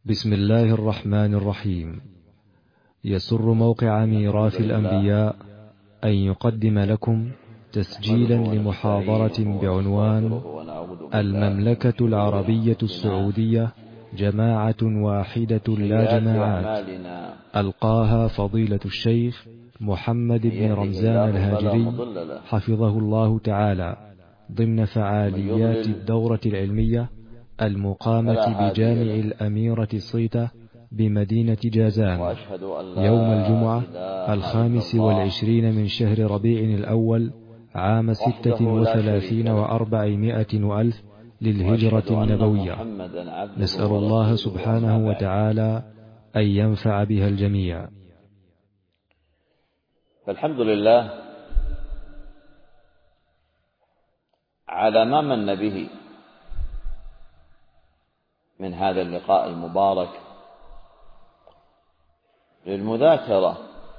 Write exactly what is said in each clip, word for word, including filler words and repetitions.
بسم الله الرحمن الرحيم. يسر موقع ميراث الأنبياء أن يقدم لكم تسجيلا لمحاضرة بعنوان المملكة العربية السعودية جماعة واحدة لا جماعات، ألقاها فضيلة الشيخ محمد بن رمزان الهاجري حفظه الله تعالى ضمن فعاليات الدورة العلمية المقامة بجامع الأميرة صيتة بمدينة جازان يوم الجمعة الخامس والعشرين من شهر ربيع الأول عام ستة وثلاثين وأربعمائة وألف للهجرة النبوية. نسأل الله سبحانه وتعالى أن ينفع بها الجميع. فالحمد لله على ما من به من هذا اللقاء المبارك للمذاكرة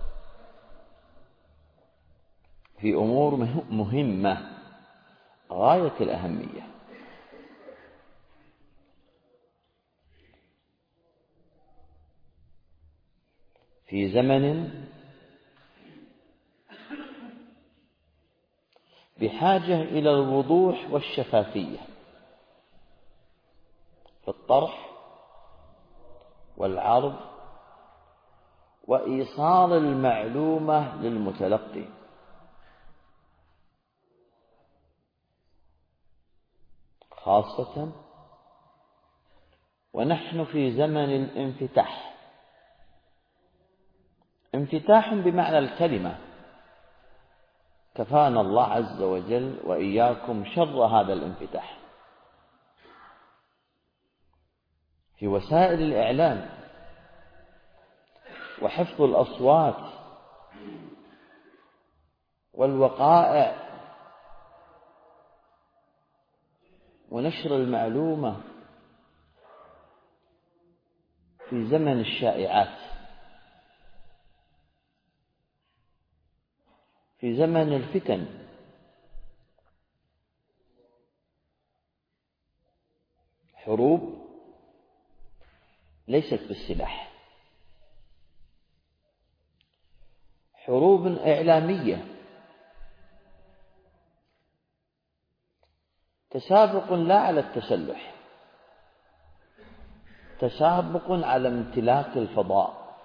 في أمور مهمة غاية الأهمية. في زمن بحاجة إلى الوضوح والشفافية في الطرح والعرض وإيصال المعلومة للمتلقي، خاصة ونحن في زمن الانفتاح، انفتاح بمعنى الكلمة، كفانا الله عز وجل وإياكم شر هذا الانفتاح في وسائل الإعلام وحفظ الأصوات والوقائع ونشر المعلومة في زمن الشائعات، في زمن الفتن، حروب ليست بالسلاح، حروب إعلامية، تسابق لا على التسلح، تسابق على امتلاك الفضاء،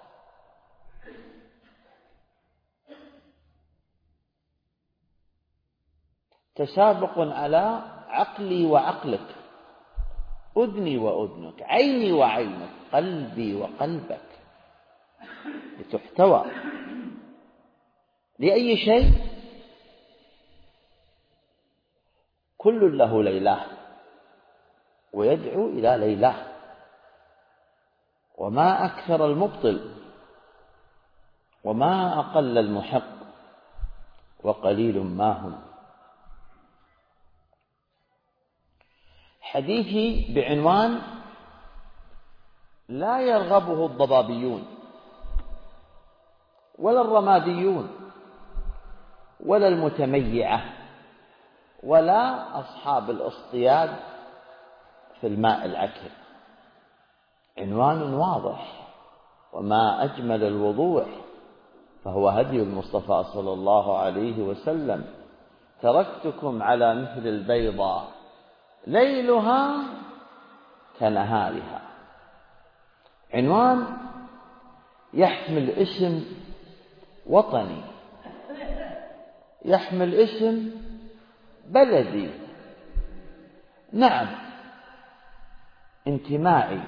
تسابق على عقلي وعقلك، أذني وأذنك، عيني وعينك، قلبي وقلبك، لتحتوى لأي شيء كل له ليلاه ويدعو إلى ليلاه، وما أكثر المبطل وما أقل المحق وقليل ما هم. حديثي بعنوان لا يرغبه الضبابيون ولا الرماديون ولا المتميعة ولا أصحاب الاصطياد في الماء العكر. عنوان واضح، وما أجمل الوضوح، فهو هدي المصطفى صلى الله عليه وسلم: تركتكم على مثل البيضاء ليلها كنهارها. عنوان يحمل اسم وطني، يحمل اسم بلدي، نعم انتمائي،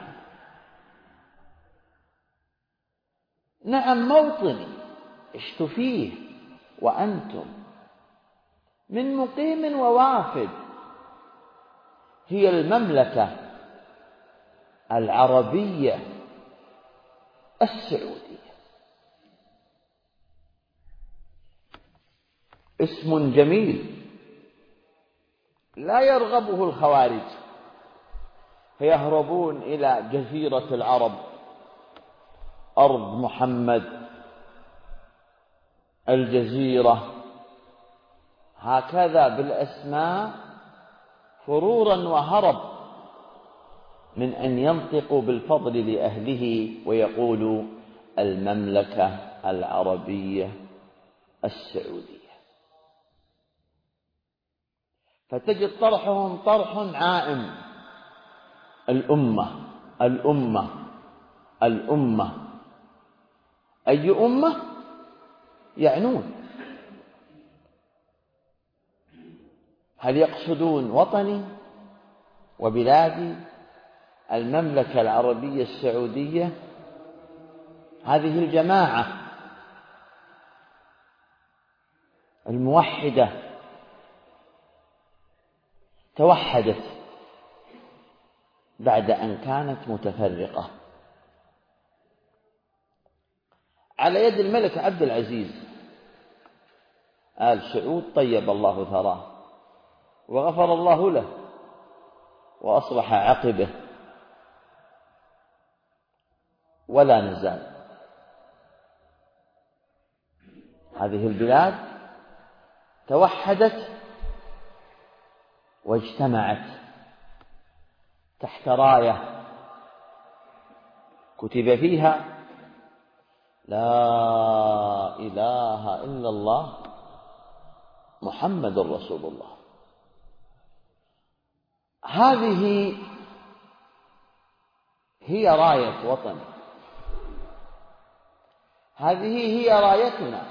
نعم موطني عشت فيه وأنتم، من مقيم ووافد، هي المملكة العربية السعودية. اسم جميل لا يرغبه الخوارج، فيهربون إلى جزيرة العرب، أرض محمد، الجزيرة، هكذا بالأسماء فرورا وهرب. من أن ينطقوا بالفضل لأهله ويقولوا المملكة العربية السعودية. فتجد طرحهم طرح عائم: الأمة الأمة الأمة. أي أمة يعنون؟ هل يقصدون وطني وبلادي المملكة العربية السعودية؟ هذه الجماعة الموحدة توحدت بعد أن كانت متفرقة على يد الملك عبد العزيز آل سعود، طيب الله ثراه وغفر الله له وأصلح عقبه، ولا نزال هذه البلاد توحدت واجتمعت تحت راية كتب فيها لا إله إلا الله محمد رسول الله. هذه هي راية وطن، هذه هي رايتنا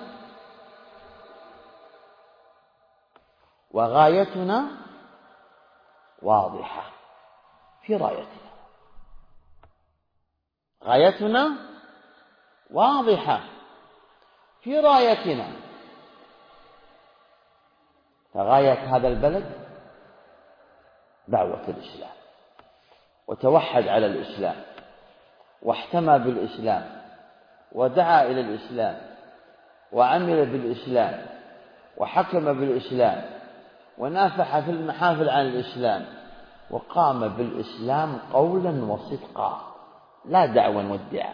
وغايتنا واضحة في رايتنا، غايتنا واضحة في رايتنا. فغاية هذا البلد دعوة الإسلام، وتوحد على الإسلام واحتمى بالإسلام ودعا إلى الإسلام وعمل بالإسلام وحكم بالإسلام ونافح في المحافل عن الإسلام وقام بالإسلام قولا وصدقا، لا دعوا وادعاء.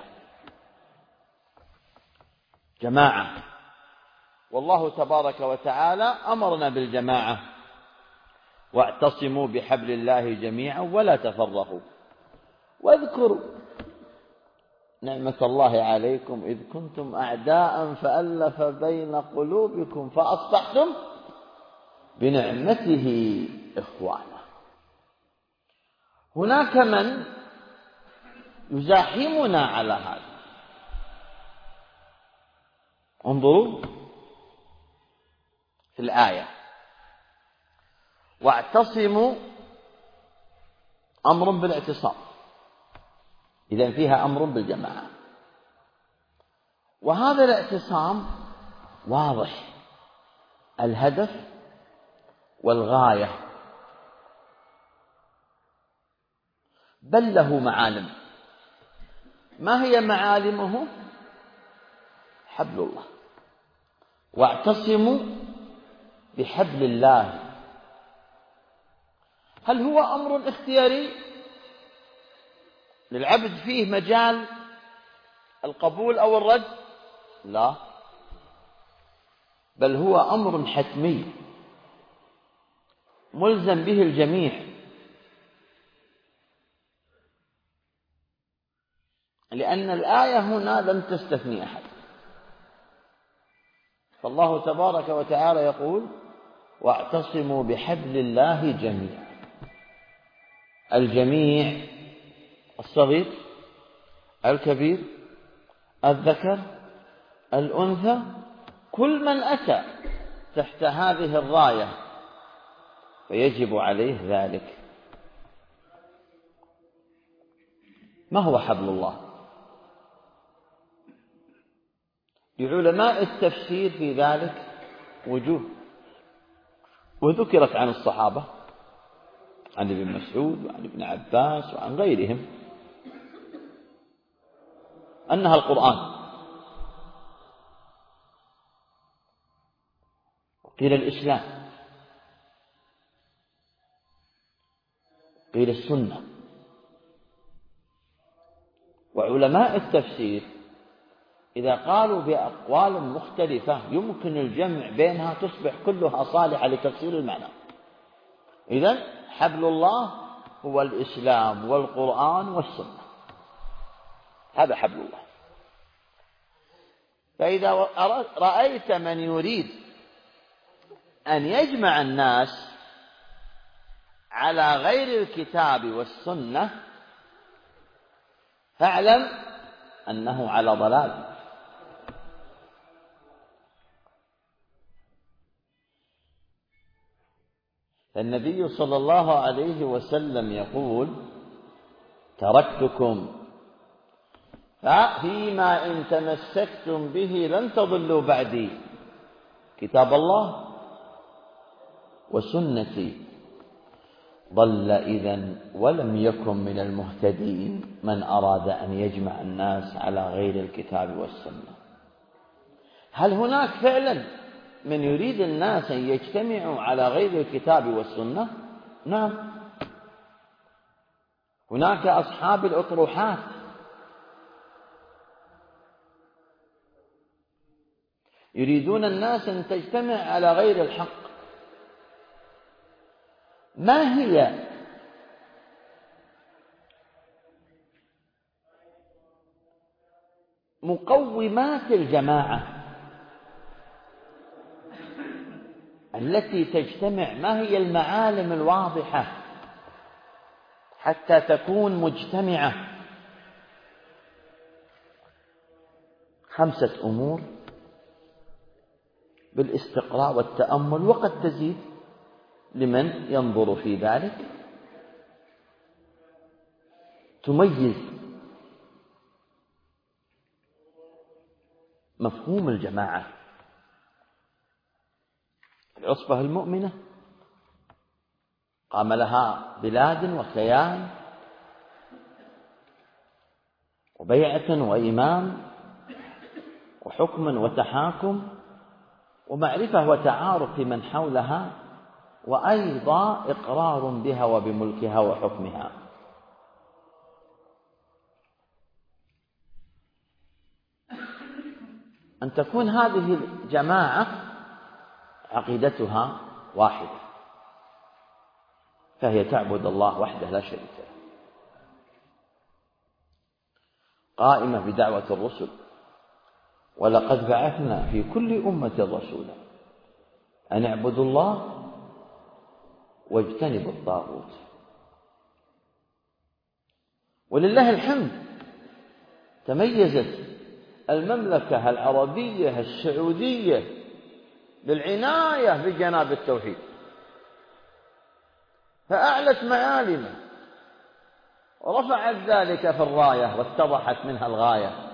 جماعة، والله تبارك وتعالى أمرنا بالجماعة: واعتصموا بحبل الله جميعا ولا تفرقوا واذكروا نعمة الله عليكم إذ كنتم أعداء فألف بين قلوبكم فأصبحتم بنعمته إخوانا. هناك من يزاحمنا على هذا. انظروا في الآية: واعتصموا أمر بالاعتصام، إذن فيها أمر بالجماعة، وهذا الاعتصام واضح الهدف والغاية، بل له معالم. ما هي معالمه؟ حبل الله. واعتصموا بحبل الله. هل هو أمر اختياري للعبد فيه مجال القبول أو الرد؟ لا، بل هو أمر حتمي ملزم به الجميع، لأن الآية هنا لم تستثني أحد. فالله تبارك وتعالى يقول: واعتصموا بحبل الله جميعا. الجميع الصغير الكبير الذكر الأنثى، كل من أتى تحت هذه الراية فيجب عليه ذلك. ما هو حبل الله؟ لعلماء التفسير في ذلك وجوه، وذكرت عن الصحابة، عن ابن مسعود وعن ابن عباس وعن غيرهم، أنها القرآن، قيل الإسلام، قيل السنة. وعلماء التفسير إذا قالوا بأقوال مختلفة يمكن الجمع بينها تصبح كلها صالحة لتفسير المعنى. إذن حبل الله هو الإسلام والقرآن والسنة، هذا حبل الله. فإذا رأيت من يريد أن يجمع الناس على غير الكتاب والسنة فاعلم أنه على ضلال. فالنبي صلى الله عليه وسلم يقول: تركتكم فيما إن تمسكتم به لن تضلوا بعدي، كتاب الله وسنتي. ضل إذن ولم يكن من المهتدين من أراد أن يجمع الناس على غير الكتاب والسنة. هل هناك فعلا من يريد الناس أن يجتمعوا على غير الكتاب والسنة؟ نعم، هناك أصحاب الأطروحات يريدون الناس أن تجتمع على غير الحق. ما هي مقومات الجماعة التي تجتمع؟ ما هي المعالم الواضحة حتى تكون مجتمعة؟ خمسة أمور بالاستقراء والتأمل، وقد تزيد لمن ينظر في ذلك، تميز مفهوم الجماعة. العصبة المؤمنة قام لها بلاد وكيان وبيعة وإمام وحكم وتحاكم ومعرفة وتعارف من حولها، وأيضا إقرار بها وبملكها وحكمها. أن تكون هذه الجماعة عقيدتها واحدة، فهي تعبد الله وحده لا شريك له، قائمة بدعوة الرسل: ولقد بعثنا في كل أمة رسولا أن اعبدوا الله واجتنبوا الطاغوت. ولله الحمد تميزت المملكة العربية السعودية بالعناية بجناب التوحيد، فأعلت معالمه ورفعت ذلك في الراية واتضحت منها الغاية.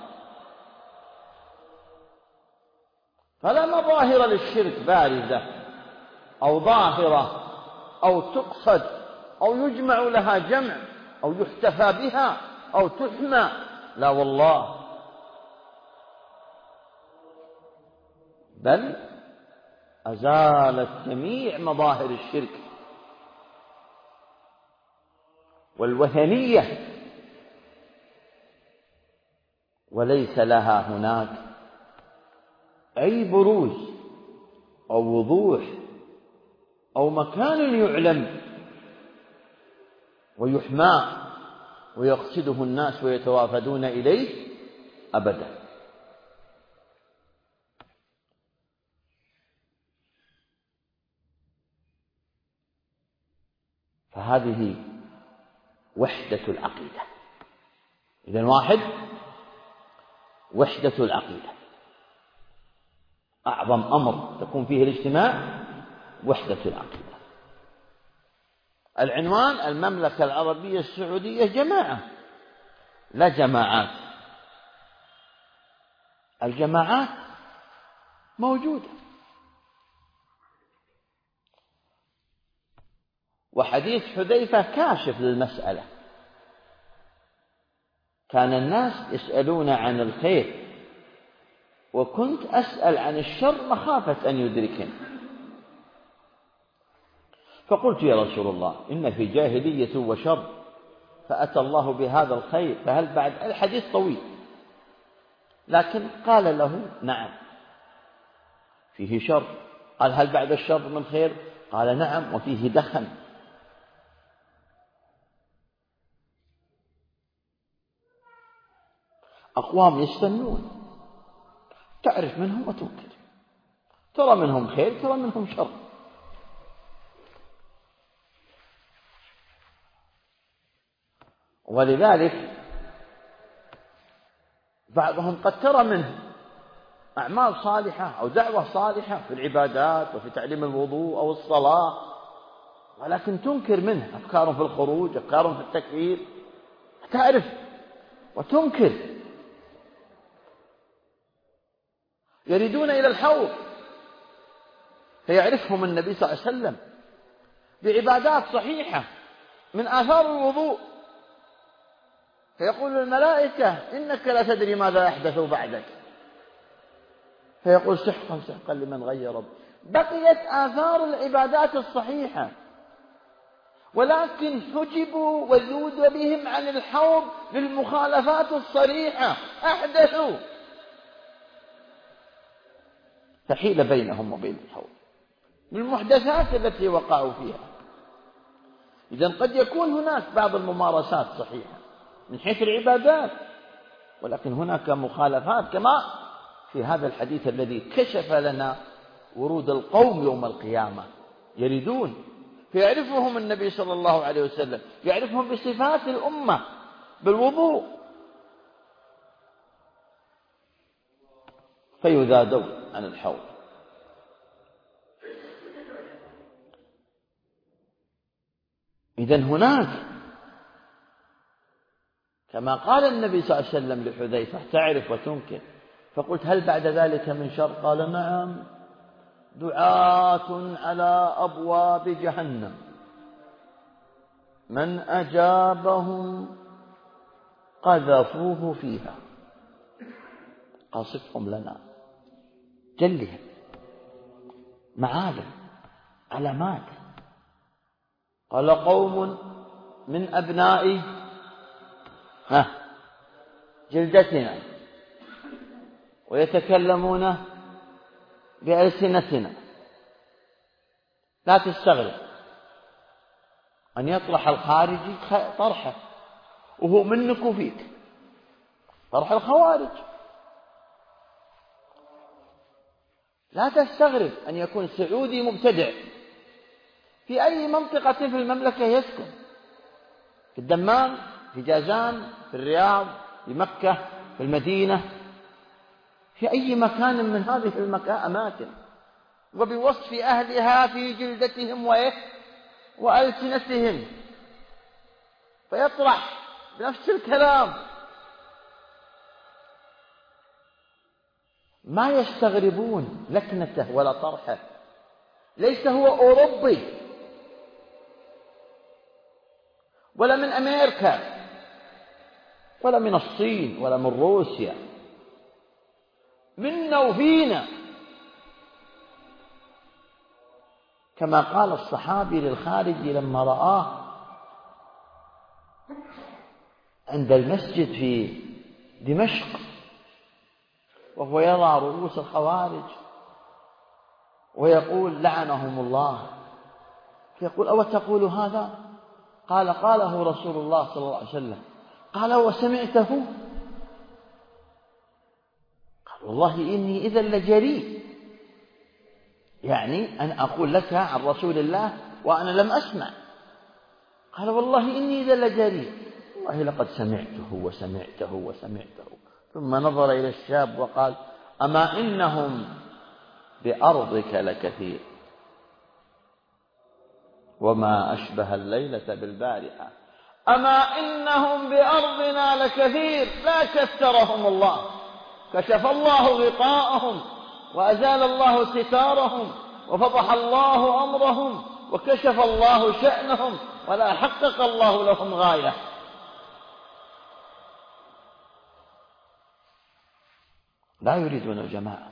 فلا مظاهر للشرك بارزة أو ظاهرة أو تقصد أو يجمع لها جمع أو يحتفى بها أو تحمى، لا والله، بل أزالت جميع مظاهر الشرك والوثنية، وليس لها هناك أي بروز أو وضوح أو مكان يعلم ويحمى ويقصده الناس ويتوافدون إليه أبدا. فهذه وحدة العقيدة. إذن واحد، وحدة العقيدة أعظم أمر تكون فيه الاجتماع، وحدة العقيدة. العنوان: المملكة العربية السعودية جماعة لا جماعات. الجماعات موجودة، وحديث حذيفة كاشف للمسألة. كان الناس يسألون عن الخير وكنت أسأل عن الشر مخافة أن يدركني، فقلت: يا رسول الله، إن في جاهلية وشر فأتى الله بهذا الخير، فهل بعد؟ الحديث طويل، لكن قال له: نعم فيه شر. قال: هل بعد الشر من خير؟ قال: نعم، وفيه دخن. أقوام يستنون، تعرف منهم وتنكر، ترى منهم خير ترى منهم شر. ولذلك بعضهم قد ترى منه أعمال صالحة أو دعوة صالحة في العبادات وفي تعليم الوضوء أو الصلاة، ولكن تنكر منه أفكارهم في الخروج، أفكارهم في التكفير، تعرف وتنكر. يريدون إلى الحوض فيعرفهم النبي صلى الله عليه وسلم بعبادات صحيحة من آثار الوضوء، فيقول الملائكة إنك لا تدري ماذا يحدث بعدك، فيقول سحقا سحقا لمن غير. بقيت آثار العبادات الصحيحة، ولكن حجبوا وذود بهم عن الحوض للمخالفات الصريحة، أحدثوا فحيل بينهم وبين الحوض بالمحدثات التي وقعوا فيها. إذن قد يكون هناك بعض الممارسات صحيحة من حيث العبادات، ولكن هناك مخالفات كما في هذا الحديث الذي كشف لنا ورود القوم يوم القيامة، يريدون فيعرفهم النبي صلى الله عليه وسلم، يعرفهم بصفات الأمة بالوضوء، فيذادون عن الحوض. إذن هناك كما قال النبي صلى الله عليه وسلم لحذيفة تعرف وتنكر، فقلت هل بعد ذلك من شر؟ قال نعم، دعاة على أبواب جهنم من أجابهم قذفوه فيها. قاصفهم لنا، جلهم، معالم، علامات. قال قوم من أبناء ها جلدتنا ويتكلمون بألسنتنا. لا تستغرب أن يطرح الخارجي طرحه وهو منك وفيك، طرح الخوارج. لا تستغرب أن يكون سعودي مبتدع في أي منطقة في المملكة يسكن، في الدمام، في جازان، في الرياض، في مكة، في المدينة، في أي مكان من هذه الأماكن، وبوصف أهلها في جلدتهم وإيه وألسنتهم، فيطرح بنفس الكلام. ما يستغربون لكنته ولا طرحه، ليس هو أوروبي ولا من أمريكا ولا من الصين ولا من روسيا، منا وفينا. كما قال الصحابي للخارجي لما رآه عند المسجد في دمشق وهو يرى رؤوس الخوارج ويقول لعنهم الله، فيقول أو تقول هذا؟ قال قاله رسول الله صلى الله عليه وسلم. قال وسمعته؟ قال والله إني إذا لجريء، يعني أن أقول لك عن رسول الله وأنا لم أسمع. قال والله إني إذا لجريء، والله لقد سمعته وسمعته وسمعته. ثم نظر إلى الشاب وقال أما إنهم بأرضك لكثير وما أشبه الليلة بالبارحة، أما إنهم بأرضنا لكثير لا كثرهم الله، كشف الله غطاءهم وأزال الله ستارهم وفضح الله أمرهم وكشف الله شأنهم ولا حقق الله لهم غاية. لا يريدون الجماعة.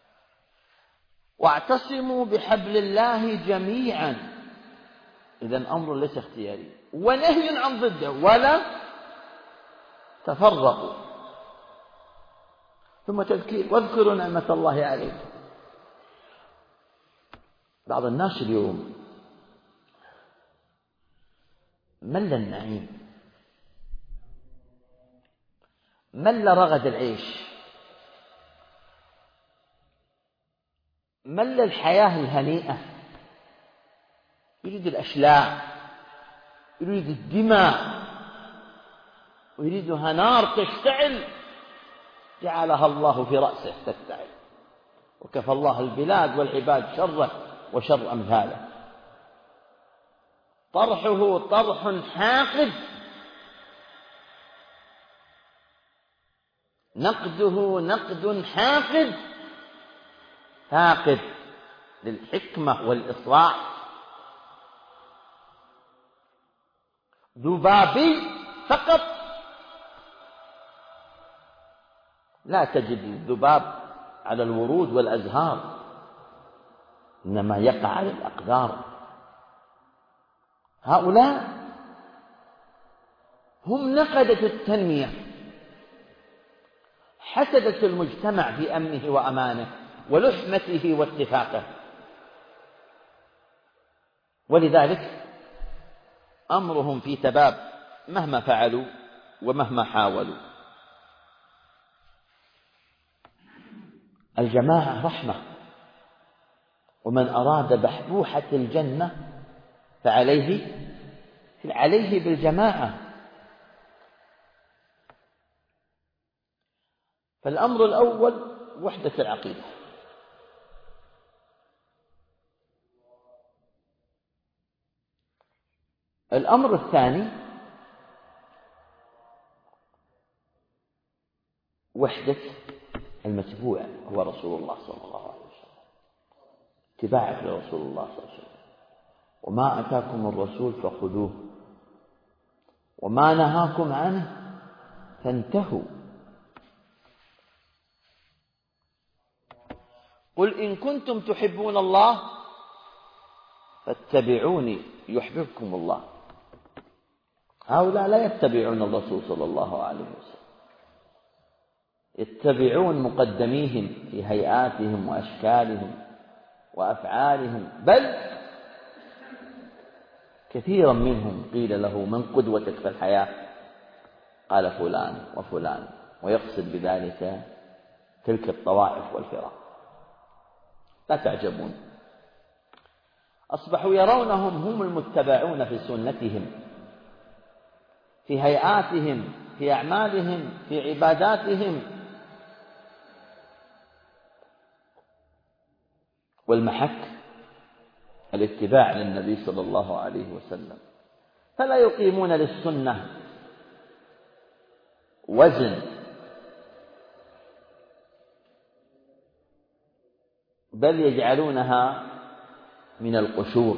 واعتصموا بحبل الله جميعا، إذن أمر ليس اختياري، ونهي عن ضده، ولا تفرقوا. ثم تذكير واذكروا نعمة الله عليكم. بعض الناس اليوم مل النعيم، مل رغد العيش، مل الحياة الهنيئة، يريد الأشلاء، يريد الدماء، ويريدها نار تشتعل، جعلها الله في رأسه تشتعل، وكفى الله البلاد والعباد شره وشر أمثاله. طرحه طرح حاقد، نقده نقد حاقد، فاقد للحكمة والإصلاح. ذبابي فقط، لا تجد الذباب على الورود والأزهار، إنما يقع على الأقدار. هؤلاء هم نقدة التنمية، حسدة المجتمع في أمنه وأمانه ولحمته واتفاقه. ولذلك أمرهم في تباب مهما فعلوا ومهما حاولوا. الجماعة رحمة، ومن أراد بحبوحة الجنة فعليه عليه بالجماعة. فالأمر الأول وحدة العقيدة، الأمر الثاني وحدة المتبوع هو رسول الله صلى الله عليه وسلم، اتباعك لرسول الله صلى الله عليه وسلم. وما أتاكم الرسول فخذوه وما نهاكم عنه فانتهوا. قل إن كنتم تحبون الله فاتبعوني يحببكم الله. هؤلاء لا يتبعون الرسول صلى الله عليه وسلم، يتبعون مقدميهم في هيئاتهم وأشكالهم وأفعالهم، بل كثيرا منهم قيل له من قدوتك في الحياة؟ قال فلان وفلان، ويقصد بذلك تلك الطوائف والفرق. لا تعجبون، أصبحوا يرونهم هم المتبعون في سنتهم، في هيئاتهم، في أعمالهم، في عباداتهم. والمحك الاتباع للنبي صلى الله عليه وسلم، فلا يقيمون للسنة وزن، بل يجعلونها من القشور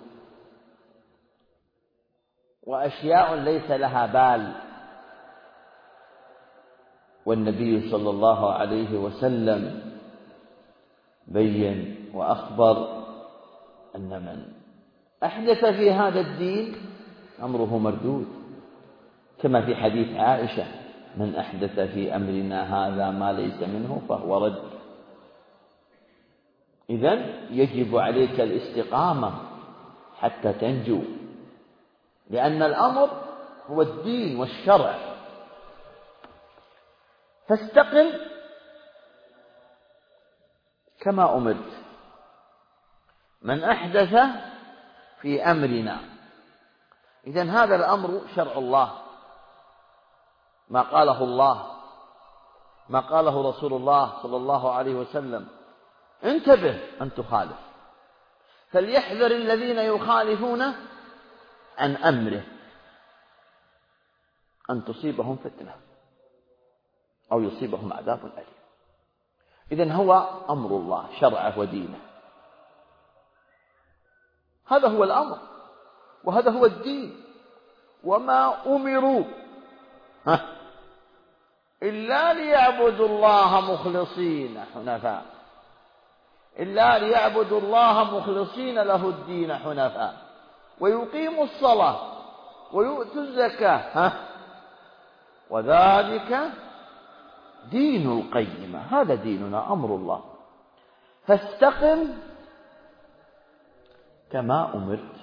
وأشياء ليس لها بال. والنبي صلى الله عليه وسلم بين وأخبر أن من أحدث في هذا الدين أمره مردود، كما في حديث عائشة: من أحدث في أمرنا هذا ما ليس منه فهو رد. إذن يجب عليك الاستقامة حتى تنجو، لأن الأمر هو الدين والشرع. فاستقم كما أمرت. من أحدث في أمرنا، إذن هذا الأمر شرع الله، ما قاله الله، ما قاله رسول الله صلى الله عليه وسلم. انتبه أن تخالف، فليحذر الذين يخالفون عن أمره أن تصيبهم فتنة أو يصيبهم عذاب أليم. إذن هو أمر الله، شرعه ودينه، هذا هو الأمر وهذا هو الدين. وما أمروا إلا ليعبدوا الله مخلصين حنفاء، إلا ليعبدوا الله مخلصين له الدين حنفاء، ويقيموا الصلاة ويؤتوا الزكاة، وذلك دين القيمة. هذا ديننا، أمر الله. فاستقم كما أمرت.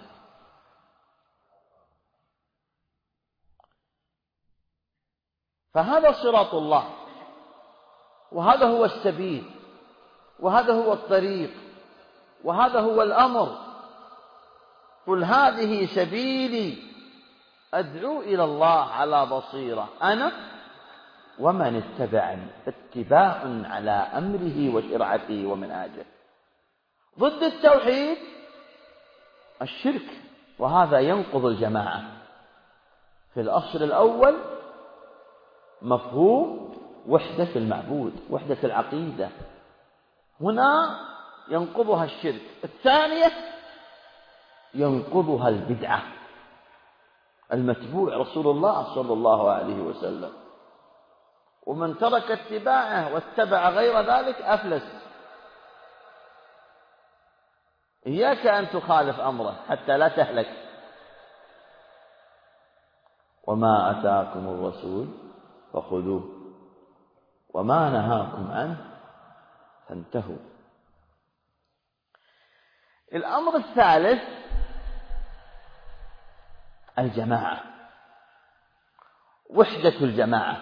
فهذا صراط الله، وهذا هو السبيل، وهذا هو الطريق، وهذا هو الأمر. قل هذه سبيلي أدعو إلى الله على بصيرة أنا ومن اتبعني، اتباع على أمره وشرعته ومنهاجه. ضد التوحيد الشرك، وهذا ينقض الجماعة. في الأصل الأول مفهوم وحدة المعبود، وحدة العقيدة، هنا ينقضها الشرك. الثانية ينقضها البدعة، المتبوع رسول الله صلى الله عليه وسلم، ومن ترك اتباعه واتبع غير ذلك أفلس. إياك أن تخالف أمره حتى لا تهلك. وما أتاكم الرسول فخذوه وما نهاكم عنه فانتهوا. الأمر الثالث الجماعة، وحدة الجماعة.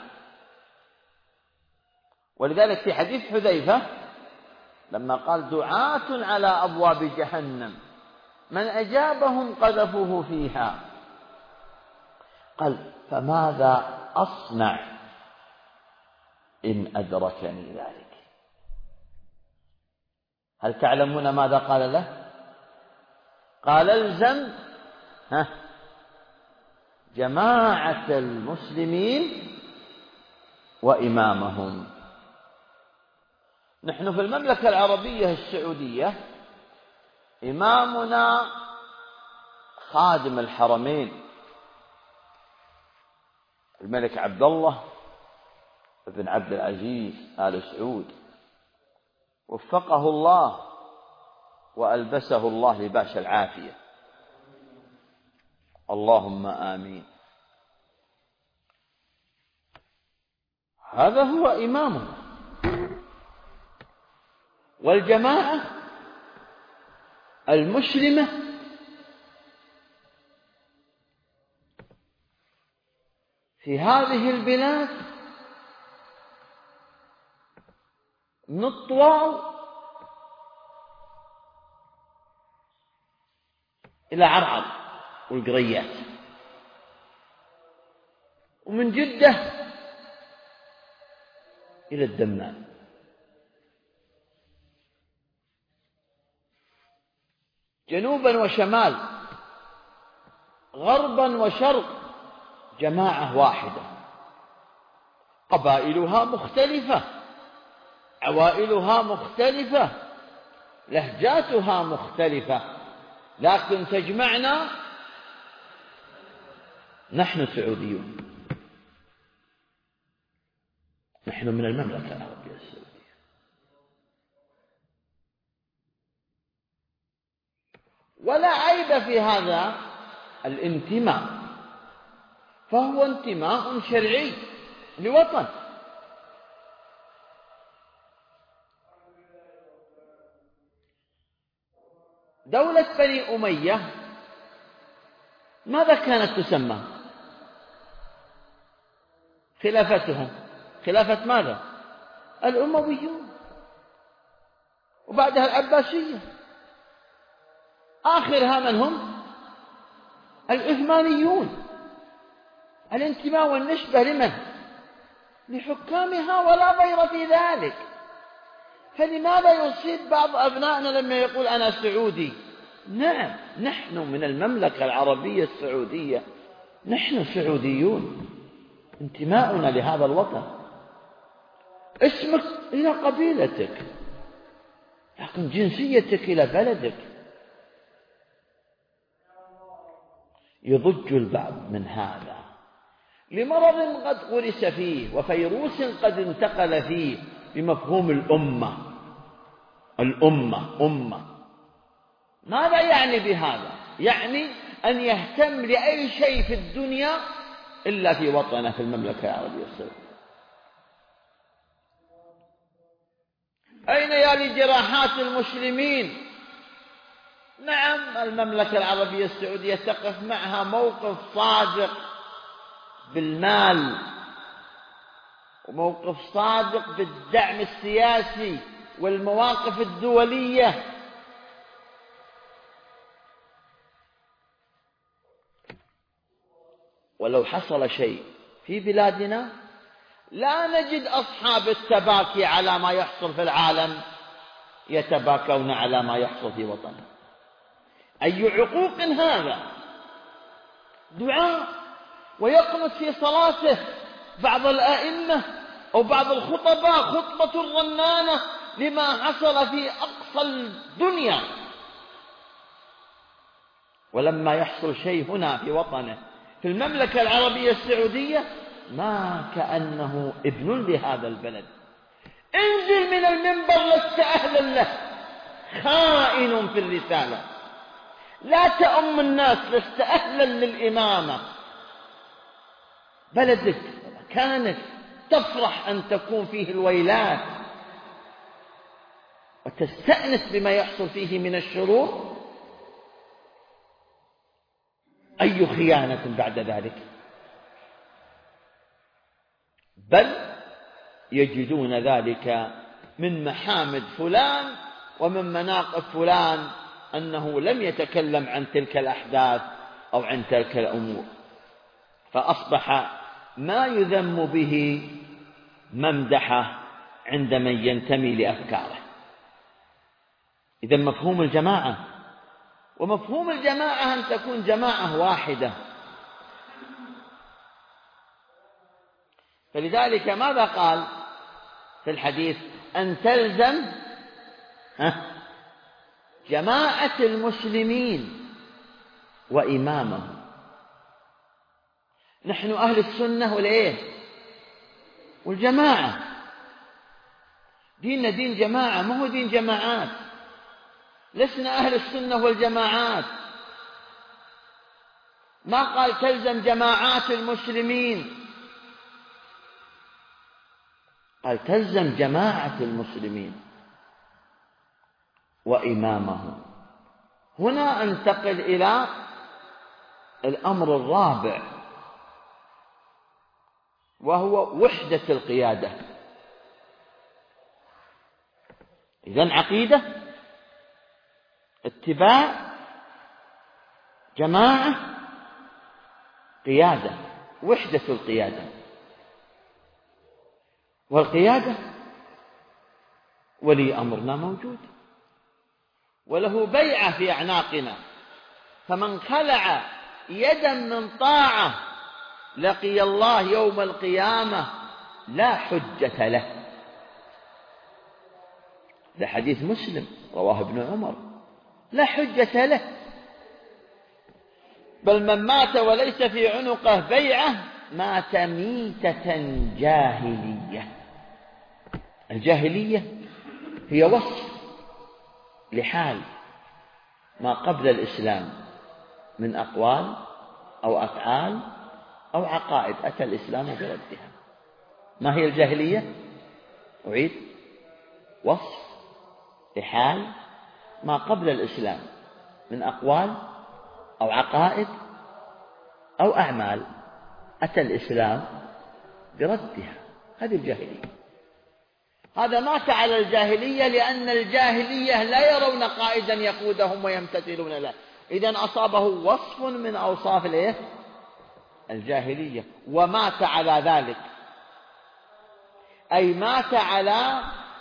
ولذلك في حديث حذيفة لما قال دعاة على أبواب جهنم من أجابهم قذفوه فيها، قال فماذا أصنع إن أدركني ذلك؟ هل تعلمون ماذا قال له؟ قال الزم ها جماعة المسلمين وإمامهم. نحن في المملكة العربية السعودية إمامنا خادم الحرمين الملك عبد الله بن عبد العزيز آل سعود، وفقه الله وألبسه الله لباس العافية، اللهم آمين. هذا هو إمامنا. والجماعة المسلمة في هذه البلاد من الطواو إلى عرعر والقريات، ومن جدة إلى الدمام، جنوبا وشمال، غربا وشرق، جماعة واحدة، قبائلها مختلفة، عوائلها مختلفة، لهجاتها مختلفة، لكن تجمعنا نحن سعوديون، نحن من المملكة العربية السعودية. ولا عيب في هذا الانتماء، فهو انتماء شرعي لوطن. دولة بني أمية ماذا كانت تسمى؟ خلافتهم خلافة ماذا؟ الأمويون، وبعدها العباسية، آخرها من هم؟ العثمانيون. الانتماء والنسبة لمن؟ لحكامها ولا غير في ذلك. فلماذا يصيب بعض أبنائنا لما يقول أنا سعودي؟ نعم، نحن من المملكة العربية السعودية، نحن سعوديون، انتماؤنا لهذا الوطن. اسمك إلى قبيلتك، لكن جنسيتك إلى بلدك. يضج البعض من هذا لمرض قد غرس فيه وفيروس قد انتقل فيه بمفهوم الأمة. الأمة أمة ماذا يعني بهذا؟ يعني أن يهتم لأي شيء في الدنيا إلا في وطنه في المملكة العربية السعودية. أين يالي جراحات المسلمين؟ نعم، المملكة العربية السعودية تقف معها موقف صادق بالمال وموقف صادق بالدعم السياسي والمواقف الدولية. ولو حصل شيء في بلادنا لا نجد أصحاب التباكي على ما يحصل في العالم يتباكون على ما يحصل في وطنهم. أي عقوق هذا؟ دعاء ويقنط في صلاته بعض الأئمة أو بعض الخطباء خطبة رنانة لما حصل في أقصى الدنيا، ولما يحصل شيء هنا في وطنه في المملكة العربية السعودية ما كأنه ابن لهذا البلد. انزل من المنبر لست أهلا له، خائن في الرسالة. لا تأم الناس، لست أهلا للإمامة. بلدك كانت تفرح أن تكون فيه الويلات وتستأنس بما يحصل فيه من الشرور. أي خيانة بعد ذلك؟ بل يجدون ذلك من محامد فلان ومن مناقب فلان أنه لم يتكلم عن تلك الأحداث أو عن تلك الأمور، فأصبح ما يذم به ممدحه عند من ينتمي لأفكاره. إذن مفهوم الجماعة، ومفهوم الجماعة أن تكون جماعة واحدة. فلذلك ماذا قال في الحديث؟ أن تلزم جماعة المسلمين وإمامهم. نحن أهل السنة والإيه والجماعة. ديننا دين جماعة، ما هو دين جماعات. لسنا أهل السنة والجماعات. ما قال تلزم جماعات المسلمين، قال تلزم جماعة المسلمين وإمامهم. هنا انتقل إلى الأمر الرابع، وهو وحدة القيادة. إذن عقيدة، اتباع، جماعة، قيادة، وحدة القيادة. والقيادة ولي أمرنا موجود وله بيعة في أعناقنا، فمن خلع يدا من طاعة لقي الله يوم القيامة لا حجة له. ده حديث مسلم رواه ابن عمر. لا حجة له. بل من مات وليس في عنقه بيعة مات ميتة جاهلية. الجاهلية هي وصف لحال ما قبل الإسلام من أقوال أو أفعال أو عقائد أتى الإسلام بردها. ما هي الجاهلية؟ أعيد: وصف لحال ما قبل الإسلام من أقوال أو عقائد أو أعمال أتى الإسلام بردها. هذه الجاهلية. هذا مات على الجاهلية لأن الجاهلية لا يرون قائدا يقودهم ويمتثلون له. إذن أصابه وصف من أوصاف الإيه؟ الجاهلية، ومات على ذلك، أي مات على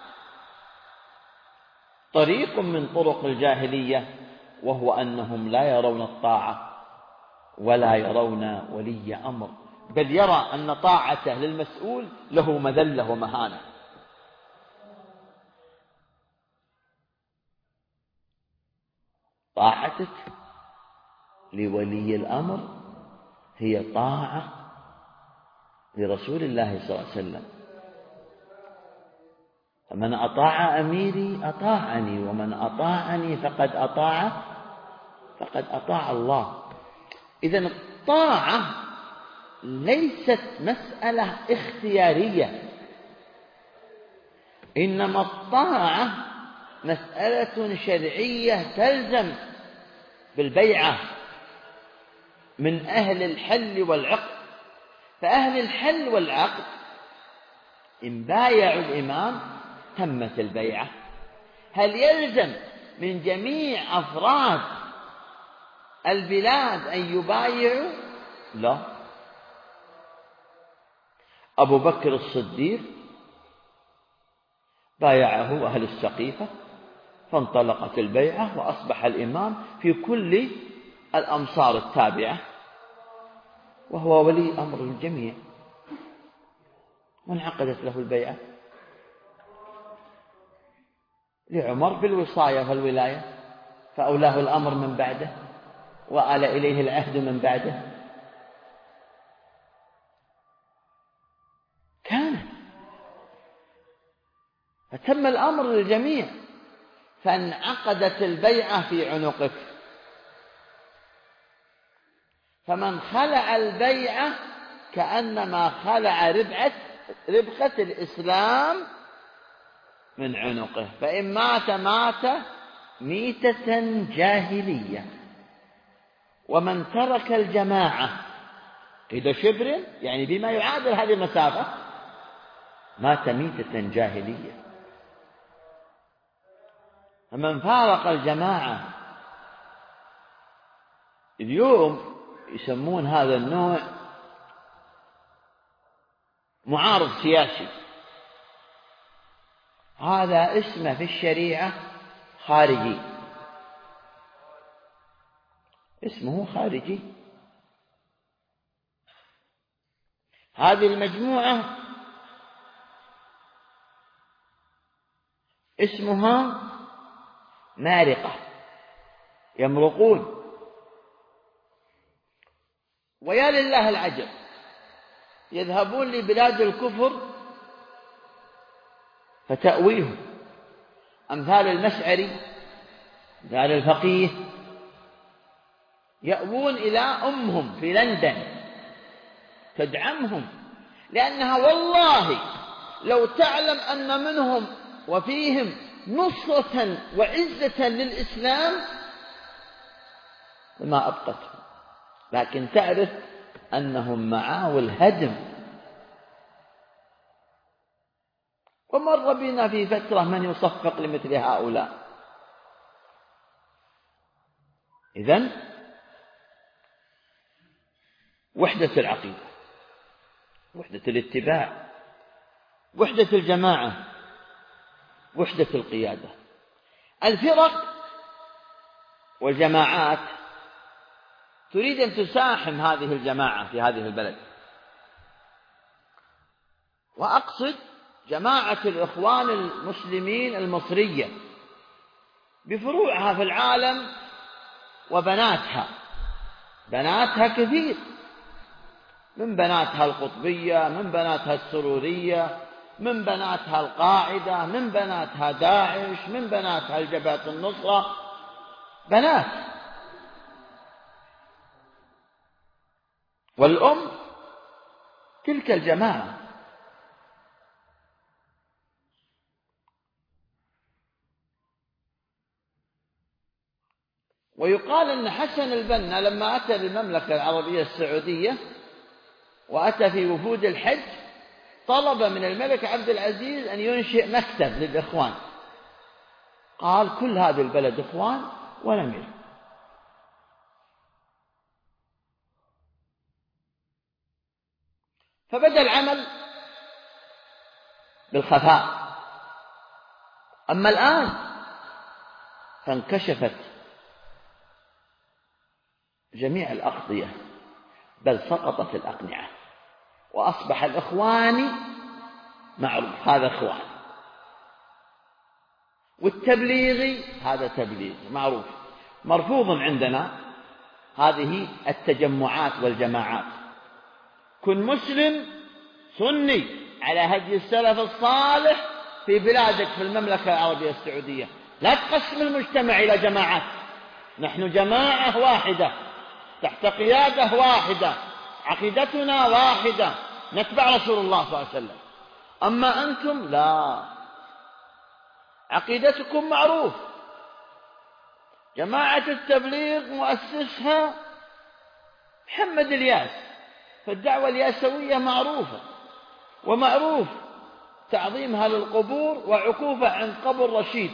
طريق من طرق الجاهلية، وهو أنهم لا يرون الطاعة ولا يرون ولي أمر، بل يرى أن طاعته للمسؤول له مذلة ومهانة. طاعتك لولي الأمر هي طاعة لرسول الله صلى الله عليه وسلم. فمن أطاع أميري أطاعني، ومن أطاعني فقد أطاع فقد أطاع الله. إذن الطاعة ليست مسألة اختيارية، إنما الطاعة مسألة شرعية تلزم بالبيعة من أهل الحل والعقد. فأهل الحل والعقد إن بايعوا الإمام تمت البيعة. هل يلزم من جميع أفراد البلاد أن يبايعوا؟ لا. أبو بكر الصديق بايعه أهل السقيفة فانطلقت البيعة وأصبح الإمام في كل الأمصار التابعة وهو ولي أمر الجميع، وانعقدت له البيعة. لعمر بالوصاية والولاية فأولاه الأمر من بعده وآل إليه العهد من بعده. كان فتم الأمر للجميع فانعقدت البيعة في عنقك. فمن خلع البيعة كأنما خلع ربعة ربقة الإسلام من عنقه، فإن مات مات ميتة جاهلية. ومن ترك الجماعة قيد شبر يعني بما يعادل هذه المسافة مات ميتة جاهلية. فمن فارق الجماعة اليوم يسمون هذا النوع معارض سياسي، هذا اسمه في الشريعة خارجي، اسمه خارجي. هذه المجموعة اسمها مارقة، يمرقون. ويا لله العجب، يذهبون لبلاد الكفر فتأويهم، أمثال المشعري أمثال الفقيه، يأوون إلى أمهم في لندن تدعمهم، لأنها والله لو تعلم أن منهم وفيهم نصرة وعزة للإسلام ما أبقتهم، لكن تعرف أنهم معاو الهدم. ومر بنا في فترة من يصفق لمثل هؤلاء. إذن وحدة العقيدة، وحدة الاتباع، وحدة الجماعة، وحدة القيادة. الفرق والجماعات تريد أن تساحم هذه الجماعة في هذه البلد، وأقصد جماعة الإخوان المسلمين المصرية بفروعها في العالم وبناتها. بناتها كثير، من بناتها القطبية، من بناتها السرورية، من بناتها القاعدة، من بناتها داعش، من بناتها الجبهة النصرة، بنات. والأم تلك الجماعة. ويقال أن حسن البنا لما أتى للمملكة العربية السعودية وأتى في وفود الحج طلب من الملك عبد العزيز أن ينشئ مكتب للإخوان، قال كل هذا البلد إخوان ولم يرد. فبدأ العمل بالخفاء. أما الآن فانكشفت جميع الأغطية، بل سقطت الأقنعة، وأصبح الإخواني معروف هذا إخوان، والتبليغي هذا تبليغ معروف. مرفوض عندنا هذه التجمعات والجماعات. كن مسلم سني على هدي السلف الصالح في بلادك في المملكة العربية السعودية، لا تقسم المجتمع إلى جماعات. نحن جماعة واحدة تحت قيادة واحدة، عقيدتنا واحدة، نتبع رسول الله صلى الله عليه وسلم. أما أنتم لا، عقيدتكم معروف. جماعة التبليغ مؤسسها محمد الياس، فالدعوة الياسوية معروفة ومعروف تعظيمها للقبور وعكوفها عند قبر رشيد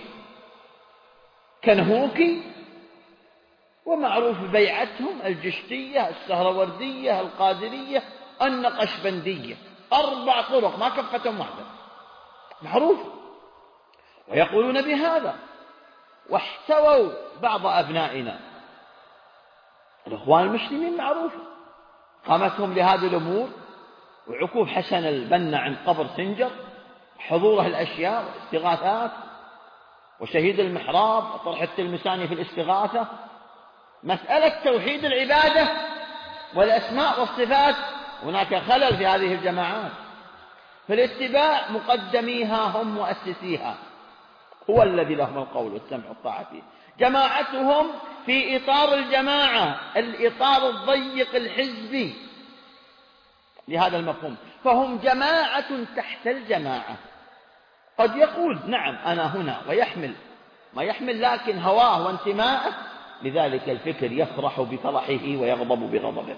كنهوكي، ومعروف بيعتهم الجشتية السهروردية القادرية النقشبندية، أربع طرق ما كفتهم واحدة معروف، ويقولون بهذا. واحتووا بعض أبنائنا الإخوان المسلمين معروف قامتهم لهذه الأمور، وعكوف حسن البنا عند قبر سنجر، حضوره الأشياء والاستغاثات، وشهيد المحراب وطرح التلمساني في الاستغاثة. مسألة توحيد العبادة والأسماء والصفات هناك خلل في هذه الجماعات، فالاتباع مقدميها هم مؤسسيها، هو الذي لهم القول والسمع والطاعة فيه. جماعتهم في إطار الجماعة، الإطار الضيق الحزبي لهذا المفهوم، فهم جماعة تحت الجماعة. قد يقول نعم أنا هنا ويحمل ما يحمل، لكن هواه وانتماءه لذلك الفكر يفرح بفرحه ويغضب بغضبه.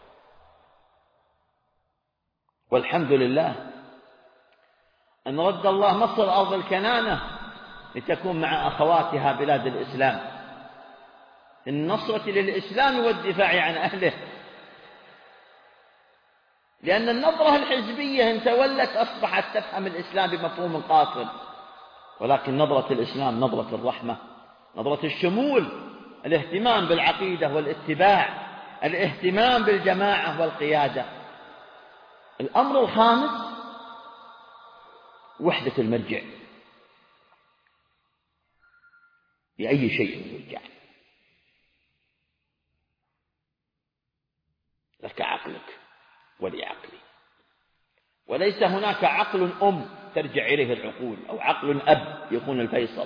والحمد لله أن رد الله مصر أرض الكنانة لتكون مع أخواتها بلاد الإسلام في النصرة للإسلام والدفاع عن أهله، لأن النظرة الحزبية إن تولت أصبحت تفهم الإسلام بمفهوم قاصر، ولكن نظرة الإسلام نظرة الرحمة، نظرة الشمول، الاهتمام بالعقيدة والاتباع، الاهتمام بالجماعة والقيادة. الأمر الخامس وحدة المرجع لأي شيء يرجع. لك عقلك ولعقلي، وليس هناك عقل أم ترجع إليه العقول أو عقل أب يكون الفيصل.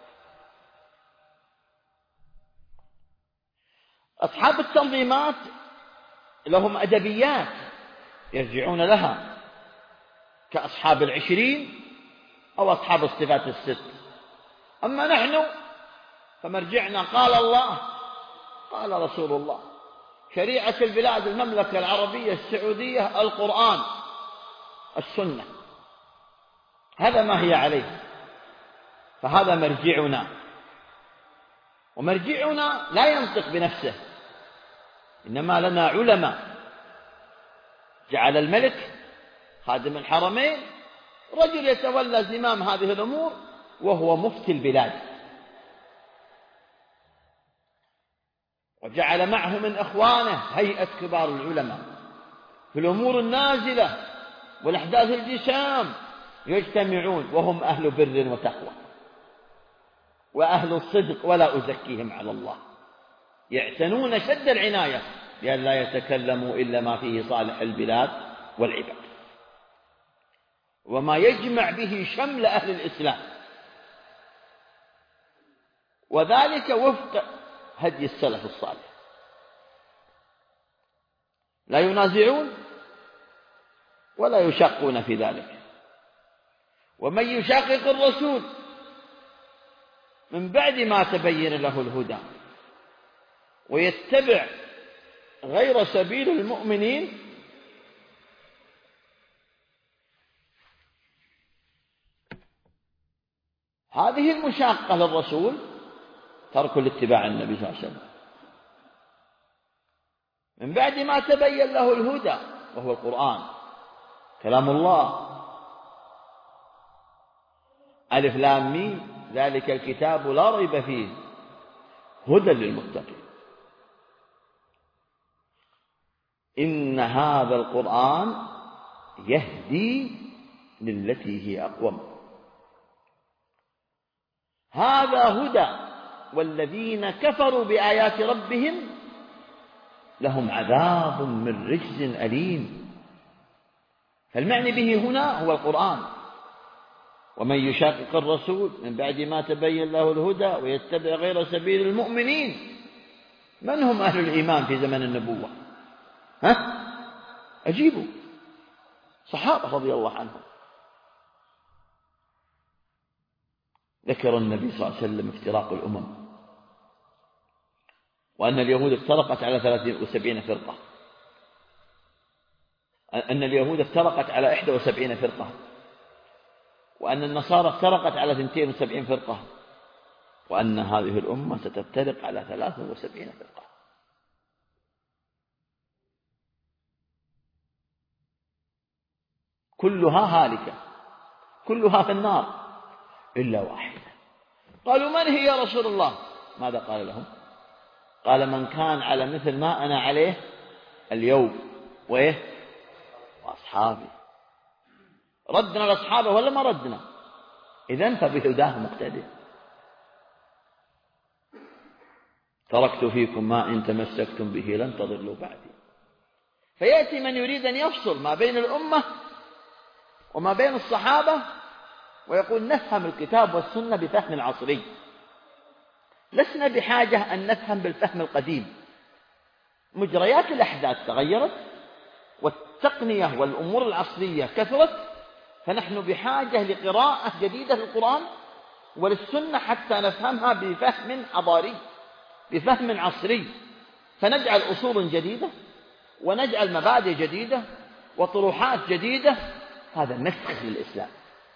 أصحاب التنظيمات لهم أدبيات يرجعون لها كأصحاب العشرين أو أصحاب الصفات الست. أما نحن فمرجعنا قال الله قال رسول الله، شريعة البلاد المملكة العربية السعودية القرآن السنة، هذا ما هي عليه، فهذا مرجعنا. ومرجعنا لا ينطق بنفسه، إنما لنا علماء. جعل الملك خادم الحرمين رجل يتولى زمام هذه الأمور وهو مفتي البلاد، وجعل معه من إخوانه هيئة كبار العلماء في الأمور النازلة والأحداث الجسام يجتمعون، وهم أهل بر وتقوى وأهل الصدق ولا أزكيهم على الله، يعتنون شد العناية لأن لا يتكلموا إلا ما فيه صالح البلاد والعباد، وما يجمع به شمل أهل الإسلام، وذلك وفق هدي السلف الصالح. لا ينازعون ولا يشقون في ذلك. ومن يشاقق الرسول من بعد ما تبين له الهدى ويتبع غير سبيل المؤمنين هذه المشاقة للرسول ترك الاتباع النبي صلى الله عليه وسلم من بعد ما تبين له الهدى، وهو القرآن كلام الله. ألف لام ميم ذلك الكتاب لا ريب فيه هدى للمتقين. إن هذا القرآن يهدي للتي هي أقوم. هذا هدى، والذين كفروا بآيات ربهم لهم عذاب من رجز أليم. فالمعني به هنا هو القرآن. ومن يشاقق الرسول من بعد ما تبين له الهدى ويتبع غير سبيل المؤمنين. من هم أهل الإيمان في زمن النبوة؟ ها؟ أجيبوا. صحابة رضي الله عنهم. ذكر النبي صلى الله عليه وسلم افتراق الأمم، وأن اليهود افترقت على ثلاث وسبعين فرقة، أن اليهود افترقت على إحدى وسبعين فرقة، وأن النصارى افترقت على اثنتين وسبعين فرقة، وأن هذه الأمة ستفترق على ثلاث وسبعين فرقة. كلها هالكة، كلها في النار إلا واحدة. قالوا من هي يا رسول الله؟ ماذا قال لهم؟ قال من كان على مثل ما أنا عليه اليوم وإيه وأصحابي. ردنا لأصحابه ولا ما ردنا؟ إذن فبهداه مقتدي. تركت فيكم ما إن تمسكتم به لن تضلوا بعدي. فيأتي من يريد أن يفصل ما بين الأمة وما بين الصحابة ويقول نفهم الكتاب والسنة بفهم عصري، لسنا بحاجة أن نفهم بالفهم القديم. مجريات الأحداث تغيرت والتقنية والأمور العصرية كثرت، فنحن بحاجة لقراءة جديدة للقرآن وللسنة حتى نفهمها بفهم حضاري بفهم عصري، فنجعل أصول جديدة ونجعل مبادئ جديدة وطروحات جديدة. هذا نسخ للإسلام.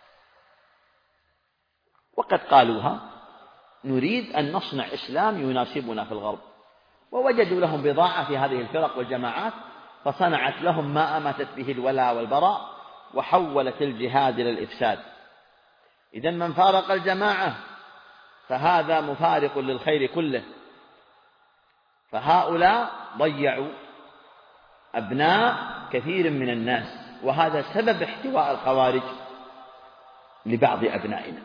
وقد قالوها نريد أن نصنع إسلام يناسبنا في الغرب، ووجدوا لهم بضاعة في هذه الفرق والجماعات فصنعت لهم ما أمتت به الولاء والبراء وحولت الجهاد إلى الإفساد. إذن من فارق الجماعة فهذا مفارق للخير كله. فهؤلاء ضيعوا أبناء كثير من الناس، وهذا سبب احتواء الخوارج لبعض أبنائنا.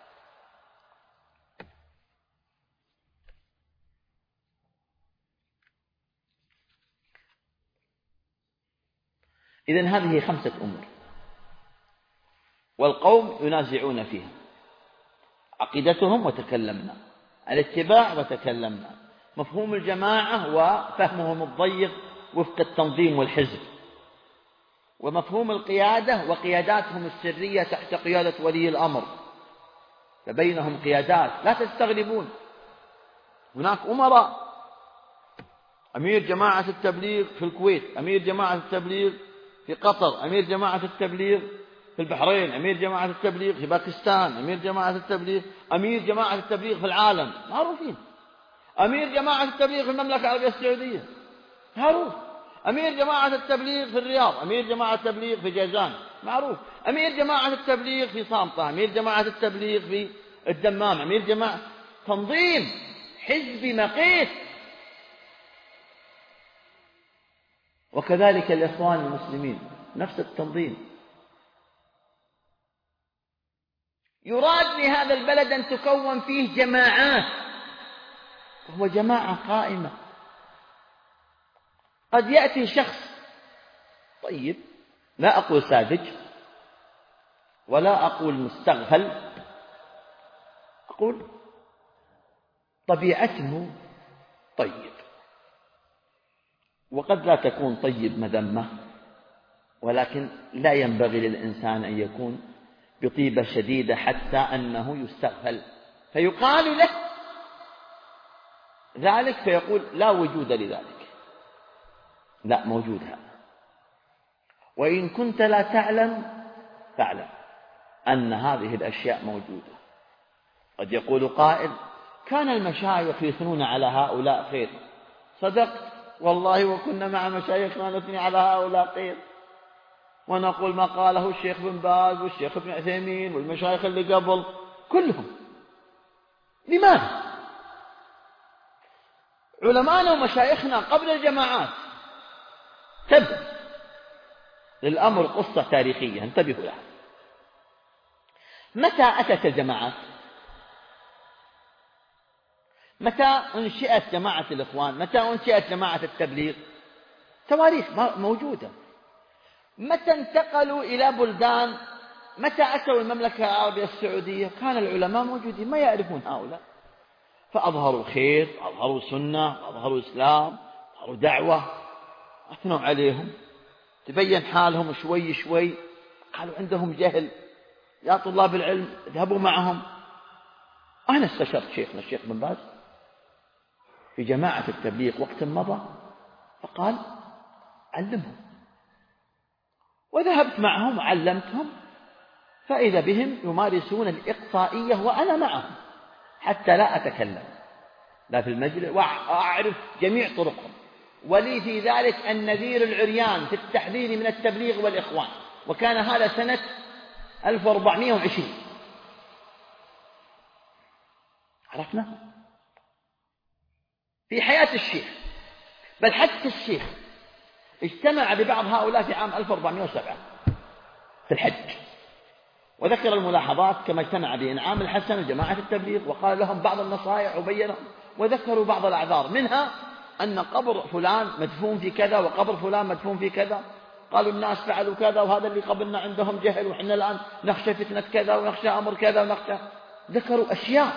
إذن هذه خمسة أمور، والقوم ينازعون فيها: عقيدتهم وتكلمنا، الاتباع وتكلمنا، مفهوم الجماعة وفهمهم الضيق وفق التنظيم والحزب، ومفهوم القيادة وقياداتهم السرية تحت قيادة ولي الأمر، فبينهم قيادات لا تستغربون. هناك أمراء، أمير جماعة التبليغ في الكويت، أمير جماعة التبليغ في قطر، أمير جماعة التبليغ في البحرين، أمير جماعة التبليغ في باكستان، أمير جماعة التبليغ أمير جماعة التبليغ في العالم معروفين، أمير جماعة التبليغ في المملكة العربية السعودية معروف، أمير جماعة التبليغ في الرياض، أمير جماعة التبليغ في جازان معروف، أمير جماعة التبليغ في صامتة، أمير جماعة التبليغ في الدمام، أمير جماعة تنظيم حزبي مقيت. وكذلك الإخوان المسلمين نفس التنظيم. يراد لهذا البلد أن تكون فيه جماعات، وهو جماعة قائمة. قد يأتي شخص طيب، لا أقول ساذج ولا أقول مستغفل، أقول طبيعته طيب، وقد لا تكون طيب مذمة، ولكن لا ينبغي للإنسان أن يكون بطيبة شديدة حتى أنه يستغفل، فيقال له ذلك فيقول لا وجود لذلك. لا، موجود هذا. وإن كنت لا تعلم فاعلم أن هذه الأشياء موجودة. قد يقول قائل كان المشايخ يثنون على هؤلاء خير. صدقت والله، وكنا مع مشايخنا نثني على هؤلاء خير، ونقول ما قاله الشيخ بن باز والشيخ ابن عثيمين والمشايخ اللي قبل كلهم. لماذا؟ علماءنا ومشايخنا قبل الجماعات تبدأ للأمر قصة تاريخية انتبهوا لها. متى أتت الجماعات؟ متى أنشئت جماعة الإخوان؟ متى أنشئت جماعة التبليغ؟ تواريخ موجودة. متى انتقلوا إلى بلدان؟ متى أتوا المملكة العربية السعودية؟ كان العلماء موجودين، ما يعرفون هؤلاء، فأظهروا خير، أظهروا سنة، أظهروا إسلام، أظهروا دعوة، أثنوا عليهم، تبين حالهم شوي شوي، قالوا عندهم جهل، يا طلاب العلم اذهبوا معهم. أنا استشرت شيخنا الشيخ بن باز في جماعة التبليغ وقت مضى، فقال علمهم، وذهبت معهم وعلمتهم، فإذا بهم يمارسون الإقصائية وأنا معهم حتى لا أتكلم لا في المجلس، وأعرف جميع طرقهم، ولي في ذلك النذير العريان في التحذير من التبليغ والإخوان. وكان هذا سنة ألف وأربعمائة وعشرين. عرفنا في حياة الشيخ، بل حتى الشيخ اجتمع ببعض هؤلاء في عام ألف وأربعمائة وسبعة في الحج، وذكر الملاحظات كما اجتمع بإنعام الحسن وجماعة التبليغ، وقال لهم بعض النصائح وبينهم، وذكروا بعض الأعذار، منها أن قبر فلان مدفون في كذا وقبر فلان مدفون في كذا، قالوا الناس فعلوا كذا وهذا اللي قبلنا عندهم جهل وإحنا الآن نخشى فتنة كذا ونخشى أمر كذا ونخشى. ذكروا أشياء.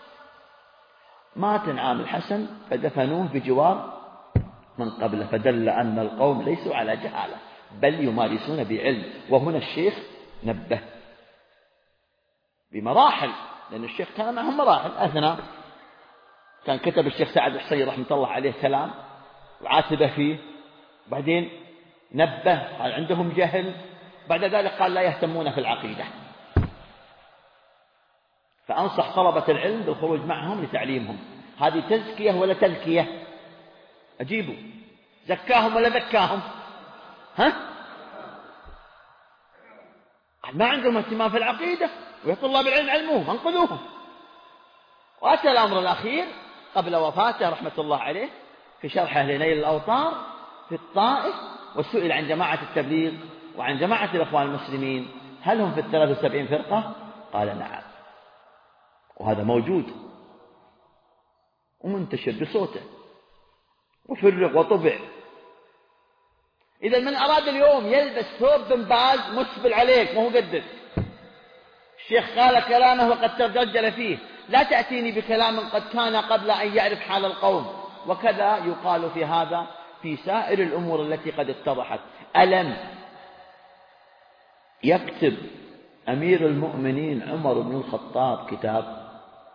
مات انعام الحسن فدفنوه بجوار من قبله، فدل أن القوم ليسوا على جهالة بل يمارسون بعلم. وهنا الشيخ نبه بمراحل، لأن الشيخ كان معهم مراحل. أثناء كان كتب الشيخ سعد الحصين رحمة الله عليه كلام وعاتبه فيه، بعدين نبه قال عندهم جهل، بعد ذلك قال لا يهتمون في العقيدة، فأنصح طلبة العلم بالخروج معهم لتعليمهم. هذه تزكية ولا تزكية؟ أجيبوا، زكاهم ولا ذكاهم؟ ها؟ ما عندهم اهتمام في العقيدة، ويا طلاب العلم علموهم انقذوهم. وأتى الأمر الأخير قبل وفاته رحمة الله عليه في شرحه لنيل الأوطار في الطائف، وسئل عن جماعة التبليغ وعن جماعة الإخوان المسلمين هل هم في الثلاث وسبعين فرقة؟ قال نعم، وهذا موجود ومنتشر بصوته وفرق وطبع. إذا من أراد اليوم يلبس ثوب بن باز مسبل عليك، ما هو قدر. الشيخ قال كلامه وقد ترجل فيه، لا تأتيني بكلام قد كان قبل أن يعرف حال القوم. وكذا يقال في هذا في سائر الأمور التي قد اتضحت. ألم يكتب أمير المؤمنين عمر بن الخطاب كتاب،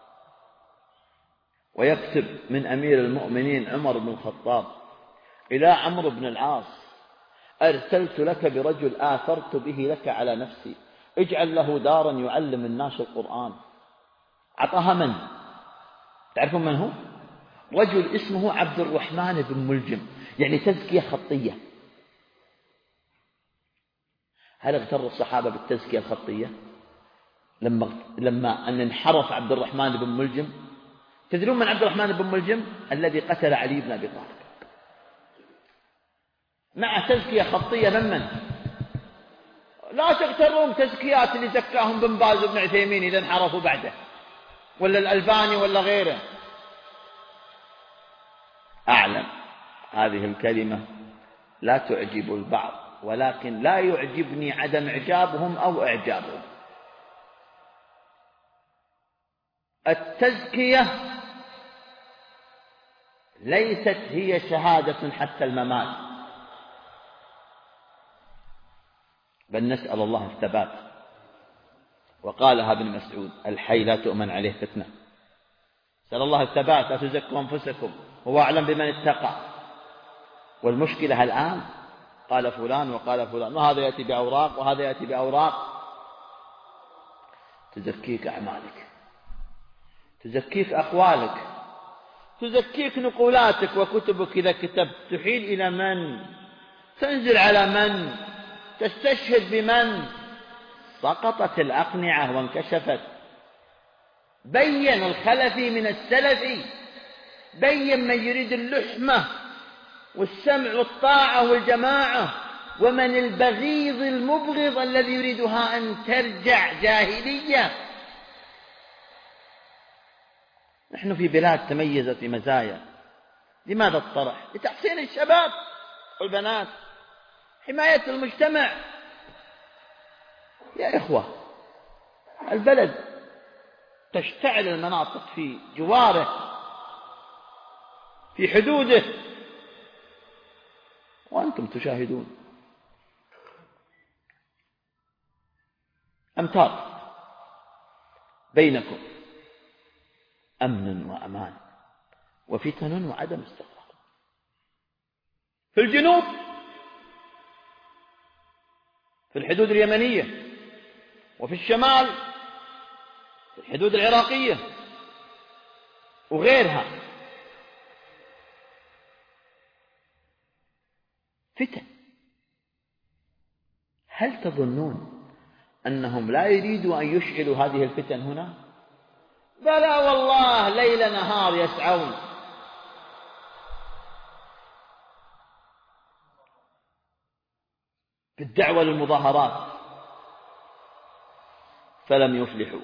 ويكتب من أمير المؤمنين عمر بن الخطاب إلى عمرو بن العاص أرسلت لك برجل آثرت به لك على نفسي، اجعل له دارا يعلم الناس القرآن. عطاها من؟ تعرفون من هو؟ رجل اسمه عبد الرحمن بن ملجم، يعني تزكية خطية. هل اغتر الصحابة بالتزكية الخطية لما لما أن انحرف عبد الرحمن بن ملجم؟ تدرون من عبد الرحمن بن ملجم؟ الذي قتل علي بن أبي طالب. مع تزكية خطية من من؟ لا تغترون تزكيات اللي زكاهم بن باز وابن عثيمين إذا انحرفوا بعده، ولا الألباني ولا غيره. أعلم هذه الكلمة لا تعجب البعض، ولكن لا يعجبني عدم إعجابهم أو إعجابهم. التزكية ليست هي شهادة حتى الممات، بل نسأل الله الثبات. وقالها ابن مسعود الحي لا تؤمن عليه فتنة. نسأل الله الثبات، لا تزكوا أنفسكم هو أعلم بمن اتقى. والمشكلة الآن قال فلان وقال فلان، وهذا يأتي بأوراق وهذا يأتي بأوراق. تزكيك أعمالك، تزكيك أقوالك، تزكيك نقولاتك وكتبك. إذا كتبت تحيل إلى من؟ تنزل على من؟ تستشهد بمن؟ سقطت الأقنعة وانكشفت. بين الخلفي من السلفي، بين من يريد اللحمة والسمع والطاعة والجماعة، ومن البغيض المبغض الذي يريدها أن ترجع جاهلية. نحن في بلاد تميزت بمزايا. لماذا الطرح؟ لتحسين الشباب والبنات، حماية المجتمع. يا إخوة، البلد تشتعل المناطق في جواره في حدوده وأنتم تشاهدون. أمتار بينكم أمن وأمان وفتن وعدم استقرار. في الجنوب في الحدود اليمنية وفي الشمال في الحدود العراقية وغيرها فتن. هل تظنون أنهم لا يريدوا أن يشعلوا هذه الفتن هنا؟ بلى والله، ليل نهار يسعون. بالدعوة للمظاهرات فلم يفلحوا،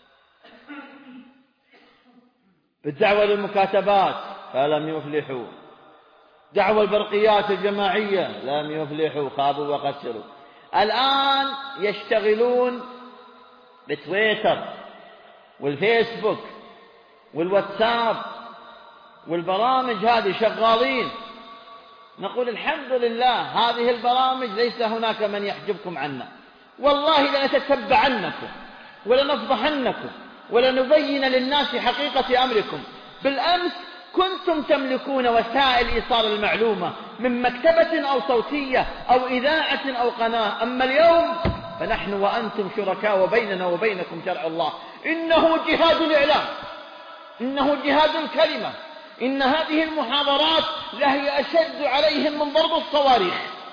بالدعوة للمكاتبات فلم يفلحوا، دعوة البرقيات الجماعية لم يفلحوا، خابوا وخسروا. الآن يشتغلون بتويتر والفيسبوك والواتساب والبرامج هذه، شغالين. نقول الحمد لله، هذه البرامج ليس هناك من يحجبكم عنا، والله لنتتبعنكم ولنفضحنكم ولنبين للناس حقيقة أمركم. بالأمس كنتم تملكون وسائل إيصال المعلومة من مكتبة أو صوتية أو إذاعة أو قناة، أما اليوم فنحن وأنتم شركاء، وبيننا وبينكم شرع الله. إنه جهاد الإعلام، إنه جهاد الكلمة، إن هذه المحاضرات لهي أشد عليهم من ضرب الصواريخ،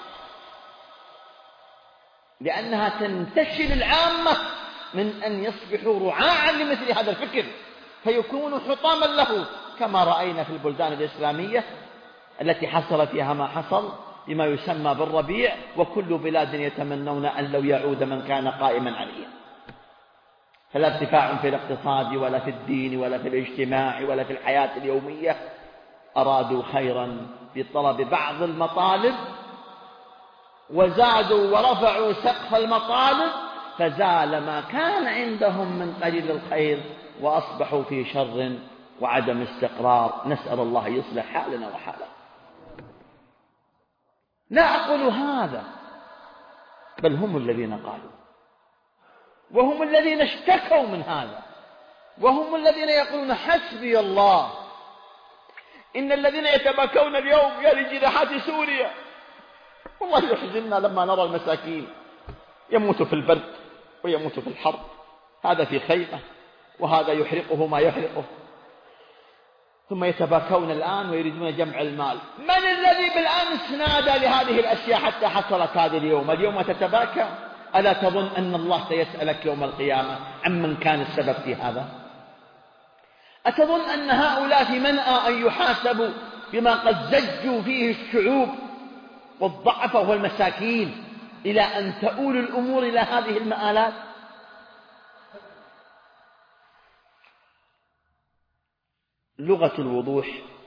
لأنها تنتشل العامة من أن يصبحوا رعاعا لمثل هذا الفكر فيكونوا حطاما له، كما رأينا في البلدان الإسلامية التي حصل فيها ما حصل بما يسمى بالربيع، وكل بلاد يتمنون أن لو يعود من كان قائما عليها. فلا ارتفاع في الاقتصاد ولا في الدين ولا في الاجتماع ولا في الحياة اليومية. أرادوا خيرا بطلب بعض المطالب وزادوا ورفعوا سقف المطالب، فزال ما كان عندهم من قليل الخير وأصبحوا في شر وعدم استقرار. نسأل الله يصلح حالنا وحاله. لا أقول هذا، بل هم الذين قالوا، وهم الذين اشتكوا من هذا، وهم الذين يقولون حسبي الله. إن الذين يتباكون اليوم يا لجناحات سوريا، والله يحزننا لما نرى المساكين يموت في البرد ويموت في الحر، هذا في خيمة وهذا يحرقه ما يحرقه، ثم يتباكون الآن ويريدون جمع المال. من الذي بالأمس نادى لهذه الأشياء حتى حصلت هذه اليوم؟ اليوم تتباكى. ألا تظن أن الله سيسألك يوم القيامة عمن كان السبب في هذا؟ أتظن أن هؤلاء في منأى أن يحاسبوا بما قد زجوا فيه الشعوب والضعفة والمساكين إلى أن تؤول الأمور إلى هذه المآلات؟ لغة الوضوح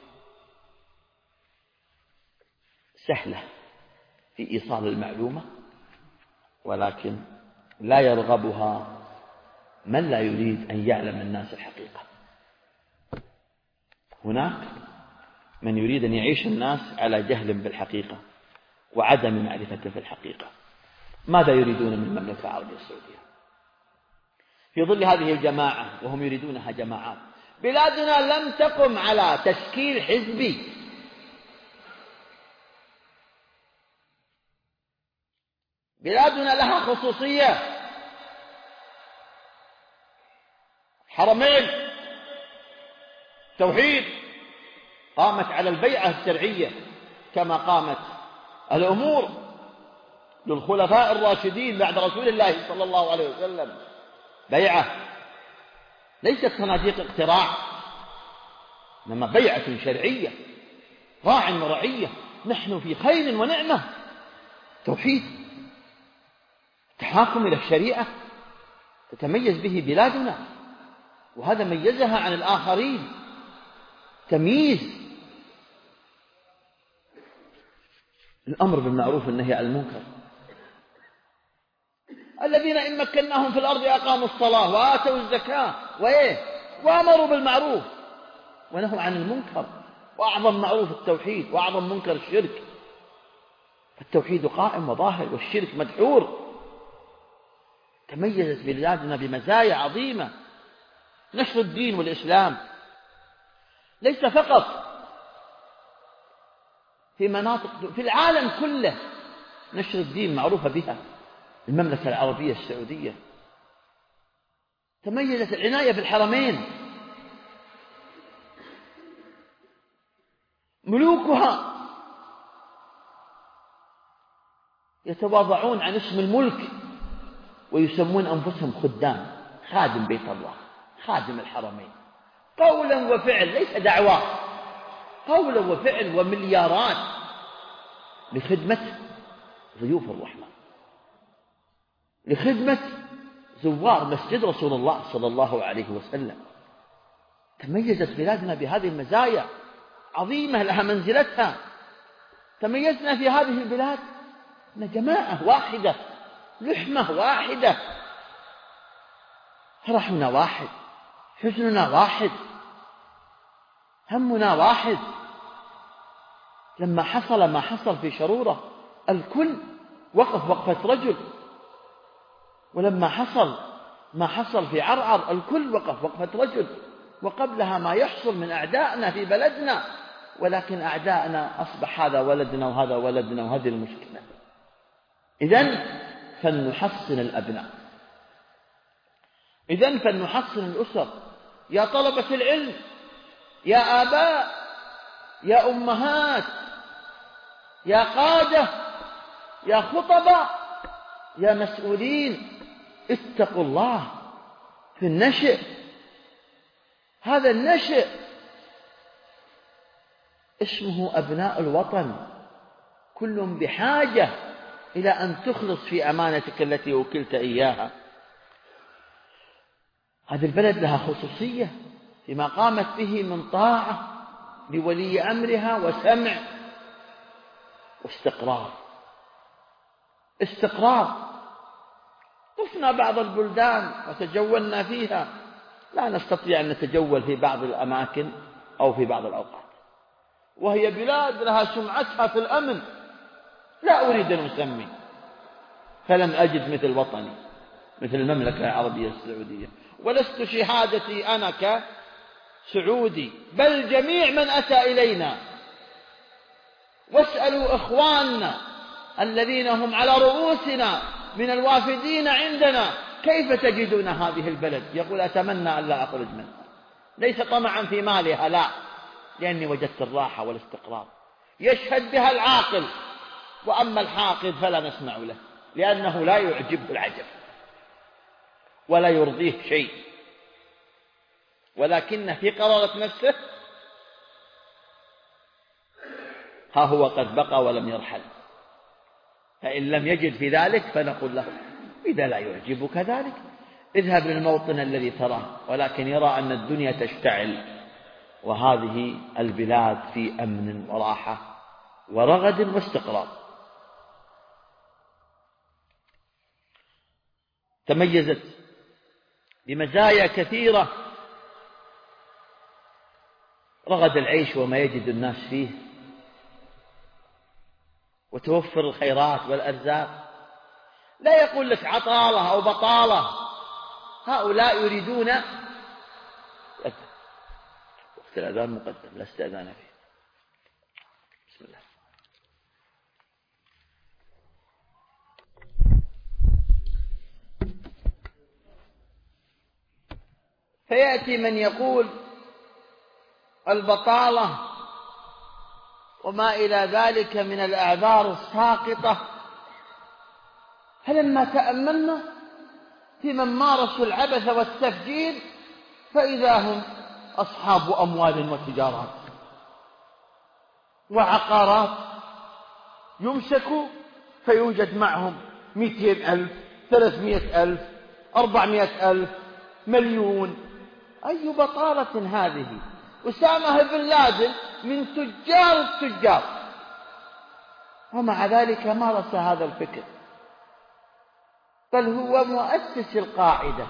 سهلة في إيصال المعلومة، ولكن لا يرغبها من لا يريد أن يعلم الناس الحقيقة. هناك من يريد أن يعيش الناس على جهل بالحقيقة وعدم معرفة في الحقيقة. ماذا يريدون من المملكة العربية السعودية في ظل هذه الجماعة وهم يريدونها جماعات؟ بلادنا لم تقم على تشكيل حزبي، بلادنا لها خصوصية. حرمين توحيد قامت على البيعة الشرعية كما قامت الأمور للخلفاء الراشدين بعد رسول الله صلى الله عليه وسلم. بيعة ليست صناديق اقتراع، إنما بيعة شرعية، راع ورعية. نحن في خير ونعمة. توحيد، تحاكم إلى الشريعة تتميز به بلادنا، وهذا ميزها عن الآخرين، تمييز. الأمر بالمعروف والنهي عن المنكر. الذين إن مكناهم في الأرض أقاموا الصلاة وآتوا الزكاة وإيه وأمروا بالمعروف ونهوا عن المنكر. وأعظم معروف التوحيد وأعظم منكر الشرك، فالتوحيد قائم وظاهر والشرك مدحور. تميزت بلادنا بمزايا عظيمة. نشر الدين والإسلام ليس فقط في مناطق، في العالم كله نشر الدين معروفة بها المملكة العربية السعودية. تميزت العناية بالحرمين. ملوكها يتواضعون عن اسم الملك ويسمون أنفسهم خدام، خادم بيت الله، خادم الحرمين، قولا وفعل، ليس دعوة، قولا وفعل ومليارات لخدمة ضيوف الرحمن، لخدمة زوار مسجد رسول الله صلى الله عليه وسلم. تميزت بلادنا بهذه المزايا عظيمة لها منزلتها. تميزنا في هذه البلاد أن جماعة واحدة، لحمة واحدة، فرحنا واحد، حزننا واحد، همنا واحد. لما حصل ما حصل في شرورة الكل وقف وقفة رجل، ولما حصل ما حصل في عرعر الكل وقف وقفة رجل، وقبلها ما يحصل من أعدائنا في بلدنا، ولكن أعدائنا أصبح هذا ولدنا وهذا ولدنا وهذه المشكلة. إذن فلنحصن الأبناء، إذن فلنحصن الأسر. يا طلبة العلم، يا آباء، يا أمهات، يا قادة، يا خطباء، يا مسؤولين، اتقوا الله في النشء. هذا النشء اسمه أبناء الوطن، كل بحاجة إلى أن تخلص في أمانتك التي وكلت إياها. هذه البلد لها خصوصية فيما قامت به من طاعة لولي أمرها وسمع واستقرار. استقرار. طفنا بعض البلدان وتجولنا فيها، لا نستطيع أن نتجول في بعض الأماكن أو في بعض الأوقات، وهي بلاد لها سمعتها في الأمن. لا أريد أن أسمي، فلم أجد مثل وطني، مثل المملكة العربية السعودية. ولست شهادتي أنا كسعودي، بل جميع من أتى إلينا. واسألوا إخواننا الذين هم على رؤوسنا من الوافدين عندنا كيف تجدون هذه البلد، يقول أتمنى أن لا أخرج منها، ليس طمعا في مالها، لا، لأني وجدت الراحة والاستقرار. يشهد بها العاقل، وأما الحاقد فلا نسمع له، لأنه لا يعجبه العجب ولا يرضيه شيء، ولكن في قرارة نفسه ها هو قد بقى ولم يرحل. فإن لم يجد في ذلك فنقول له إذا لا يعجبك ذلك اذهب للموطن الذي تراه، ولكن يرى أن الدنيا تشتعل وهذه البلاد في أمن وراحة ورغد واستقرار. تميزت بمزايا كثيرة، رغد العيش وما يجد الناس فيه، وتوفر الخيرات والأرزاق. لا يقول لك عطالة أو بطالة، هؤلاء يريدون. وقت الأذان مقدم، لا استئذان فيه. بسم الله. فيأتي من يقول البطالة وما إلى ذلك من الأعذار الساقطة. فلما تأملنا في من مارسوا العبث والتفجير فإذا هم أصحاب أموال وتجارات وعقارات، يمسكوا فيوجد معهم مئتين ألف، ثلاثمائة ألف، أربعمائة ألف، مليون. أي بطالة هذه! أسامة بن لادن من تجار التجار، ومع ذلك مارس هذا الفكر، بل هو مؤسس القاعدة.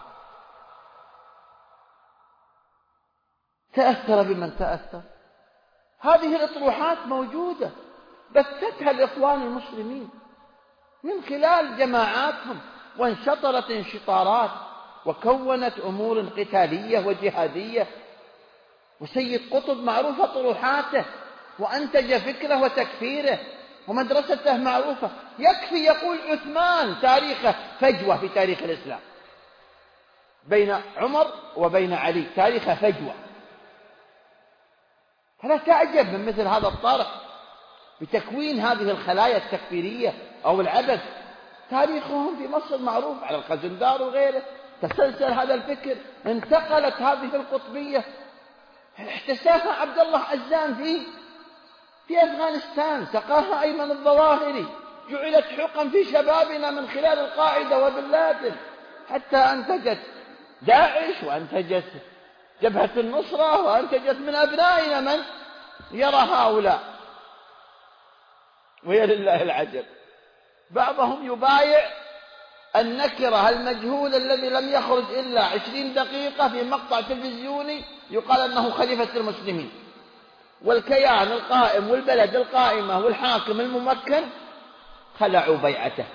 تأثر بمن تأثر. هذه الأطروحات موجودة بثتها الإخوان المسلمين من خلال جماعاتهم، وانشطرت انشطارات وكونت أمور قتالية وجهادية. وسيد قطب معروفة طروحاته، وأنتج فكره وتكفيره، ومدرسته معروفة. يكفي يقول عثمان تاريخه فجوة في تاريخ الإسلام، بين عمر وبين علي تاريخ فجوة، فلا تعجب من مثل هذا الطرح بتكوين هذه الخلايا التكفيرية أو العبث. تاريخهم في مصر معروف على الخزندار وغيره، تسلسل هذا الفكر، انتقلت هذه القطبية، احتساها عبد الله عزام في في أفغانستان، سقاها أيمن الظواهري، جعلت حقا في شبابنا من خلال القاعدة وبن لادن، حتى أنتجت داعش وأنتجت جبهة النصرة وأنتجت من أبنائنا من يرى هؤلاء. ويا لله العجب، بعضهم يبايع النكرة المجهول الذي لم يخرج إلا عشرين دقيقة في مقطع تلفزيوني يقال أنه خليفة المسلمين، والكيان القائم والبلد القائمة والحاكم الممكن خلعوا بيعته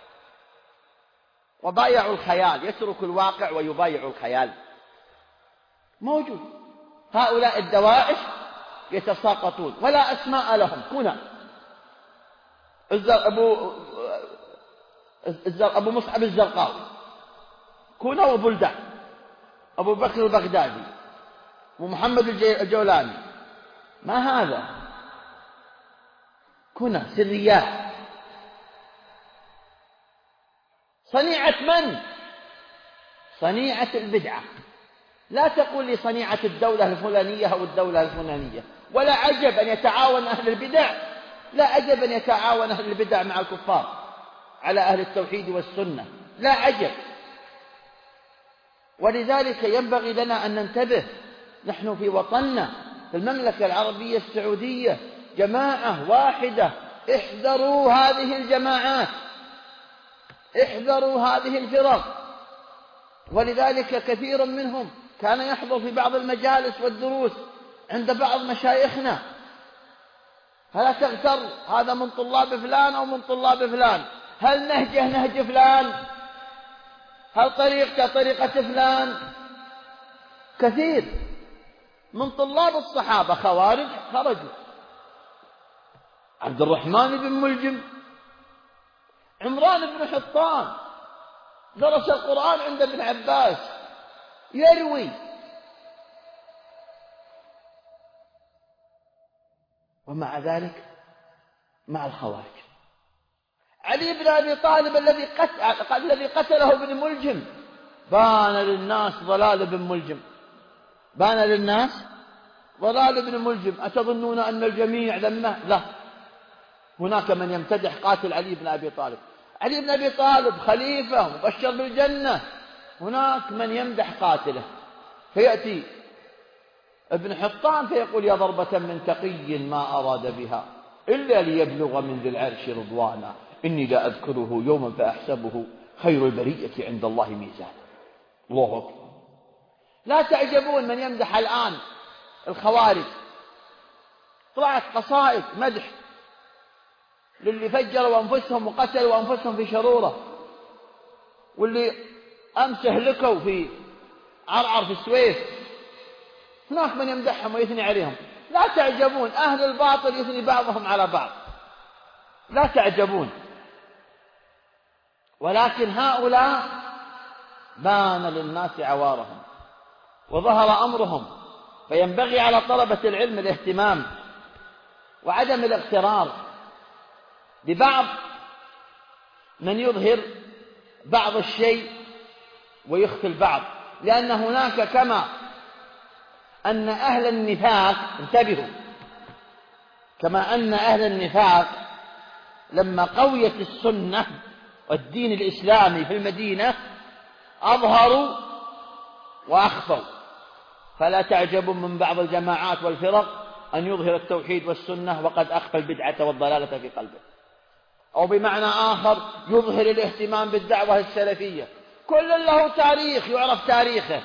وبايعوا الخيال، يترك الواقع ويبايع الخيال. موجود هؤلاء الدواعش يتساقطون ولا أسماء لهم. كنا أبو أبو مصعب الزرقاوي، كنا وبلدان، أبو بكر البغدادي ومحمد الجولاني، ما هذا؟ كنا سريات. صنيعة من؟ صنيعة البدعة. لا تقول لي صنيعة الدولة الفلانية أو الدولة الفلانية. ولا عجب أن يتعاون أهل البدع، لا عجب أن يتعاون أهل البدع مع الكفار على أهل التوحيد والسنة، لا عجب. ولذلك ينبغي لنا أن ننتبه. نحن في وطننا في المملكة العربية السعودية جماعة واحدة، احذروا هذه الجماعات، احذروا هذه الفرق. ولذلك كثير منهم كان يحضر في بعض المجالس والدروس عند بعض مشايخنا، فلا تغتر هذا من طلاب فلان أو من طلاب فلان، هل نهجه نهج فلان، هل طريقته طريقة فلان. كثير من طلاب الصحابة خوارج خرجوا. عبد الرحمن بن ملجم، عمران بن حطان درس القرآن عند ابن عباس يروي، ومع ذلك مع الخوارج. علي بن أبي طالب الذي قتل الذي قتله ابن ملجم، بان للناس ضلال ابن ملجم، بان للناس ضلال ابن ملجم. أتظنون أن الجميع ذمه؟ لا، هناك من يمتدح قاتل علي بن أبي طالب. علي بن أبي طالب خليفة مبشر بالجنة، هناك من يمدح قاتله. فيأتي ابن حطان فيقول يا ضربة من تقي ما أراد بها إلا ليبلغ من ذي العرش رضوانا، إني لا أذكره يوما فأحسبه خير البرية عند الله ميزان. الله أكبر. لا تعجبون من يمدح الآن الخوارج، طلعت قصائد مدح للي فجروا أنفسهم وقتلوا أنفسهم في شرورة، واللي أمس هلكوا في عرعر في السويس، هناك من يمدحهم ويثني عليهم. لا تعجبون، أهل الباطل يثني بعضهم على بعض، لا تعجبون. ولكن هؤلاء بان للناس عوارهم وظهر أمرهم، فينبغي على طلبة العلم الاهتمام وعدم الاغترار ببعض من يظهر بعض الشيء ويخفي البعض، لأن هناك كما أن أهل النفاق، انتبهوا، كما أن أهل النفاق لما قويت السنة والدين الإسلامي في المدينة أظهروا وأخفوا، فلا تعجبوا من بعض الجماعات والفرق أن يظهر التوحيد والسنة وقد أخفى البدعة والضلالة في قلبه، أو بمعنى آخر يظهر الاهتمام بالدعوة السلفية. كل له تاريخ يعرف تاريخه،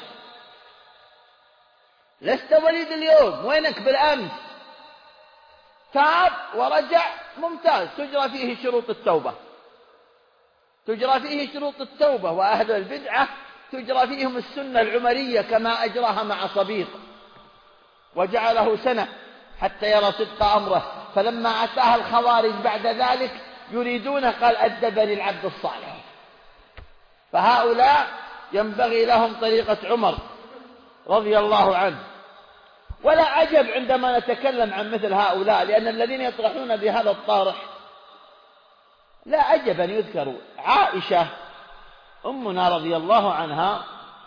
لست وليد اليوم، وينك بالأمس؟ تاب ورجع ممتاز، تجرى فيه شروط التوبة، تجرى فيه شروط التوبة. وأهل البدعة تجرى فيهم السنة العمرية كما أجراها مع صبيط، وجعله سنة حتى يرى صدق أمره، فلما أتاها الخوارج بعد ذلك يريدون، قال أدبني العبد الصالح. فهؤلاء ينبغي لهم طريقة عمر رضي الله عنه. ولا عجب عندما نتكلم عن مثل هؤلاء، لأن الذين يطرحون بهذا الطارح لا عجب أن يذكروا. عائشة أمنا رضي الله عنها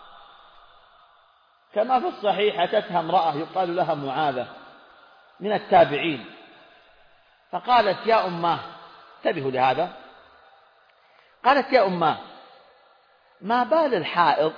كما في الصحيح أتتها امرأة يقال لها معاذة من التابعين، فقالت يا أماه، انتبهوا لهذا، قالت يا أماه ما بال الحائض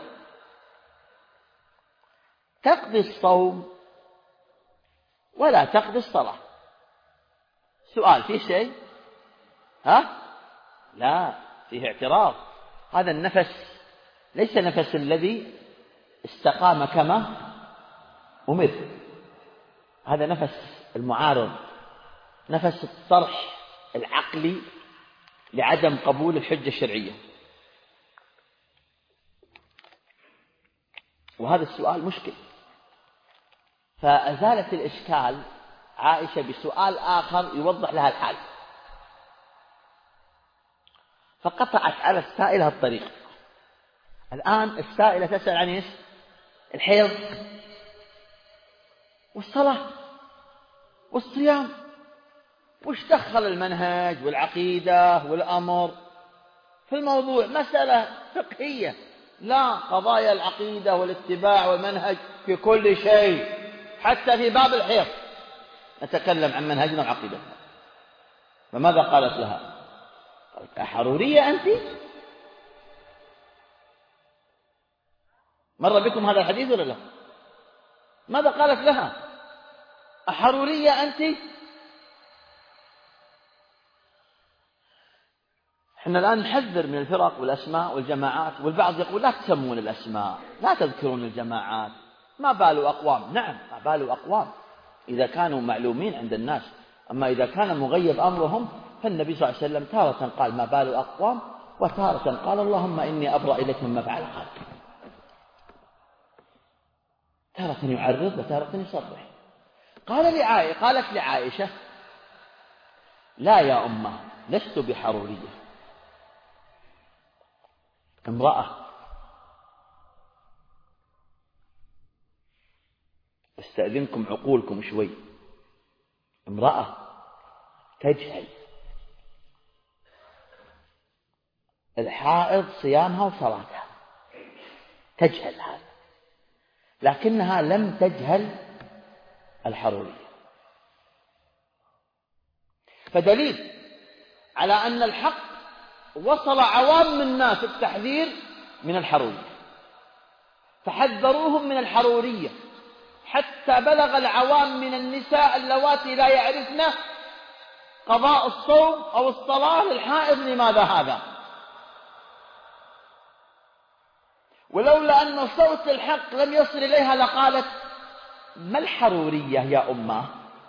تقضي الصوم ولا تقضي الصلاة؟ سؤال فيه شيء؟ ها؟ لا، فيه اعتراض. هذا النفس ليس نفس الذي استقام كما أمر، هذا نفس المعارض، نفس الطرح العقلي لعدم قبول الحجة الشرعية. وهذا السؤال مشكل، فأزالت الإشكال عائشة بسؤال آخر يوضح لها الحال، فقطعت على السائلة الطريق. الآن السائلة تسأل عن إيش؟ الحيض والصلاة والصيام، وش دخل المنهج والعقيدة والأمر في الموضوع؟ مسألة فقهية، لا، قضايا العقيدة والاتباع والمنهج في كل شيء، حتى في باب الحيض نتكلم عن منهجنا وعقيدتنا. فماذا قالت لها؟ قالت أحرورية أنت؟ مر بكم هذا الحديث ولا لا؟ ماذا قالت لها؟ أحرورية أنت؟ احنا الآن نحذر من الفرق والأسماء والجماعات، والبعض يقول لا تسمون الأسماء، لا تذكرون الجماعات، ما بال أقوام. نعم، ما بال أقوام إذا كانوا معلومين عند الناس، أما إذا كان مغيب أمرهم فالنبي صلى الله عليه وسلم تارة قال ما بال أقوام، وتارة قال اللهم إني أبرأ إليك مما فعل قلبي. تارة يعرض وتارة يصرح. قال لعائشة قالت لعائشة لا يا أمه لست بحرورية، امرأة استأذنكم عقولكم شوي، امرأة تجهل الحائض صيامها وصلاتها، تجهل هذا، لكنها لم تجهل الحرورية. فدليل على أن الحق وصل عوام الناس التحذير من الحرورية، فحذروهم من الحرورية حتى بلغ العوام من النساء اللواتي لا يعرفن قضاء الصوم أو الصلاة للحائض. لماذا هذا؟ ولولا أن صوت الحق لم يصل إليها لقالت ما الحرورية يا أمه؟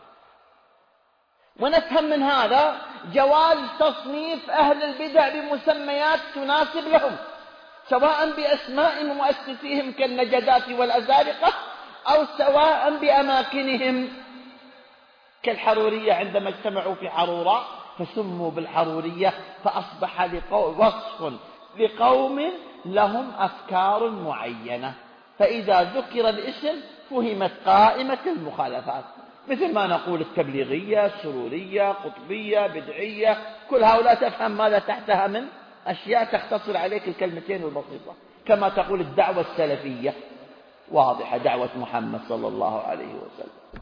ونفهم من هذا جواز تصنيف أهل البدع بمسميات تناسب لهم، سواء بأسماء مؤسسيهم كالنجدات والأزارقة، أو سواء بأماكنهم كالحرورية عندما اجتمعوا في حرورة فسموا بالحرورية، فأصبح وصف لقوم لهم أفكار معينة، فإذا ذكر الاسم فهمت قائمة المخالفات، مثل ما نقول التبليغية، السرورية، قطبية، بدعية، كل هؤلاء تفهم ماذا تحتها من أشياء تختصر عليك الكلمتين البسيطة، كما تقول الدعوة السلفية، واضحة، دعوة محمد صلى الله عليه وسلم.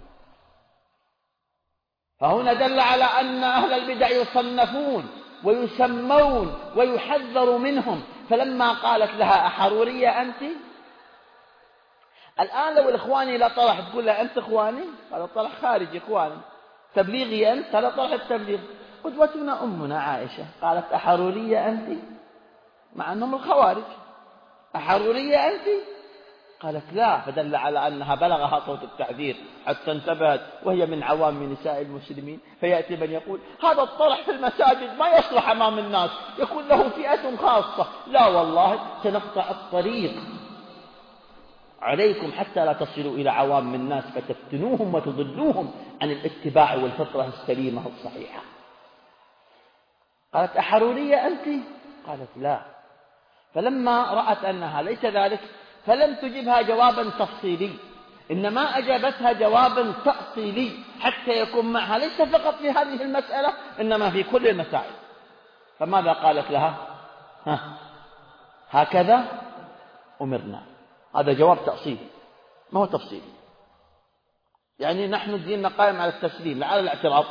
فهنا دل على أن أهل البدع يصنفون ويسمون ويحذر منهم. فلما قالت لها أحرورية أنت؟ الآن لو الإخواني لا طرح تقول لها أنت إخواني، هذا طرح خارجي، إخواني تبليغي أنت، هذا طرح التبليغ. قدوتنا أمنا عائشة قالت أحرورية أنت، مع أنهم الخوارج، أحرورية أنت؟ قالت لا، فدل على أنها بلغها صوت التحذير حتى انتبهت، وهي من عوام نساء المسلمين. فيأتي من يقول هذا الطرح في المساجد ما يصلح أمام الناس، يكون له فئة خاصة. لا والله، سنقطع الطريق عليكم حتى لا تصلوا إلى عوام الناس فتفتنوهم وتضلوهم عن الاتباع والفطرة السليمة الصحيحة. قالت أحرورية أنت؟ قالت لا. فلما رأت أنها ليس ذلك فلم تجبها جوابا تفصيلي، إنما أجابتها جوابا تأصيلي حتى يكون معها ليس فقط في هذه المسألة إنما في كل المسائل. فماذا قالت لها؟ ها هكذا أمرنا. هذا جواب تأصيلي ما هو تفصيلي. يعني نحن ديننا قائم على التسليم لا على الاعتراض.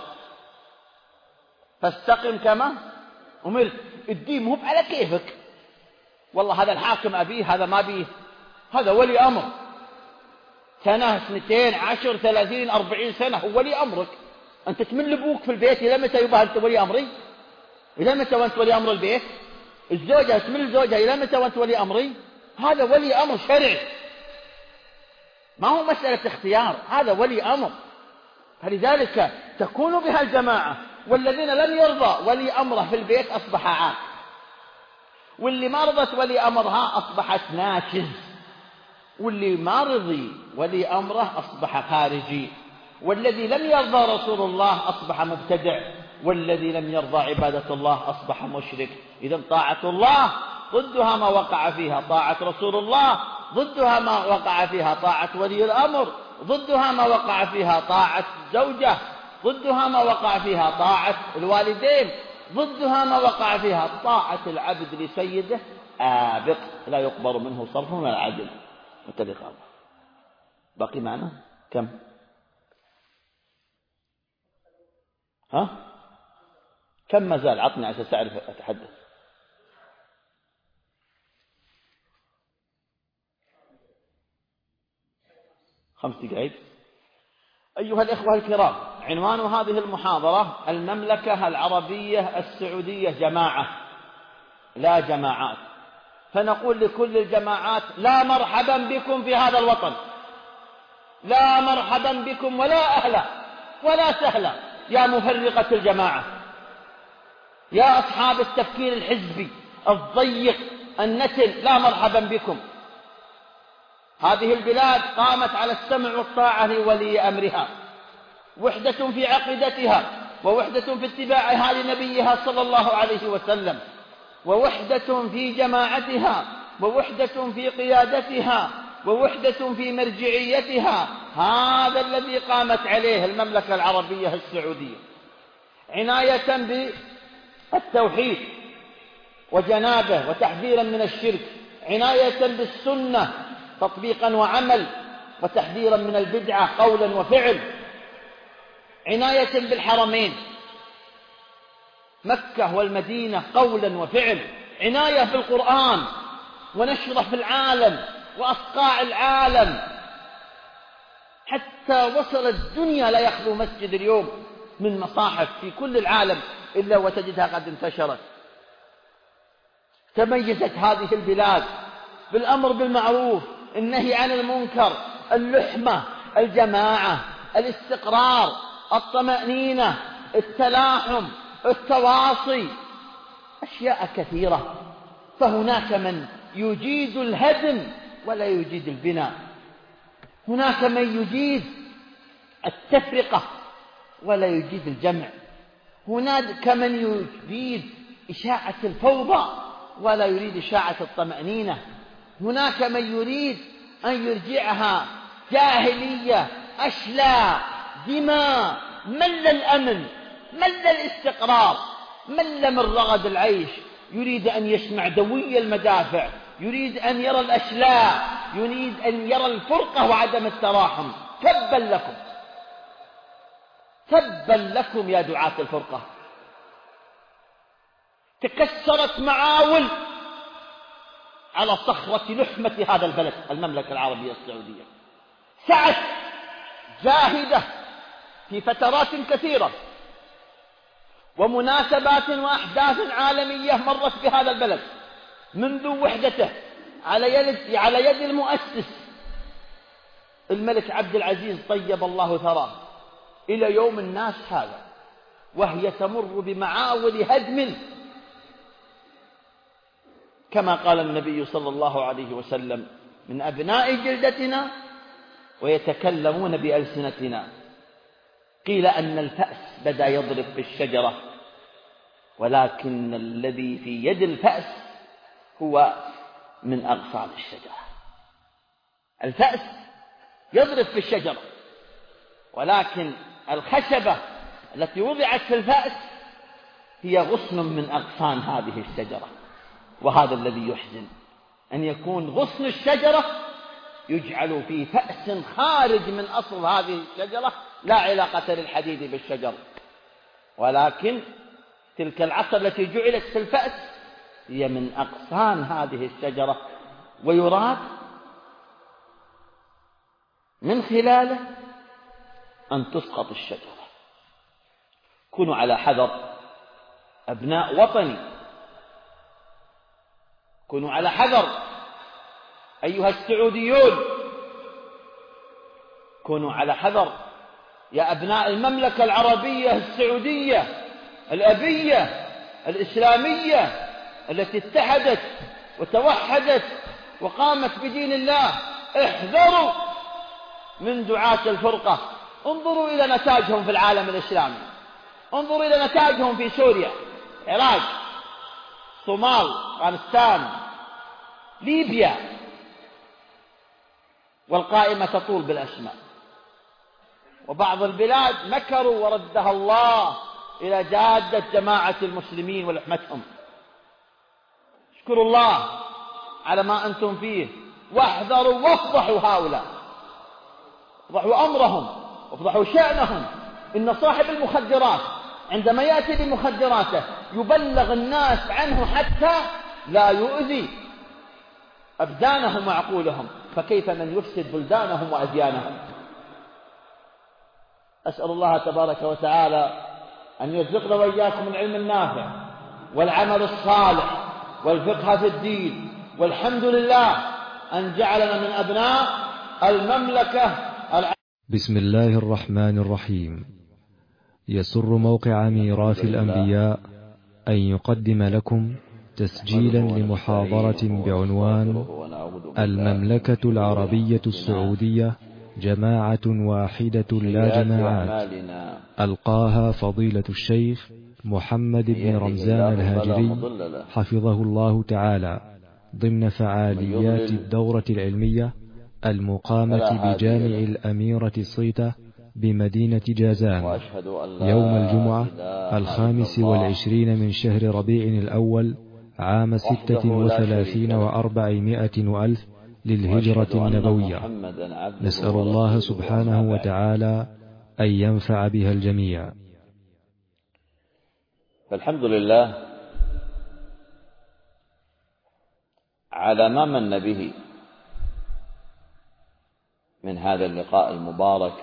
فاستقم كما أمرت. الدين مو على كيفك، والله هذا الحاكم أبيه هذا ما بيه، هذا ولي أمر، سنة اثنتين عشر ثلاثين أربعين سنة هو ولي أمرك. أنت تمل أبوك في البيت إلى متى يبقى أنت ولي أمري؟ إلى متى وأنت ولي أمر البيت؟ الزوجة تمل زوجها إلى متى وأنت ولي أمري؟ هذا ولي أمر شرعي، ما هو مسألة اختيار، هذا ولي أمر. فلذلك تكون بها الجماعة. والذين لم يرضى ولي أمره في البيت أصبح عاق، واللي ما رضت ولي أمرها أصبحت ناشز، واللي ما رضي ولي أمره أصبح خارجي، والذي لم يرضى رسول الله أصبح مبتدع، والذي لم يرضى عبادة الله أصبح مشرك. إذن طاعة الله ضدها ما وقع فيها طاعة رسول الله، ضدها ما وقع فيها طاعة ولي الأمر، ضدها ما وقع فيها طاعة الزوجة، ضدها ما وقع فيها طاعة الوالدين، ضدها ما وقع فيها طاعة العبد لسيده آبق لا يقبل منه صرف من العدل. متى قال باقي معنا كم؟ ها كم ما زال؟ عطني عشان أعرف أتحدث. خمس دقائق. أيها الإخوة الكرام، عنوان هذه المحاضرة المملكة العربية السعودية جماعة لا جماعات. فنقول لكل الجماعات لا مرحبا بكم في هذا الوطن، لا مرحبا بكم ولا أهلا ولا سهلا يا مفرقة الجماعة، يا أصحاب التفكير الحزبي الضيق النتن، لا مرحبا بكم. هذه البلاد قامت على السمع والطاعة لولي أمرها، وحدة في عقيدتها، ووحدة في اتباعها لنبيها صلى الله عليه وسلم، ووحدة في جماعتها، ووحدة في قيادتها، ووحدة في مرجعيتها. هذا الذي قامت عليه المملكة العربية السعودية، عناية بالتوحيد وجنابه وتحذيرا من الشرك، عناية بالسنة تطبيقا وعمل، وتحذيرا من البدعة قولا وفعل، عناية بالحرمين مكة والمدينة قولا وفعل، عناية بالقرآن ونشره في العالم وأصقاع العالم، حتى وصل الدنيا لا يخلو مسجد اليوم من مصاحف في كل العالم إلا وتجدها قد انتشرت. تميزت هذه البلاد بالأمر بالمعروف، النهي عن المنكر، اللحمة، الجماعة، الاستقرار، الطمأنينة، التلاحم، التواصي، أشياء كثيرة. فهناك من يجيد الهدم ولا يجيد البناء، هناك من يجيد التفرقة ولا يجيد الجمع، هناك من يريد إشاعة الفوضى ولا يريد إشاعة الطمأنينة، هناك من يريد أن يرجعها جاهلية أشلاء دماء، مل الأمن، مل الاستقرار، مل من رغد العيش، يريد أن يسمع دوي المدافع، يريد أن يرى الأشلاء، يريد أن يرى الفرقة وعدم التراحم. تبا لكم، تبا لكم يا دعاة الفرقة. تكسرت معاول على صخرة لحمة هذا البلد المملكة العربية السعودية، سعت جاهدة في فترات كثيرة ومناسبات وأحداث عالمية مرت بهذا البلد منذ وحدته على يد على يد المؤسس الملك عبد العزيز طيب الله ثراه إلى يوم الناس هذا، وهي تمر بمعاول هدم، كما قال النبي صلى الله عليه وسلم: من أبناء جلدتنا ويتكلمون بألسنتنا. قيل أن الفأس بدأ يضرب بالشجرة، ولكن الذي في يد الفأس هو من أغصان الشجرة. الفأس يضرب في الشجرة، ولكن الخشبة التي وضعت في الفأس هي غصن من أغصان هذه الشجرة. وهذا الذي يحزن، أن يكون غصن الشجرة يجعل في فأس خارج من أصل هذه الشجرة لا علاقة للحديد بالشجر، ولكن تلك العصا التي جعلت في الفأس هي من أغصان هذه الشجرة، ويراد من خلاله أن تسقط الشجرة. كونوا على حذر أبناء وطني، كونوا على حذر أيها السعوديون، كونوا على حذر يا أبناء المملكة العربية السعودية الأبية الإسلامية التي اتحدت وتوحدت وقامت بدين الله. احذروا من دعاة الفرقة. انظروا إلى نتائجهم في العالم الإسلامي، انظروا إلى نتائجهم في سوريا، العراق، الصومال، أفغانستان، ليبيا، والقائمة تطول بالأسماء. وبعض البلاد مكروا وردها الله إلى جادة جماعة المسلمين ولحمتهم. اشكروا الله على ما أنتم فيه، واحذروا وافضحوا هؤلاء، افضحوا أمرهم وافضحوا شأنهم. إن صاحب المخدرات عندما يأتي بمخدراته يبلغ الناس عنه حتى لا يؤذي أبدانهم وعقولهم، فكيف من يفسد بلدانهم وأديانهم. أسأل الله تبارك وتعالى أن يرزقنا وإياكم العلم النافع والعمل الصالح والفقه في الدين، والحمد لله أن جعلنا من أبناء المملكة الع... بسم الله الرحمن الرحيم. يسر موقع ميراث الأنبياء أن يقدم لكم تسجيلا لمحاضرة بعنوان المملكة العربية السعودية جماعة واحدة لا جماعات، ألقاها فضيلة الشيخ محمد بن رمزان الهاجري حفظه الله تعالى ضمن فعاليات الدورة العلمية المقامة بجامع الأميرة صيتة بمدينة جازان يوم الجمعة الخامس والعشرين من شهر ربيع الأول عام ستة وثلاثين وأربعمائة وألف للهجرة النبوية. نسأل الله سبحانه وتعالى أن ينفع بها الجميع. فالحمد لله على ما من به من هذا اللقاء المبارك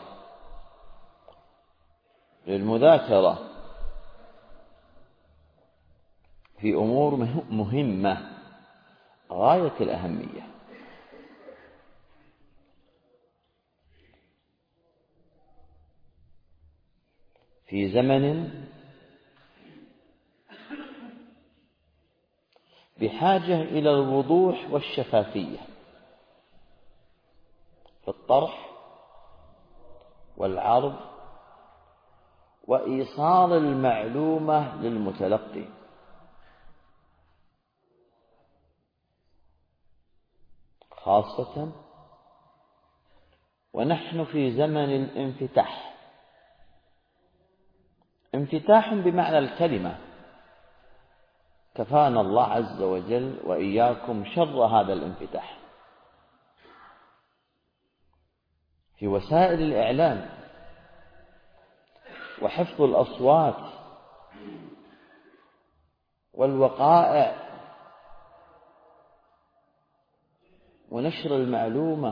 للمذاكرة في أمور مهمة غاية الأهمية. في زمن بحاجة إلى الوضوح والشفافية في الطرح والعرض وإيصال المعلومة للمتلقي، خاصة ونحن في زمن الانفتاح، انفتاح بمعنى الكلمة. كفانا الله عز وجل وإياكم شر هذا الانفتاح في وسائل الإعلام وحفظ الأصوات والوقائع ونشر المعلومة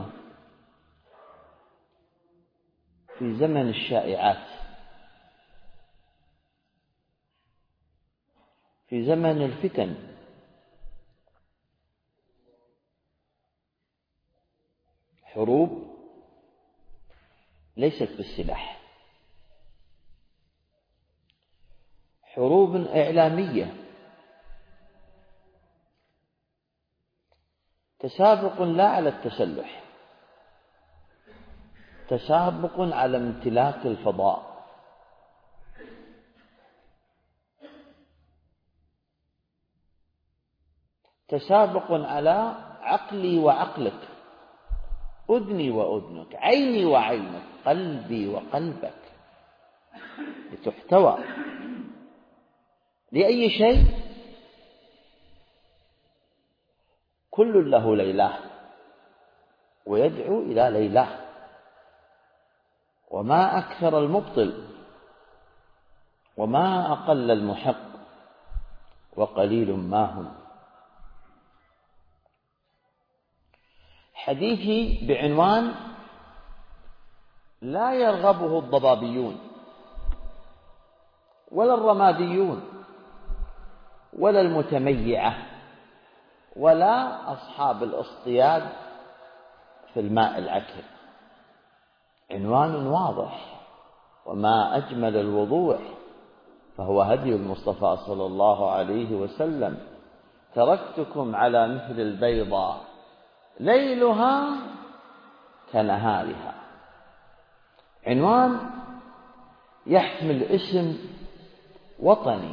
في زمن الشائعات، في زمن الفتن. حروب ليست بالسلاح، حروب إعلامية، تسابق لا على التسلح، تسابق على امتلاك الفضاء. تسابق على عقلي وعقلك، أذني وأذنك، عيني وعينك، قلبي وقلبك، لتحتوى لأي شيء كل له ليلاه ويدعو إلى ليلاه. وما أكثر المبطل وما أقل المحق وقليل ما هم. حديثي بعنوان لا يرغبه الضبابيون ولا الرماديون ولا المتميعة ولا أصحاب الاصطياد في الماء العكر. عنوان واضح، وما أجمل الوضوح، فهو هدي المصطفى صلى الله عليه وسلم: تركتكم على مثل البيضاء ليلها كنهارها. عنوان يحمل اسم وطني،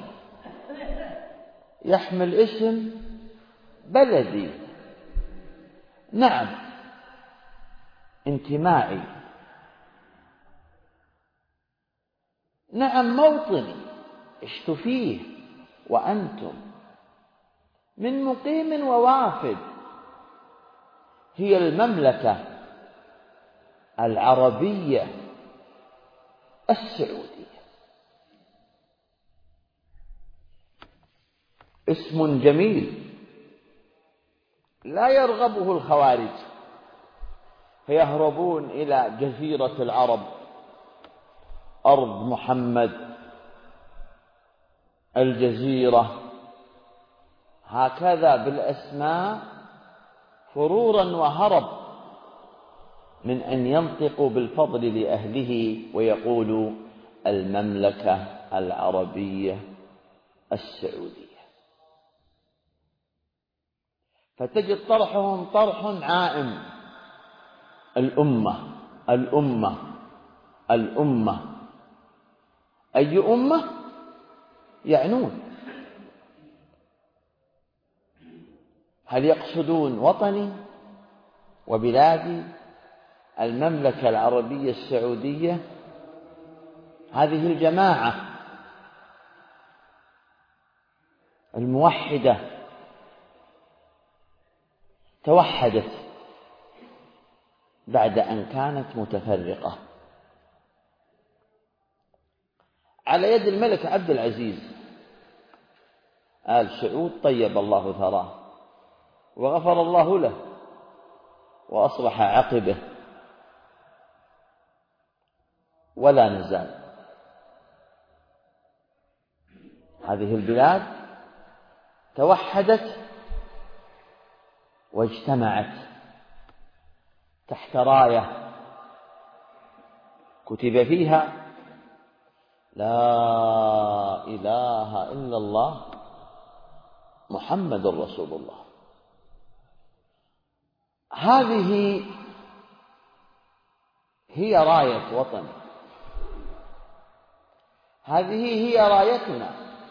يحمل اسم بلدي، نعم انتمائي، نعم موطني عشت فيه وأنتم، من مقيم ووافد. هي المملكة العربية السعودية. اسم جميل لا يرغبه الخوارج، فيهربون إلى جزيرة العرب، أرض محمد، الجزيرة، هكذا بالأسماء، فرورا وهرب من أن ينطقوا بالفضل لأهله ويقولوا المملكة العربية السعودية. فتجد طرحهم طرح عائم: الأمة الأمة الأمة. أي أمة يعنون؟ هل يقصدون وطني وبلادي المملكة العربية السعودية؟ هذه الجماعة الموحدة توحدت بعد أن كانت متفرقة على يد الملك عبد العزيز آل سعود، طيب الله ثراه وغفر الله له وأصلح عقبه، ولا نزال هذه البلاد توحدت واجتمعت تحت راية كتب فيها لا إله إلا الله محمد رسول الله. هذه هي راية وطن، هذه هي رايتنا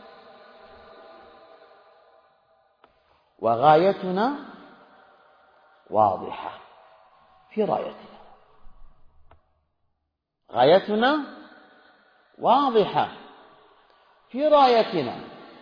وغايتنا واضحة في رايتنا، غايتنا واضحة في رايتنا.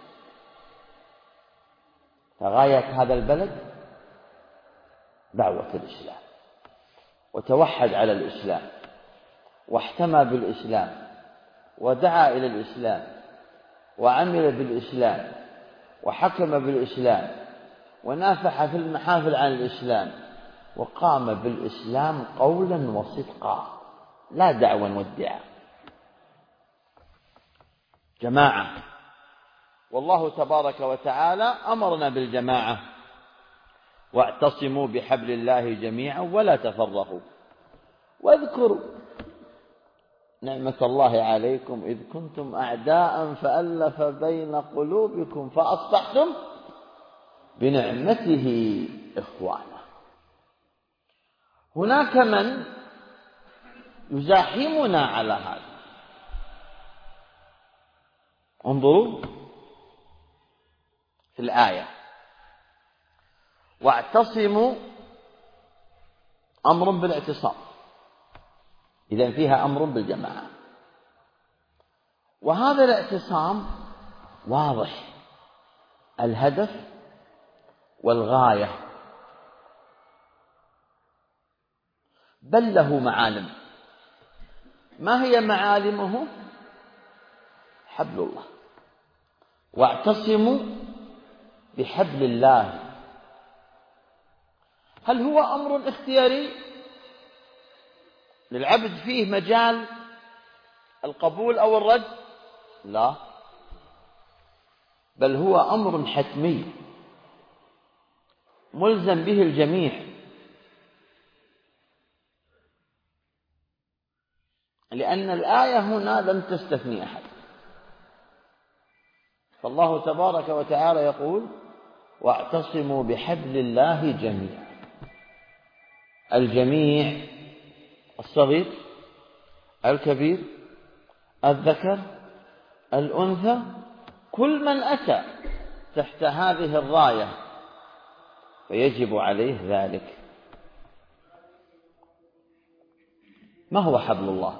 فغاية هذا البلد دعوة الإسلام، وتوحد على الإسلام، واحتمى بالإسلام، ودعا إلى الإسلام، وعمل بالإسلام، وحكم بالإسلام، ونافح في المحافل عن الإسلام، وقام بالإسلام قولا وصدقا، لا دعوى وادعاء. جماعة، والله تبارك وتعالى أمرنا بالجماعة: واعتصموا بحبل الله جميعا ولا تفرقوا واذكروا نعمة الله عليكم إذ كنتم أعداء فألف بين قلوبكم فأصبحتم بنعمته إخوانا. هناك من يزاحمنا على هذا. انظروا في الآية: واعتصموا أمر بالاعتصام، إذن فيها أمر بالجماعة. وهذا الاعتصام واضح الهدف والغاية، بل له معالم. ما هي معالمه؟ حبل الله، واعتصموا بحبل الله. هل هو أمر اختياري للعبد فيه مجال القبول أو الرد؟ لا، بل هو أمر حتمي ملزم به الجميع، لأن الآية هنا لم تستثني أحد. فالله تبارك وتعالى يقول: واعتصموا بحبل الله جميعا. الجميع الصغير الكبير الذكر الأنثى، كل من أتى تحت هذه الراية فيجب عليه ذلك. ما هو حبل الله؟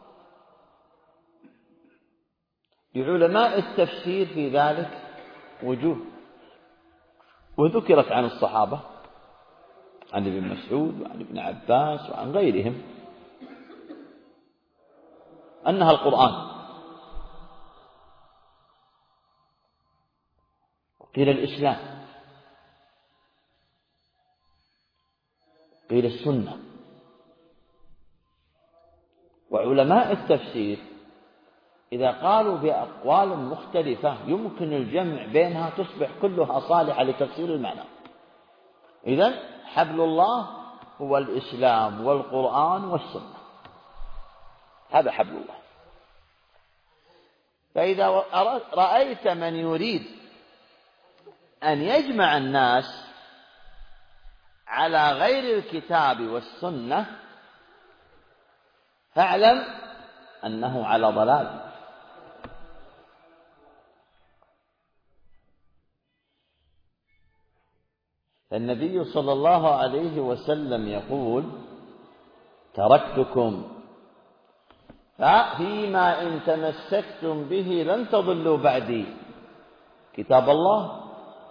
لعلماء التفسير في ذلك وجوه، وذكرت عن الصحابة، عن ابن مسعود وعن ابن عباس وعن غيرهم، أنها القرآن، قيل الإسلام، قيل السنة. وعلماء التفسير إذا قالوا بأقوال مختلفة يمكن الجمع بينها تصبح كلها صالحة لتفسير المعنى. إذن حبل الله هو الإسلام والقرآن والسنة، هذا حبل الله. فإذا رأيت من يريد أن يجمع الناس على غير الكتاب والسنة فاعلم أنه على ضلال. النبي صلى الله عليه وسلم يقول: تركتكم فيما إن تمسكتم به لن تضلوا بعدي، كتاب الله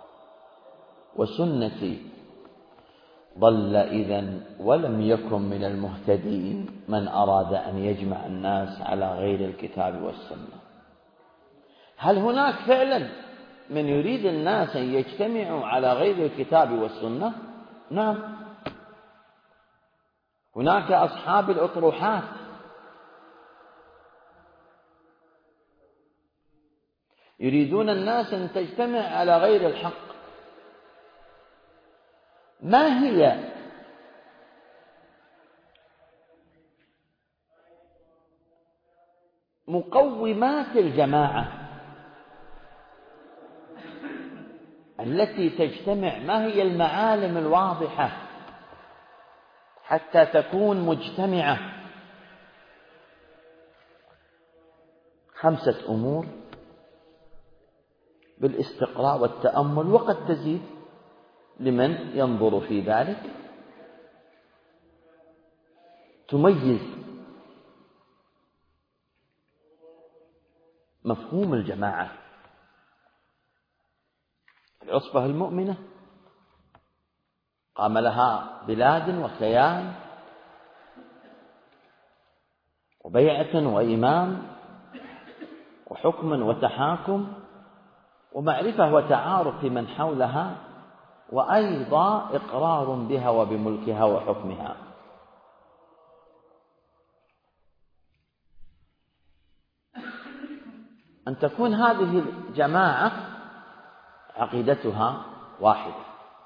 وسنتي. ضل إذن ولم يكن من المهتدين من أراد أن يجمع الناس على غير الكتاب والسنة. هل هناك فعلا من يريد الناس أن يجتمعوا على غير الكتاب والسنة؟ نعم، هناك أصحاب الأطروحات، يريدون الناس أن تجتمع على غير الحق. ما هي مقومات الجماعة التي تجتمع؟ ما هي المعالم الواضحة حتى تكون مجتمعة؟ خمسة أمور بالاستقراء والتأمل، وقد تزيد لمن ينظر في ذلك، تميز مفهوم الجماعة. العصبة المؤمنة قام لها بلاد وكيان وبيعة وإمام وحكم وتحاكم ومعرفة وتعارف من حولها، وأيضا إقرار بها وبملكها وحكمها. أن تكون هذه الجماعة عقيدتها واحدة،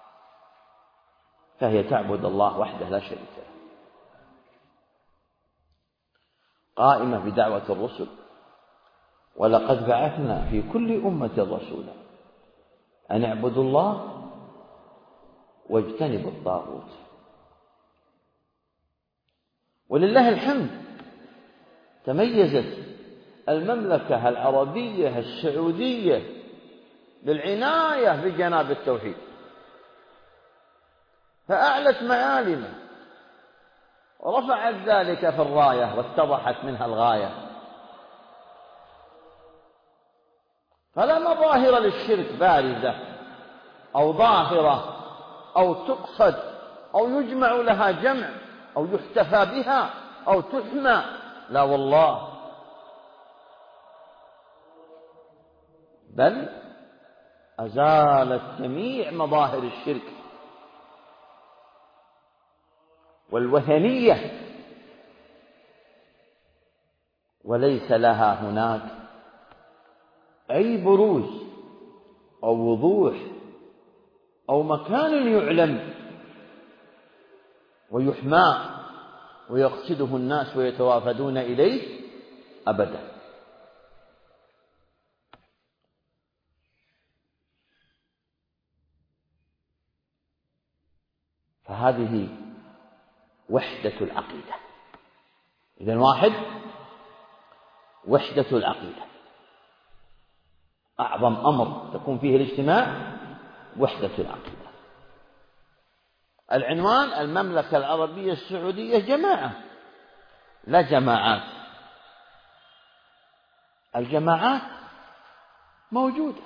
فهي تعبد الله وحده لا شريك له، قائمة بدعوة الرسل: ولقد بعثنا في كل أمة رسولا أن اعبدوا الله واجتنبوا الطاغوت. ولله الحمد تميزت المملكة العربية السعودية بالعناية بجناب التوحيد، فأعلت معالمه ورفعت ذلك في الراية واتضحت منها الغاية. فلا مظاهر للشرك بارزة أو ظاهرة أو تقصد أو يجمع لها جمع أو يحتفى بها أو تحمى، لا والله، بل أزالت جميع مظاهر الشرك والوثنية، وليس لها هناك أي بروز أو وضوح أو مكان يعلم ويحمى ويقصده الناس ويتوافدون إليه أبدا. فهذه وحدة العقيدة. إذن واحد، وحدة العقيدة أعظم أمر تكون فيه الاجتماع، وحدة العقيدة. العنوان المملكة العربية السعودية جماعة لا جماعات. الجماعات موجودة،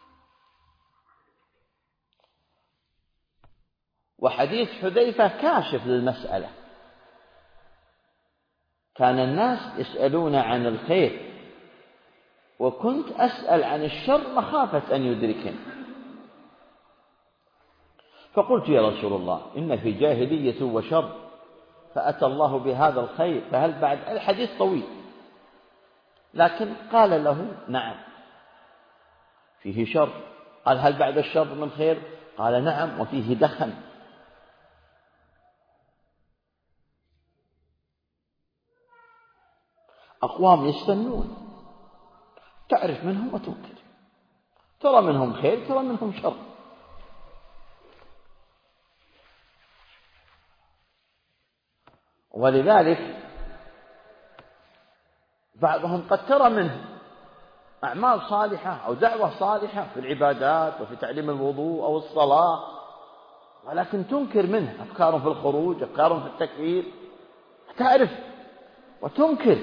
وحديث حذيفة كاشف للمسألة. كان الناس يسألون عن الخير وكنت أسأل عن الشر مخافة أن يدركني، فقلت يا رسول الله إن في جاهلية وشر فأتى الله بهذا الخير، فهل بعد؟ الحديث طويل، لكن قال له نعم فيه شر. قال هل بعد الشر من خير؟ قال نعم وفيه دخن. أقوام يستنون، تعرف منهم وتنكر، ترى منهم خير ترى منهم شر. ولذلك بعضهم قد ترى منه أعمال صالحة أو دعوة صالحة في العبادات وفي تعليم الوضوء أو الصلاة، ولكن تنكر منه أفكارهم في الخروج، أفكارهم في التكفير، تعرف وتنكر.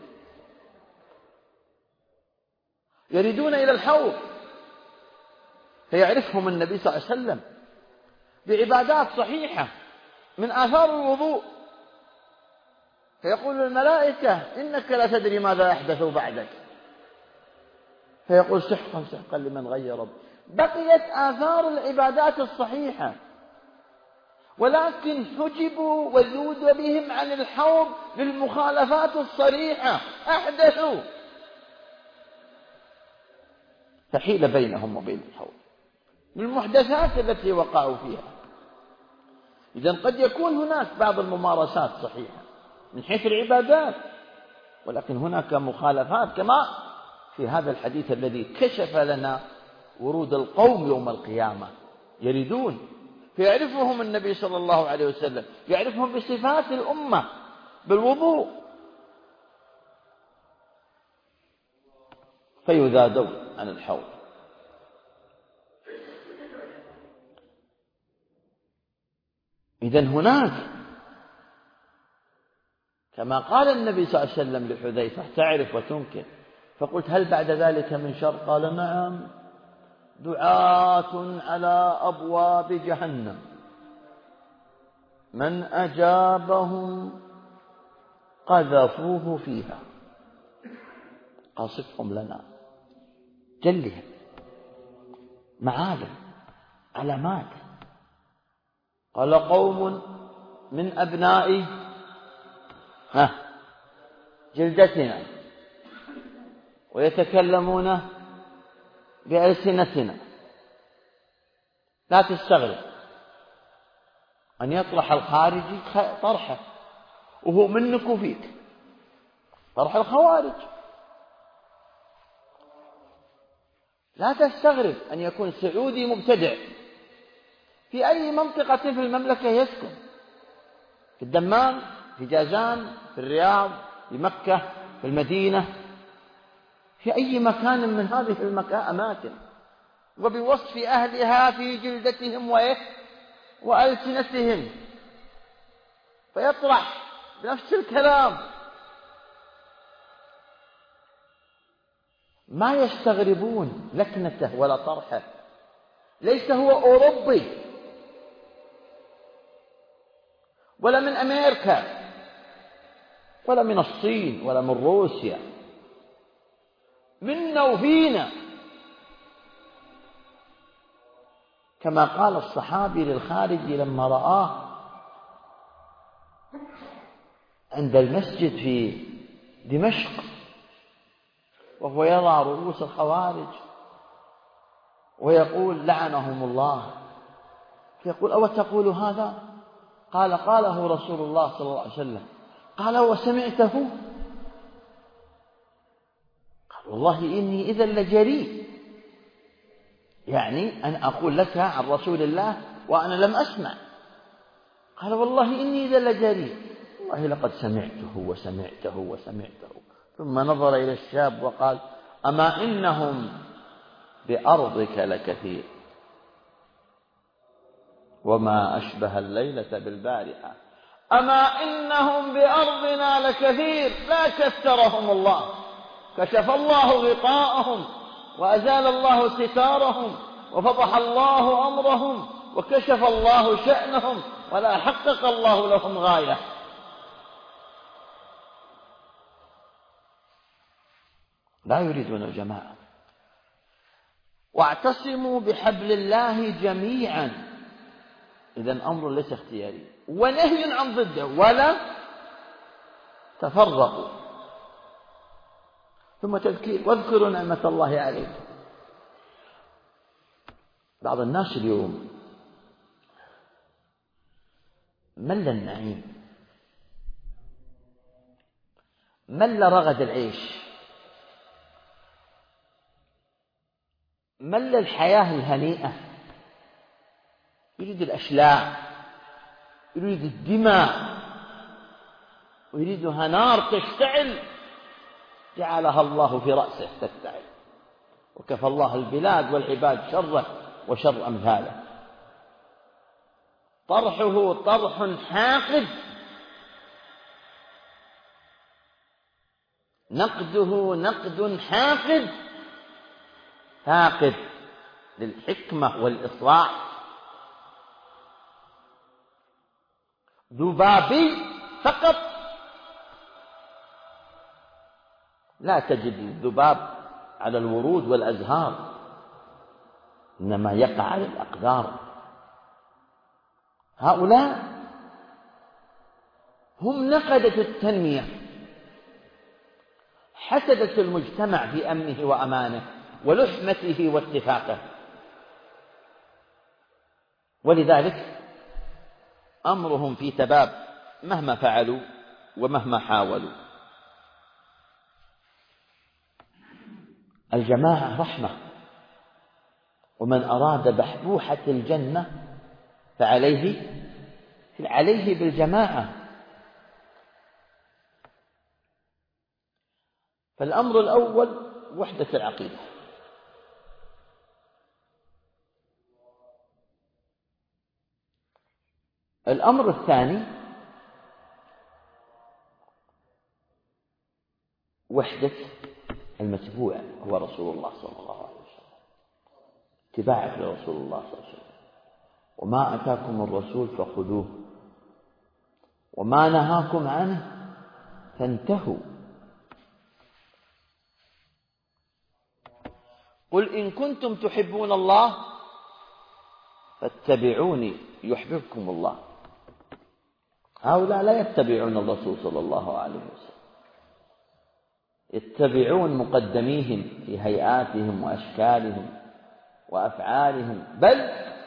يريدون إلى الحوض فيعرفهم النبي صلى الله عليه وسلم بعبادات صحيحة من آثار الوضوء، فيقول الملائكة إنك لا تدري ماذا أحدثوا بعدك، فيقول سحقا سحقا لمن غير. بقيت آثار العبادات الصحيحة، ولكن حجبوا وذود بهم عن الحوض للمخالفات الصريحة، أحدثوا، فحيل بينهم وبين الحوض بالمحدثات التي وقعوا فيها. إذن قد يكون هناك بعض الممارسات صحيحة من حيث العبادات، ولكن هناك مخالفات كما في هذا الحديث الذي كشف لنا ورود القوم يوم القيامة. يريدون فيعرفهم النبي صلى الله عليه وسلم، يعرفهم بصفات الأمة بالوضوء، فيذادون عن الحوض. إذن هناك كما قال النبي صلى الله عليه وسلم لحذيفة تعرف وتنكر، فقلت هل بعد ذلك من شر؟ قال نعم، دعاة على أبواب جهنم من أجابهم قذفوه فيها. قاصفهم لنا، جلهم، معالم، علامات. قال قوم من أبناء ها جلدتنا ويتكلمون بألسنتنا. لا تستغرب أن يطرح الخارجي طرحه وهو منك وفيك، طرح الخوارج. لا تستغرب أن يكون سعودي مبتدع في أي منطقة في المملكة يسكن، في الدمام، في جازان، في الرياض، في مكة، في المدينة، في أي مكان من هذه الأماكن، وبوصف أهلها في جلدتهم وإيه وألسنتهم فيطرح بنفس الكلام، ما يستغربون لكنته ولا طرحه، ليس هو أوروبي ولا من أمريكا ولا من الصين ولا من روسيا، منا وفينا. كما قال الصحابي للخارجي لما رآه عند المسجد في دمشق وهو يرى رؤوس الخوارج ويقول لعنهم الله، يقول أو تقول هذا؟ قال قاله رسول الله صلى الله عليه وسلم. قال وسمعته؟ قال والله إني إذا لجريء، يعني أن أقول لك عن رسول الله وأنا لم أسمع. قال والله إني إذا لجريء، والله لقد سمعته وسمعته وسمعته. ثم نظر إلى الشاب وقال أما إنهم بأرضك لكثير وما أشبه الليلة بالبارحة، أما إنهم بأرضنا لكثير لا كثرهم الله، كشف الله غطاءهم وأزال الله ستارهم وفضح الله أمرهم وكشف الله شأنهم ولا حقق الله لهم غاية. لا يريدون الجماعة. واعتصموا بحبل الله جميعا، إذن أمر ليس اختياري، ونهي عن ضده، ولا تفرقوا. ثم تذكير واذكروا نعمة الله عليكم. بعض الناس اليوم مل النعيم، مل رغد العيش، مل الحياة الهنيئة، يريد الأشلاء، يريد الدماء، ويريدها نار تشتعل جعلها الله في رأسه تشتعل، وكفى الله البلاد والعباد شره وشر أمثاله. طرحه طرح حاقد، نقده نقد حاقد، فاقد للحكمة والإصلاح، ذبابي فقط. لا تجد الذباب على الورود والأزهار، إنما يقع على الأقدار. هؤلاء هم نقدة التنمية، حسدة المجتمع في أمنه وأمانه ولحمته واتفاقه. ولذلك أمرهم في تباب مهما فعلوا ومهما حاولوا. الجماعة رحمة، ومن أراد بحبوحة الجنة فعليه عليه بالجماعة. فالأمر الأول وحدة العقيدة، الأمر الثاني وحدة المتبوع هو رسول الله صلى الله عليه وسلم، اتباعك لرسول الله صلى الله عليه وسلم. وما أتاكم الرسول فخذوه وما نهاكم عنه فانتهوا. قل إن كنتم تحبون الله فاتبعوني يحببكم الله. هؤلاء لا يتبعون الرسول صلى الله عليه وسلم، يتبعون مقدميهم في هيئاتهم وأشكالهم وأفعالهم، بل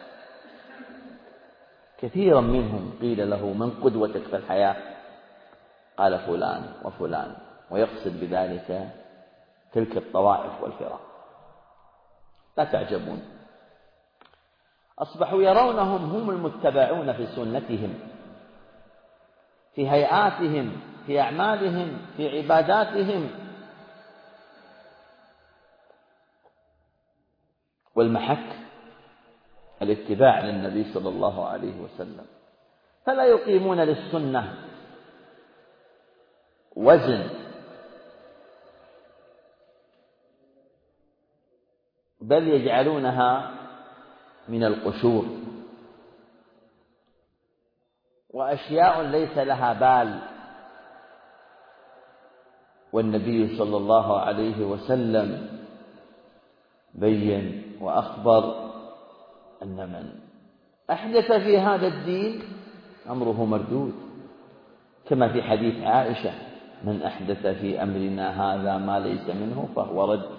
كثيرا منهم قيل له من قدوتك في الحياة؟ قال فلان وفلان، ويقصد بذلك تلك الطوائف والفرق. لا تعجبون، أصبحوا يرونهم هم المتبعون في سنتهم، في هيئاتهم، في أعمالهم، في عباداتهم. والمحك الاتباع للنبي صلى الله عليه وسلم، فلا يقيمون للسنة وزن، بل يجعلونها من القشور وأشياء ليس لها بال. والنبي صلى الله عليه وسلم بين وأخبر أن من أحدث في هذا الدين أمره مردود، كما في حديث عائشة: من أحدث في أمرنا هذا ما ليس منه فهو رد.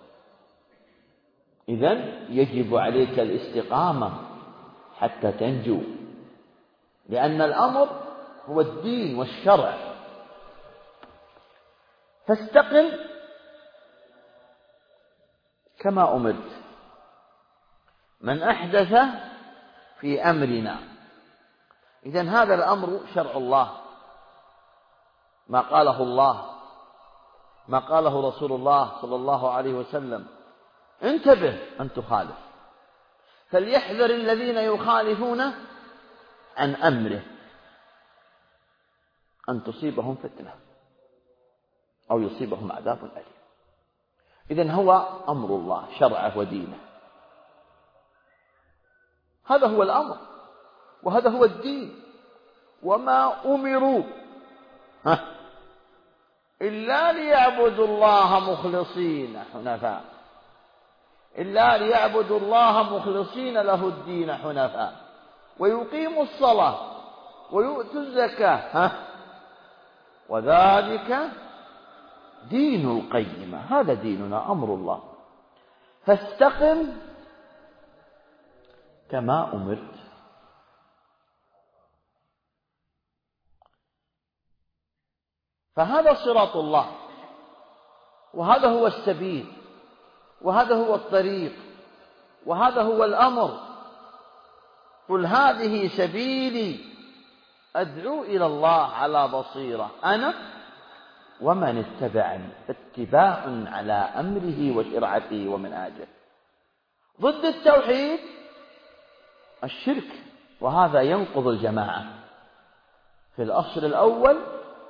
إذن يجب عليك الاستقامة حتى تنجو، لأن الأمر هو الدين والشرع. فاستقم كما أمرت. من أحدث في أمرنا، إذن هذا الأمر شرع الله، ما قاله الله، ما قاله رسول الله صلى الله عليه وسلم. انتبه أن تخالف، فليحذر الذين يخالفون عن أمره أن تصيبهم فتنة أو يصيبهم عذاب أليم. إذن هو أمر الله، شرعه ودينه، هذا هو الأمر وهذا هو الدين. وما أمروا إلا ليعبدوا الله مخلصين حنفاء، إلا ليعبدوا الله مخلصين له الدين حنفاء ويقيموا الصلاة ويؤتوا الزكاة، وذلك دين القيمة. هذا ديننا، أمر الله. فاستقم كما أمرت. فهذا صراط الله، وهذا هو السبيل، وهذا هو الطريق، وهذا هو الأمر. قل هذه سبيلي أدعو إلى الله على بصيرة أنا ومن اتبعني. اتباع على أمره وشرعته ومنهاجه. ضد التوحيد الشرك، وهذا ينقض الجماعة. في الأصل الأول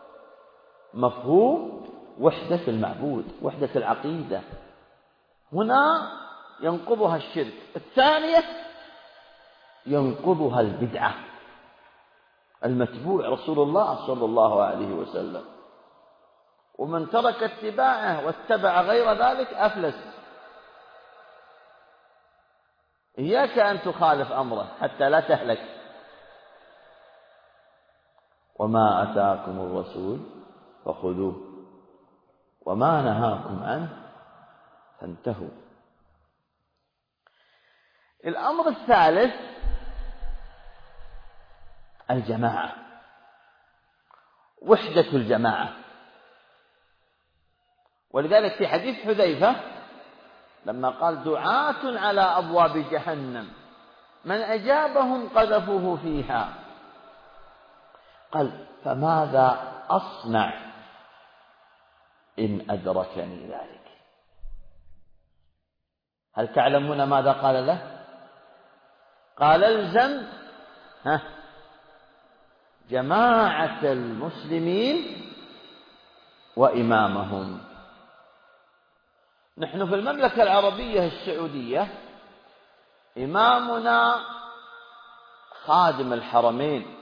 مفهوم وحدة المعبود، وحدة العقيدة، هنا ينقضها الشرك. الثانية ينقضها البدعة. المتبوع رسول الله صلى الله عليه وسلم، ومن ترك اتباعه واتبع غير ذلك أفلس. إياك أن تخالف أمره حتى لا تهلك. وما أتاكم الرسول فخذوه وما نهاكم عنه فانتهوا. الأمر الثالث الجماعة، وحدة الجماعة. ولذلك في حديث حذيفة لما قال: دعاة على أبواب جهنم من أجابهم قذفوه فيها، قال: فماذا أصنع إن أدركني ذلك؟ هل تعلمون ماذا قال له؟ قال: الزم ها جماعة المسلمين وإمامهم. نحن في المملكة العربية السعودية إمامنا خادم الحرمين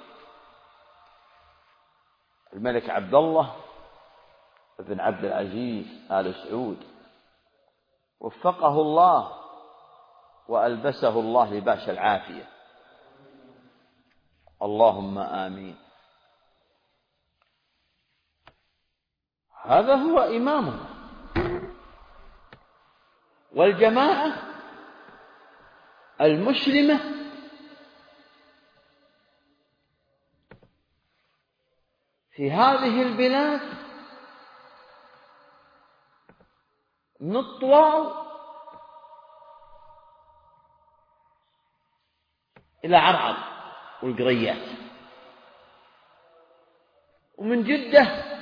الملك عبد الله بن عبد العزيز آل سعود، وفقه الله وألبسه الله لباس العافية، اللهم آمين. هذا هو إمامنا. والجماعة المسلمة في هذه البلاد من الطوال إلى عرعر والقريات، ومن جدة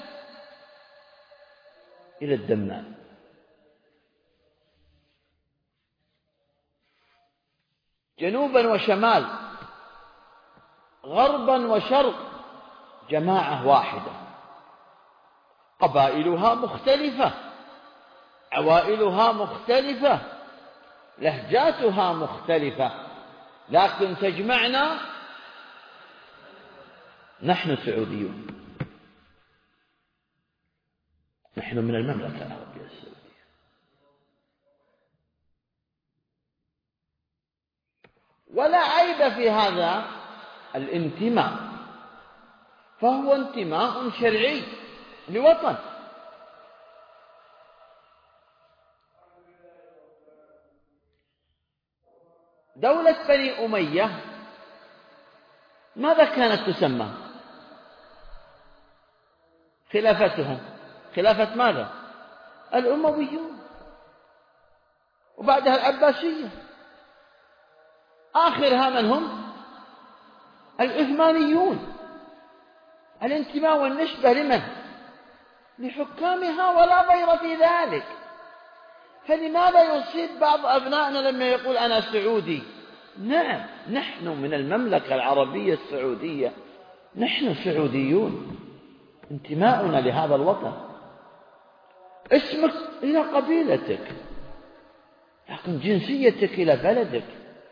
إلى الدمام. جنوبا وشمال، غربا وشرق، جماعة واحدة، قبائلها مختلفة، عوائلها مختلفة، لهجاتها مختلفة، لكن تجمعنا نحن سعوديون، نحن من المملكة العربية السعودية. ولا عيب في هذا الانتماء، فهو انتماء شرعي لوطن. دولة بني أمية ماذا كانت تسمى؟ خلافتهم خلافة ماذا؟ الأمويون، وبعدها العباسية، آخرها من هم؟ العثمانيون. الانتماء والنسبة لمن؟ لحكامها، ولا ضير في ذلك. فلماذا يصيب بعض أبنائنا لما يقول أنا سعودي؟ نعم، نحن من المملكة العربية السعودية، نحن سعوديون، انتماؤنا لهذا الوطن. اسمك إلى قبيلتك، لكن جنسيتك إلى بلدك.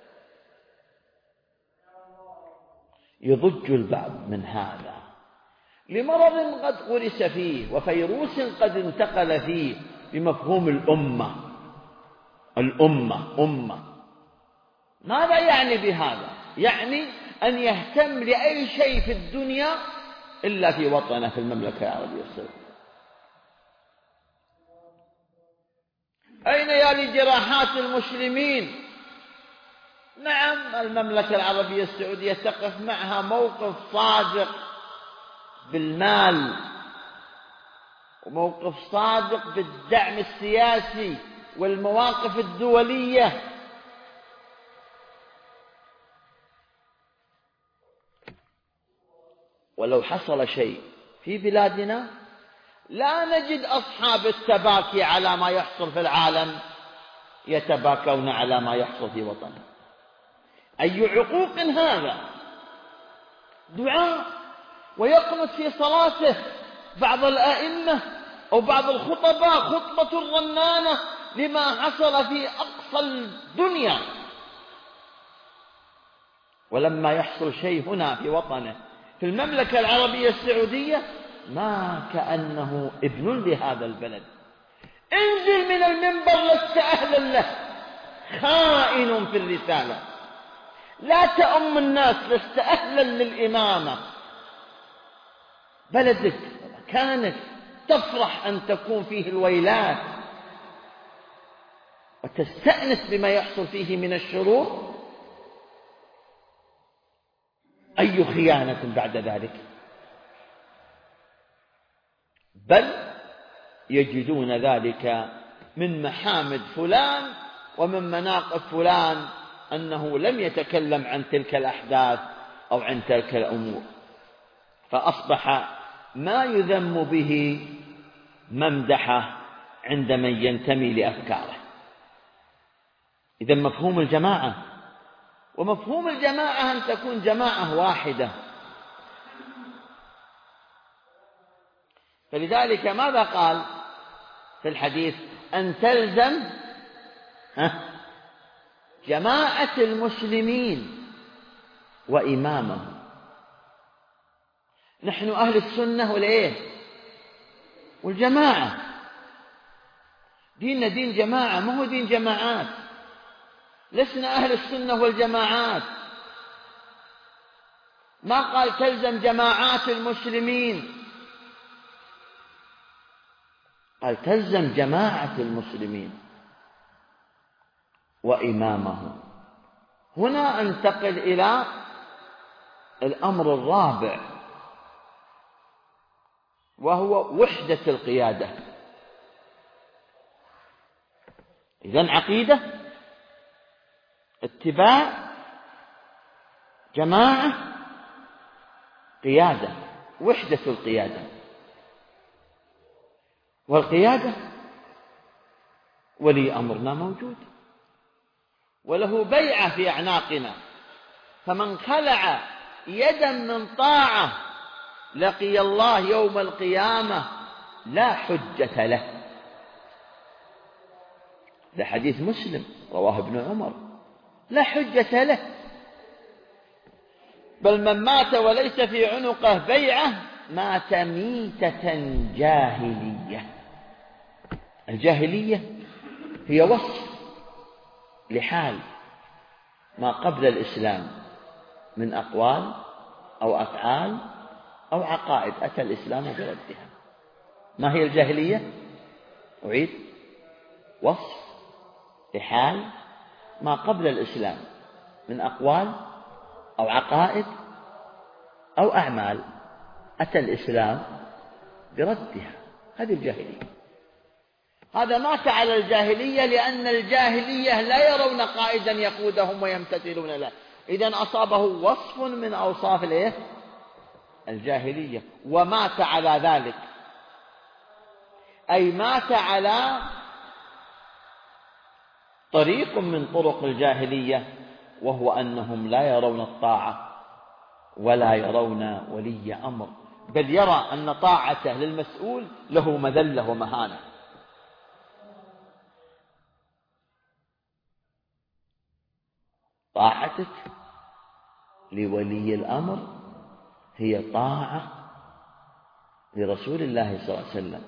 يضج البعض من هذا لمرض قد غرس فيه وفيروس قد انتقل فيه بمفهوم الأمة. الأمة أمة ماذا يعني بهذا؟ يعني أن يهتم لأي شيء في الدنيا إلا في وطنه في المملكة العربية السعودية. أين يا لجراحات المسلمين؟ نعم، المملكة العربية السعودية تقف معها موقف صادق بالمال، وموقف صادق بالدعم السياسي والمواقف الدولية. ولو حصل شيء في بلادنا لا نجد أصحاب التباكي على ما يحصل في العالم يتباكون على ما يحصل في وطنهم. أي عقوق هذا؟ دعاء ويقنط في صلاته بعض الآئمة أو بعض الخطباء خطبة رنانة لما حصل في أقصى الدنيا، ولما يحصل شيء هنا في وطنه في المملكة العربية السعودية ما كأنه ابن لهذا البلد. انزل من المنبر لست أهلا له، خائن في الرسالة، لا تأم الناس، لست أهلا للإمامة. بلدك مكانك تفرح أن تكون فيه الويلات وتستأنس بما يحصل فيه من الشرور. أي خيانة بعد ذلك؟ بل يجدون ذلك من محامد فلان ومن مناقب فلان أنه لم يتكلم عن تلك الأحداث أو عن تلك الأمور، فأصبح ما يذم به ممدحه عند من ينتمي لأفكاره. إذن مفهوم الجماعة، ومفهوم الجماعة أن تكون جماعة واحدة. فلذلك ماذا قال في الحديث؟ أن تلزم جماعة المسلمين وإمامهم. نحن أهل السنة والإيه والجماعة، ديننا دين جماعة، ما هو دين جماعات. لسنا أهل السنة والجماعات. ما قال تلزم جماعات المسلمين، قال تلزم جماعة المسلمين وإمامهم. هنا انتقل إلى الأمر الرابع، وهو وحدة القيادة. إذن عقيدة، اتباع، جماعة، قيادة، وحدة القيادة. والقيادة ولي أمرنا موجود، وله بيعة في أعناقنا، فمن خلع يدا من طاعة لقي الله يوم القيامة لا حجة له. ده حديث مسلم رواه ابن عمر. لا حجة له. بل من مات وليس في عنقه بيعة مات ميتة جاهلية. الجاهلية هي وصف لحال ما قبل الإسلام من أقوال أو أفعال أو عقائد أتى الإسلام بردها. ما هي الجاهلية؟ أعيد: وصف لحال ما قبل الإسلام من أقوال أو عقائد أو أعمال أتى الإسلام بردها. هذه الجاهلية. هذا مات على الجاهلية لأن الجاهلية لا يرون قائدا يقودهم ويمتثلون له. إذن أصابه وصف من أوصاف الإيه؟ الجاهلية، ومات على ذلك، أي مات على طريق من طرق الجاهلية، وهو أنهم لا يرون الطاعة ولا يرون ولي أمر، بل يرى أن طاعته للمسؤول له مذلة ومهانة. طاعتك لولي الأمر هي طاعة لرسول الله صلى الله عليه وسلم.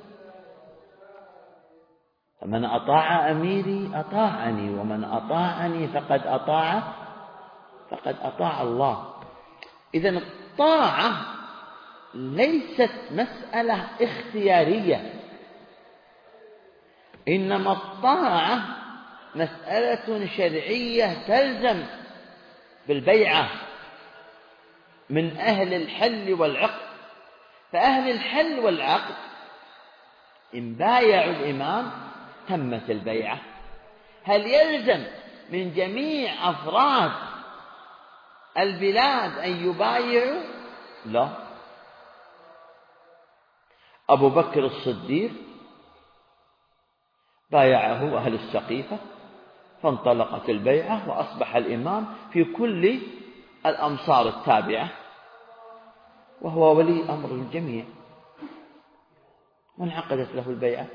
فمن أطاع أميري أطاعني، ومن أطاعني فقد أطاع فقد أطاع الله. إذن الطاعة ليست مسألة اختيارية، إنما الطاعة مسألة شرعية تلزم بالبيعة من أهل الحل والعقد. فأهل الحل والعقد إن بايعوا الإمام تمت البيعة. هل يلزم من جميع أفراد البلاد أن يبايعوا؟ لا. أبو بكر الصديق بايعه أهل السقيفة فانطلقت البيعة وأصبح الإمام في كل الأمصار التابعة، وهو ولي أمر الجميع، وانعقدت له البيعة.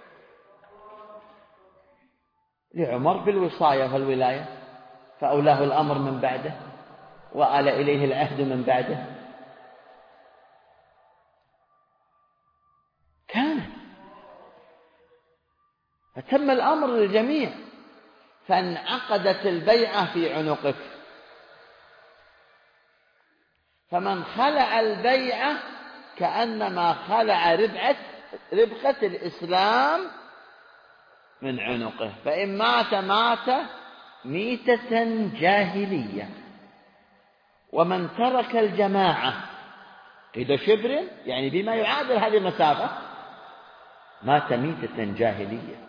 لعمر بالوصاية والولاية، فأولاه الأمر من بعده وآل إليه العهد من بعده. كان فتم الأمر للجميع، فانعقدت البيعة في عنقك. فمن خلع البيعة كأنما خلع ربعة ربقة الإسلام من عنقه، فإن مات مات ميتة جاهلية. ومن ترك الجماعة قيد شبر، يعني بما يعادل هذه المسافة، مات ميتة جاهلية.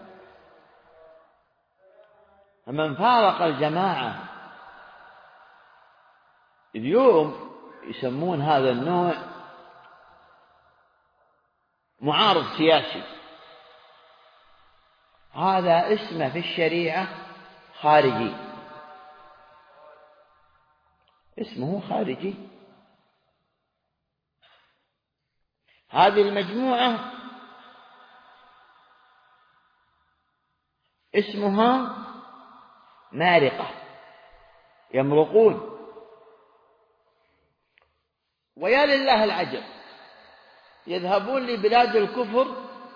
فمن فارق الجماعة، اليوم يسمون هذا النوع معارض سياسي. هذا اسمه في الشريعة خارجي، اسمه خارجي. هذه المجموعة اسمها مارقة، يمرقون. ويا لله العجب، يذهبون لبلاد الكفر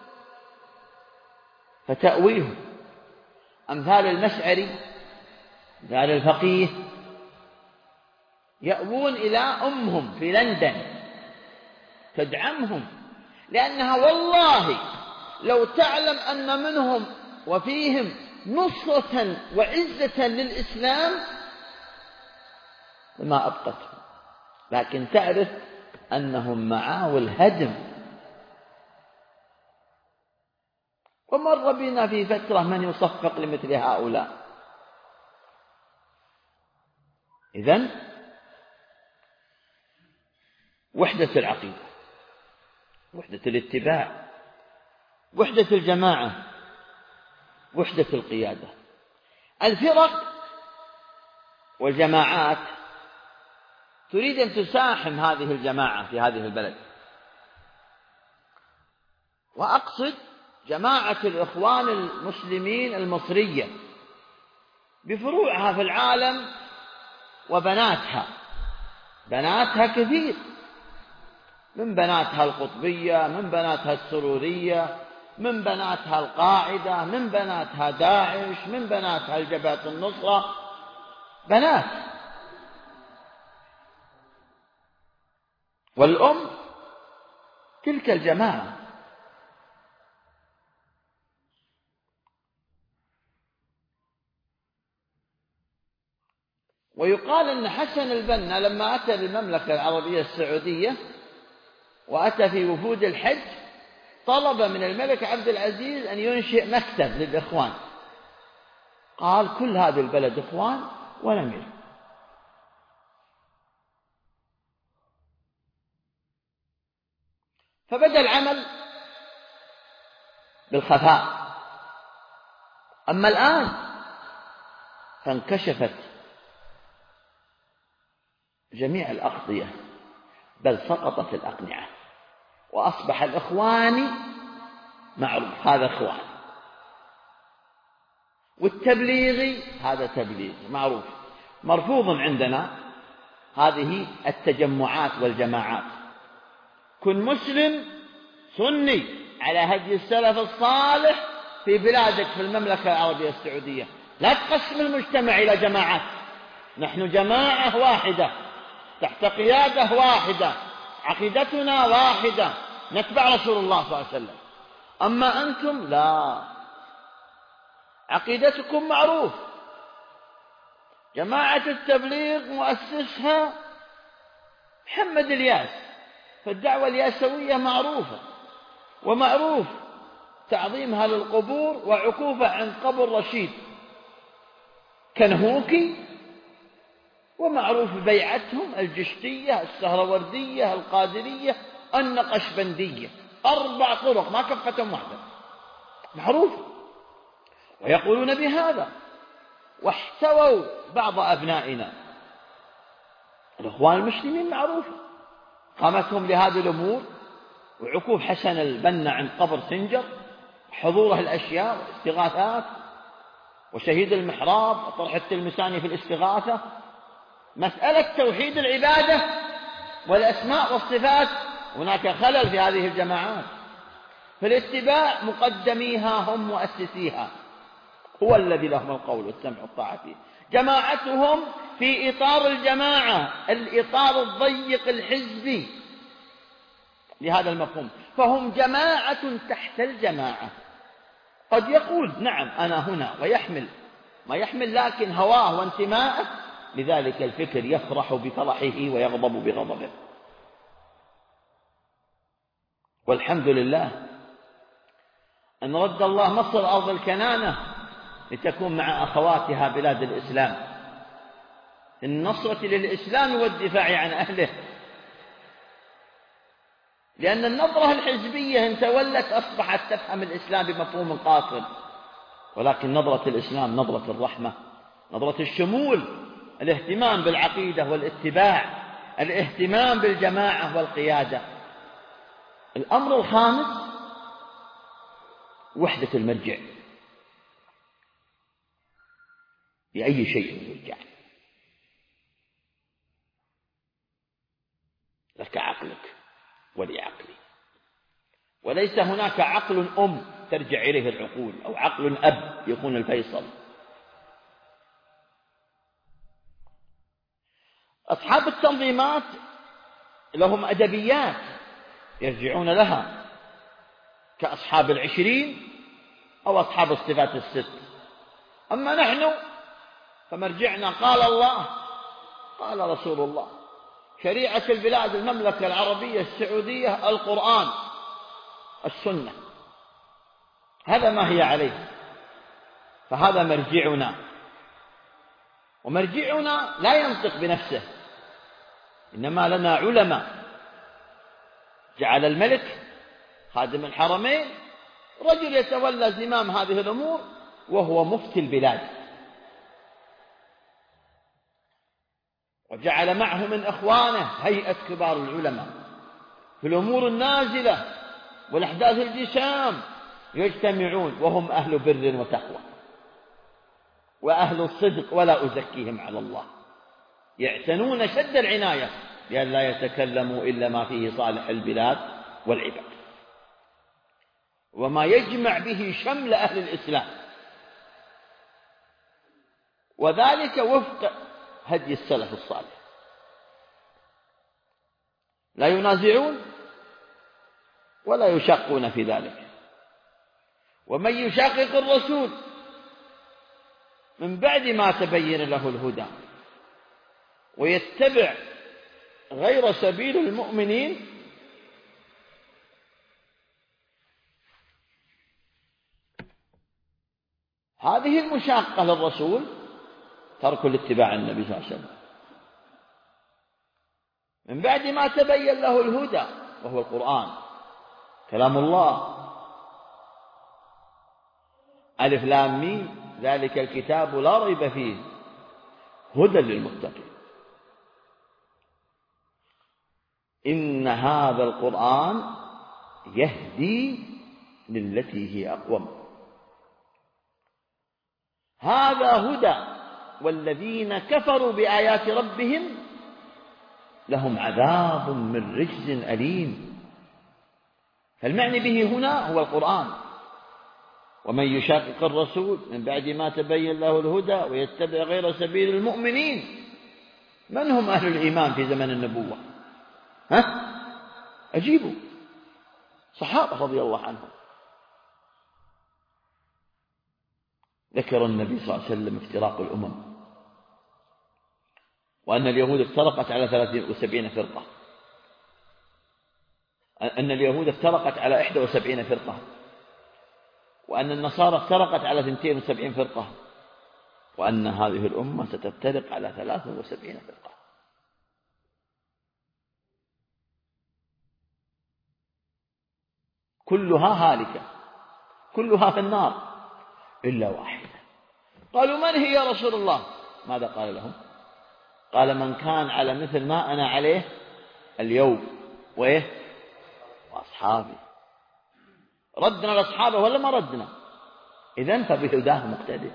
فتأويهم، أمثال المشعري، أمثال الفقيه، يأوون إلى أمهم في لندن تدعمهم، لأنها والله لو تعلم أن منهم وفيهم نصرة وعزة للإسلام ما أبقتهم، لكن تعرف أنهم معاول هدم. ومر بنا في فترة من يصفق لمثل هؤلاء. إذن وحدة العقيدة، وحدة الاتباع، وحدة الجماعة، وحدة القيادة. الفرق والجماعات تريد أن تساحم هذه الجماعة في هذه البلد، وأقصد جماعة الإخوان المسلمين المصرية بفروعها في العالم وبناتها. بناتها كثير، من بناتها القطبية، من بناتها السرورية، من بناتها القاعدة، من بناتها داعش، من بناتها الجبهة النصرة، بنات. والأم تلك الجماعة. ويقال أن حسن البنا لما أتى بالمملكة العربية السعودية وأتى في وفود الحج طلب من الملك عبد العزيز أن ينشئ مكتب للإخوان. قال كل هذا البلد إخوان ولم يجب. فبدأ العمل بالخفاء. أما الآن فانكشفت جميع الأغطية، بل سقطت الأقنعة، وأصبح الإخواني معروف، هذا إخوان، والتبليغي هذا تبليغ معروف. مرفوض عندنا هذه التجمعات والجماعات. كن مسلم سني على هدي السلف الصالح في بلادك في المملكة العربية السعودية. لا تقسم المجتمع إلى جماعات. نحن جماعة واحدة تحت قيادة واحدة، عقيدتنا واحدة، نتبع رسول الله صلى الله عليه وسلم. أما أنتم لا، عقيدتكم معروف. جماعة التبليغ مؤسسها محمد الياس، فالدعوة الياسوية معروفة، ومعروف تعظيمها للقبور وعكوفة عن قبر رشيد كنهوكي، ومعروف بيعتهم الجشتية، السهروردية، القادرية، النقشبندية. أربع طرق ما كفتهم واحدة، معروف، ويقولون بهذا. واحتووا بعض أبنائنا الإخوان المسلمين معروفة، قامتهم لهذه الأمور، وعكوف حسن البنا عند قبر سنجر، حضوره الأشياء والاستغاثات، وشهيد المحراب وطرح التلمساني في الاستغاثة. مسألة توحيد العبادة والأسماء والصفات هناك خلل في هذه الجماعات، فالاتباع مقدميها هم مؤسسيها، هو الذي لهم القول والسمع والطاعة فيه. جماعتهم في إطار الجماعة، الإطار الضيق الحزبي لهذا المفهوم، فهم جماعة تحت الجماعة. قد يقول نعم أنا هنا ويحمل ما يحمل، لكن هواه وانتماءه لذلك الفكر يفرح بفرحه ويغضب بغضبه. والحمد لله أن رد الله مصر أرض الكنانة لتكون مع أخواتها بلاد الإسلام، النصرة للإسلام والدفاع عن أهله. لأن النظرة الحزبية إن تولت أصبحت تفهم الإسلام بمفهوم قاصر، ولكن نظرة الإسلام نظرة الرحمة، نظرة الشمول، الاهتمام بالعقيدة والاتباع، الاهتمام بالجماعة والقيادة. الأمر الخامس وحدة المرجع، لأي شيء يرجع لك عقلك ولعقلي، وليس هناك عقل أم ترجع إليه العقول، أو عقل أب يكون الفيصل. أصحاب التنظيمات لهم أدبيات يرجعون لها، كأصحاب العشرين أو أصحاب الصفات الست. أما نحن فمرجعنا قال الله قال رسول الله، شريعة البلاد المملكة العربية السعودية القرآن السنة، هذا ما هي عليه، فهذا مرجعنا. ومرجعنا لا ينطق بنفسه، إنما لنا علماء. جعل الملك خادم الحرمين رجل يتولى زمام هذه الأمور وهو مفتي البلاد، وجعل معه من إخوانه هيئة كبار العلماء في الأمور النازلة والأحداث الجسام يجتمعون وهم أهل بر وتقوى وأهل الصدق ولا أزكيهم على الله، يعتنون شد العناية بأن لا يتكلموا إلا ما فيه صالح البلاد والعباد، وما يجمع به شمل أهل الإسلام، وذلك وفق هدي السلف الصالح. لا ينازعون ولا يشقون في ذلك. ومن يشاقق الرسول من بعد ما تبين له الهدى ويتبع غير سبيل المؤمنين هذه المشاقة للرسول ترك الاتباع النبي صلى الله عليه وسلم من بعد ما تبين له الهدى، وهو القرآن كلام الله. ألف لام ميم ذلك الكتاب لا ريب فيه هدى للمتقين. إن هذا القرآن يهدي للتي هي أقوم. هذا هدى، والذين كفروا بآيات ربهم لهم عذاب من رجز أليم. فالمعني به هنا هو القرآن. ومن يشاقق الرسول من بعد ما تبين له الهدى ويتبع غير سبيل المؤمنين. من هم أهل الإيمان في زمن النبوة؟ ها؟ أجيبوا. صحابة رضي الله عنهم. ذكر النبي صلى الله عليه وسلم افتراق الأمم، وأن اليهود افترقت على ثلاث وسبعين فرقة، أن اليهود افترقت على إحدى وسبعين فرقة، وأن النصارى افترقت على اثنتين وسبعين فرقة، وأن هذه الأمة ستفترق على ثلاث وسبعين فرقة. كلها هالكة، كلها في النار إلا واحدة. قالوا من هي يا رسول الله؟ ماذا قال لهم؟ قال من كان على مثل ما أنا عليه اليوم وإيه وأصحابي. ردنا لأصحابه ولا ما ردنا؟ إذن فبهداه مقتدي.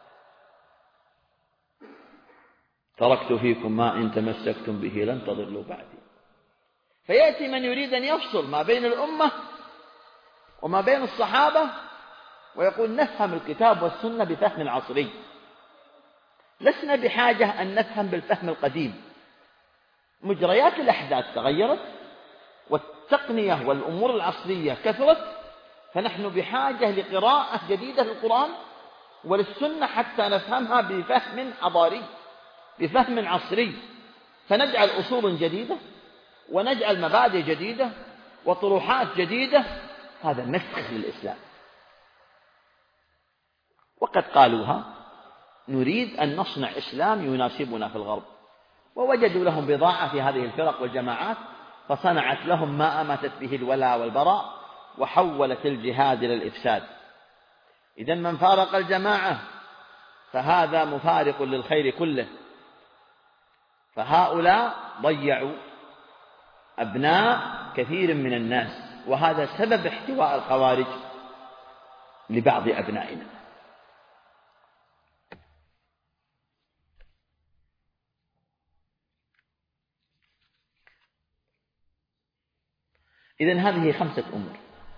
تركت فيكم ما إن تمسكتم به لن تضلوا بعدي. فيأتي من يريد أن يفصل ما بين الأمة وما بين الصحابة ويقول نفهم الكتاب والسنة بفهم عصري، لسنا بحاجة أن نفهم بالفهم القديم. مجريات الأحداث تغيرت والتقنية والأمور العصرية كثرت، فنحن بحاجة لقراءة جديدة للقرآن وللسنة حتى نفهمها بفهم حضاري بفهم عصري، فنجعل أصول جديدة ونجعل مبادئ جديدة وطروحات جديدة. هذا نسخ للإسلام. وقد قالوها نريد أن نصنع إسلام يناسبنا في الغرب، ووجدوا لهم بضاعة في هذه الفرق والجماعات فصنعت لهم ما أمتت به الولاء والبراء وحولت الجهاد إلى الإفساد. إذن من فارق الجماعة فهذا مفارق للخير كله. فهؤلاء ضيعوا أبناء كثير من الناس، وهذا سبب احتواء الخوارج لبعض أبنائنا. إذن هذه خمسة أمور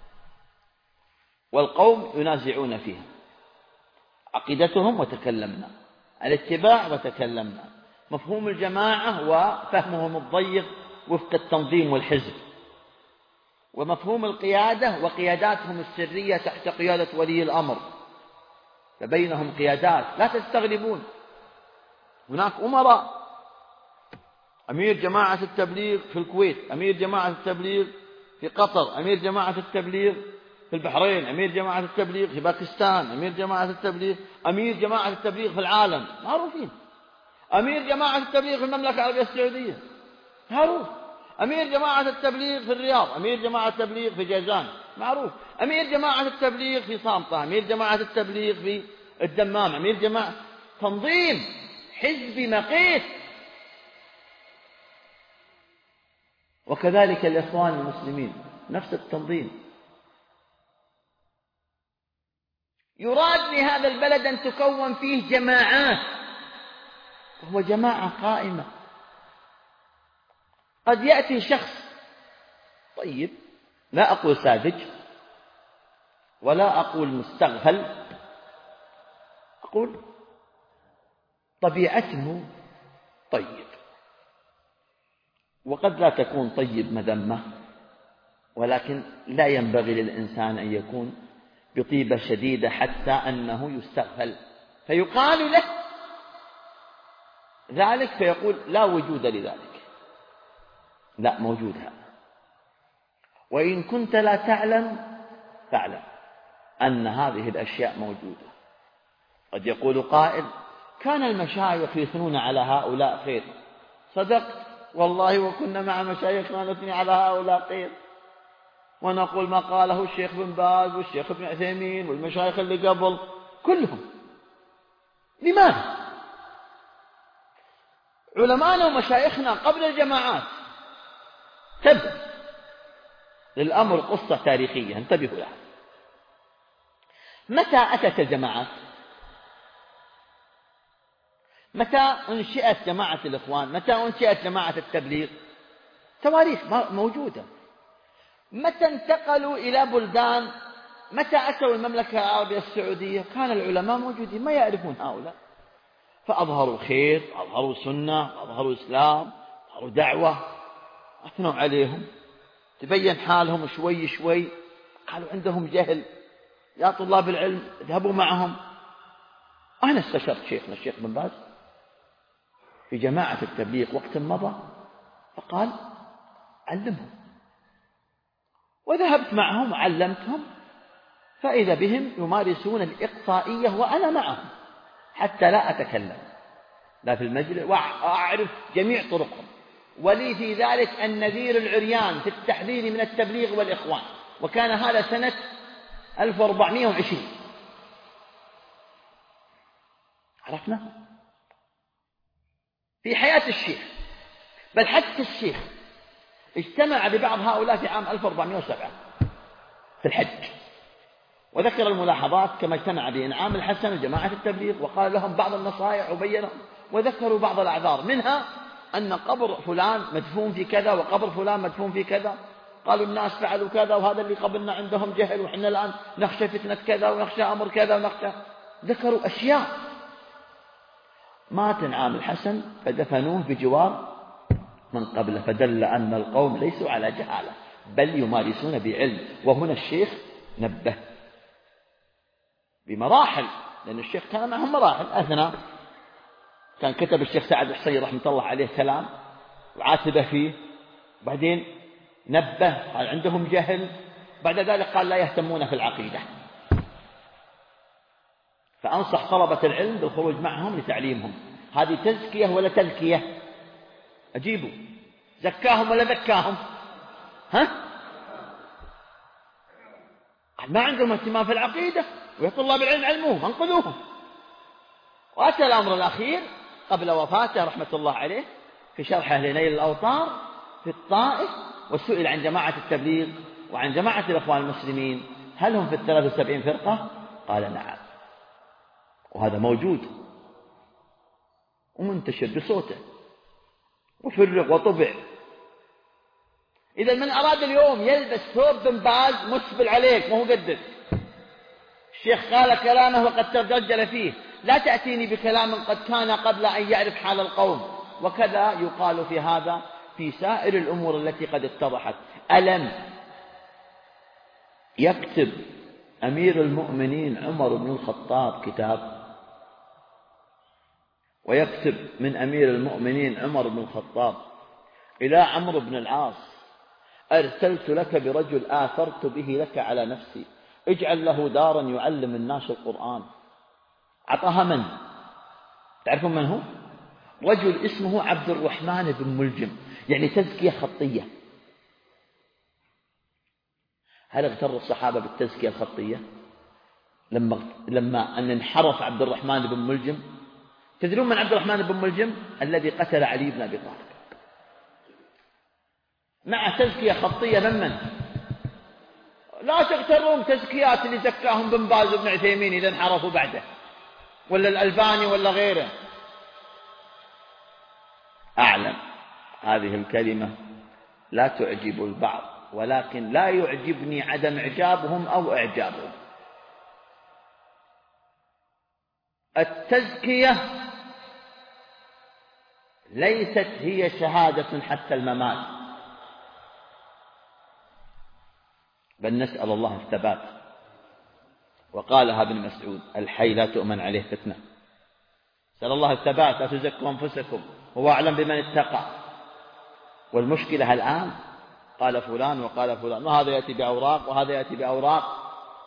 والقوم ينازعون فيها. عقيدتهم وتكلمنا، الاتباع وتكلمنا، مفهوم الجماعة وفهمهم الضيق وفق التنظيم والحزب، ومفهوم القيادة وقياداتهم السرية تحت قيادة ولي الأمر، فبينهم قيادات لا تستغربون. هناك أمراء، أمير جماعة التبليغ في الكويت، أمير جماعة التبليغ في قطر، أمير جماعة التبليغ في البحرين، أمير جماعة التبليغ في باكستان، أمير جماعة التبليغ أمير جماعة التبليغ في العالم معروفين. أمير جماعة التبليغ في المملكة العربية السعودية معروف. أمير جماعة التبليغ في الرياض، أمير جماعة التبليغ في جازان معروف. أمير جماعة التبليغ في صامتة، أمير جماعة التبليغ في الدمام، أمير جماعة. تنظيم حزبي مقيت وكذلك الإخوان المسلمين نفس التنظيم. يراد لهذا البلد أن تكون فيه جماعات، وهو جماعة قائمة. قد يأتي شخص طيب، لا أقول ساذج ولا أقول مستغفل، أقول طبيعته طيب، وقد لا تكون طيب مذمة، ولكن لا ينبغي للإنسان أن يكون بطيبة شديدة حتى أنه يستغفل فيقال له ذلك، فيقول لا وجود لذلك. لا، موجود هذا. وإن كنت لا تعلم فاعلم أن هذه الأشياء موجودة. قد يقول قائل كان المشايخ يثنون على هؤلاء خير. صدقت والله، وكنا مع مشايخنا نثني على هؤلاء خير، ونقول ما قاله الشيخ بن باز والشيخ ابن عثيمين والمشايخ اللي قبل كلهم. لماذا؟ علماءنا ومشايخنا قبل الجماعات تبت للأمر قصة تاريخية، انتبهوا لها. متى أتت الجماعات؟ متى انشئت جماعة الإخوان؟ متى انشئت جماعة التبليغ؟ تواريخ موجودة. متى انتقلوا إلى بلدان؟ متى أتوا المملكة العربية السعودية؟ كان العلماء موجودين، ما يعرفون هؤلاء، فأظهروا خير، أظهروا سنة، أظهروا إسلام، أظهروا دعوة، أثنوا عليهم، تبين حالهم شوي شوي، قالوا عندهم جهل، يا طلاب العلم اذهبوا معهم. أنا استشرت شيخنا الشيخ بن باز في جماعة التبليغ وقت مضى، فقال علمهم، وذهبت معهم وعلمتهم، فإذا بهم يمارسون الإقصائية وأنا معهم حتى لا أتكلم لا في المجلس، وأعرف جميع طرقهم، ولي في ذلك النذير العريان في التحذير من التبليغ والإخوان، وكان هذا سنة ألف وأربعمائة وعشرين. عرفنا في حياة الشيخ، بل حتى الشيخ اجتمع ببعض هؤلاء في عام ألف وأربعمائة وسبعة في الحج، وذكر الملاحظات كما اجتمع بإنعام الحسن وجماعة التبليغ، وقال لهم بعض النصائح وبينهم، وذكروا بعض الأعذار، منها أن قبر فلان مدفون في كذا وقبر فلان مدفون في كذا، قالوا الناس فعلوا كذا وهذا اللي قبلنا عندهم جهل، وحنا الآن نخشى فتنة كذا ونخشى أمر كذا ونخشى. ذكروا أشياء. مات انعام الحسن فدفنوه بجوار من قبله، فدل أن القوم ليسوا على جهالة بل يمارسون بعلم. وهنا الشيخ نبه بمراحل، لأن الشيخ كان معهم مراحل. أثناء كان كتب الشيخ سعد الحسين رحمة الله عليه كلام وعاتبه فيه، بعدين نبه قال عندهم جهل، بعد ذلك قال لا يهتمون في العقيدة، فأنصح طلبة العلم بالخروج معهم لتعليمهم. هذه تزكية ولا تزكية؟ أجيبوا، زكاهم ولا ذكاهم؟ ها؟ قال ما عندهم اهتمام في العقيدة، ويا طلاب العلم علموهم انقذوهم. وأتى الأمر الأخير قبل وفاته رحمة الله عليه في شرحه لنيل الأوطار في الطائف، وسئل عن جماعة التبليغ وعن جماعة الإخوان المسلمين هل هم في الثلاث وسبعين فرقة؟ قال نعم، وهذا موجود ومنتشر بصوته وفرق وطبع. إذا من أراد اليوم يلبس ثوب بن باز مسبل عليك ما هو قدك، الشيخ قال كلامه وقد ترجل فيه، لا تأتيني بكلام قد كان قبل أن يعرف حال القوم. وكذا يقال في هذا في سائر الأمور التي قد اتضحت. ألم يكتب أمير المؤمنين عمر بن الخطاب كتاب، ويكتب من أمير المؤمنين عمر بن الخطاب إلى عمرو بن العاص أرسلت لك برجل آثرت به لك على نفسي، اجعل له دارا يعلم الناس القرآن. عطاها من؟ تعرفون من هو؟ رجل اسمه عبد الرحمن بن ملجم، يعني تزكية خطية. هل اغتر الصحابة بالتزكية الخطية لما لما أن انحرف عبد الرحمن بن ملجم؟ تدرون من عبد الرحمن بن ملجم؟ الذي قتل علي بن أبي طالب. مع تزكية خطية ممن لا تغترون تزكيات اللي زكاهم بن باز وابن عثيمين إذا انحرفوا بعده، ولا الألباني ولا غيره. أعلم هذه الكلمة لا تعجب البعض، ولكن لا يعجبني عدم إعجابهم أو إعجابهم. التزكية ليست هي شهادة حتى الممات، بل نسأل الله الثبات. وقالها ابن مسعود: الحي لا تؤمن عليه فتنة. نسأل الله الثبات، لا تزكوا أنفسكم، هو أعلم بمن اتقى. والمشكلة الآن قال فلان وقال فلان، وهذا يأتي بأوراق وهذا يأتي بأوراق.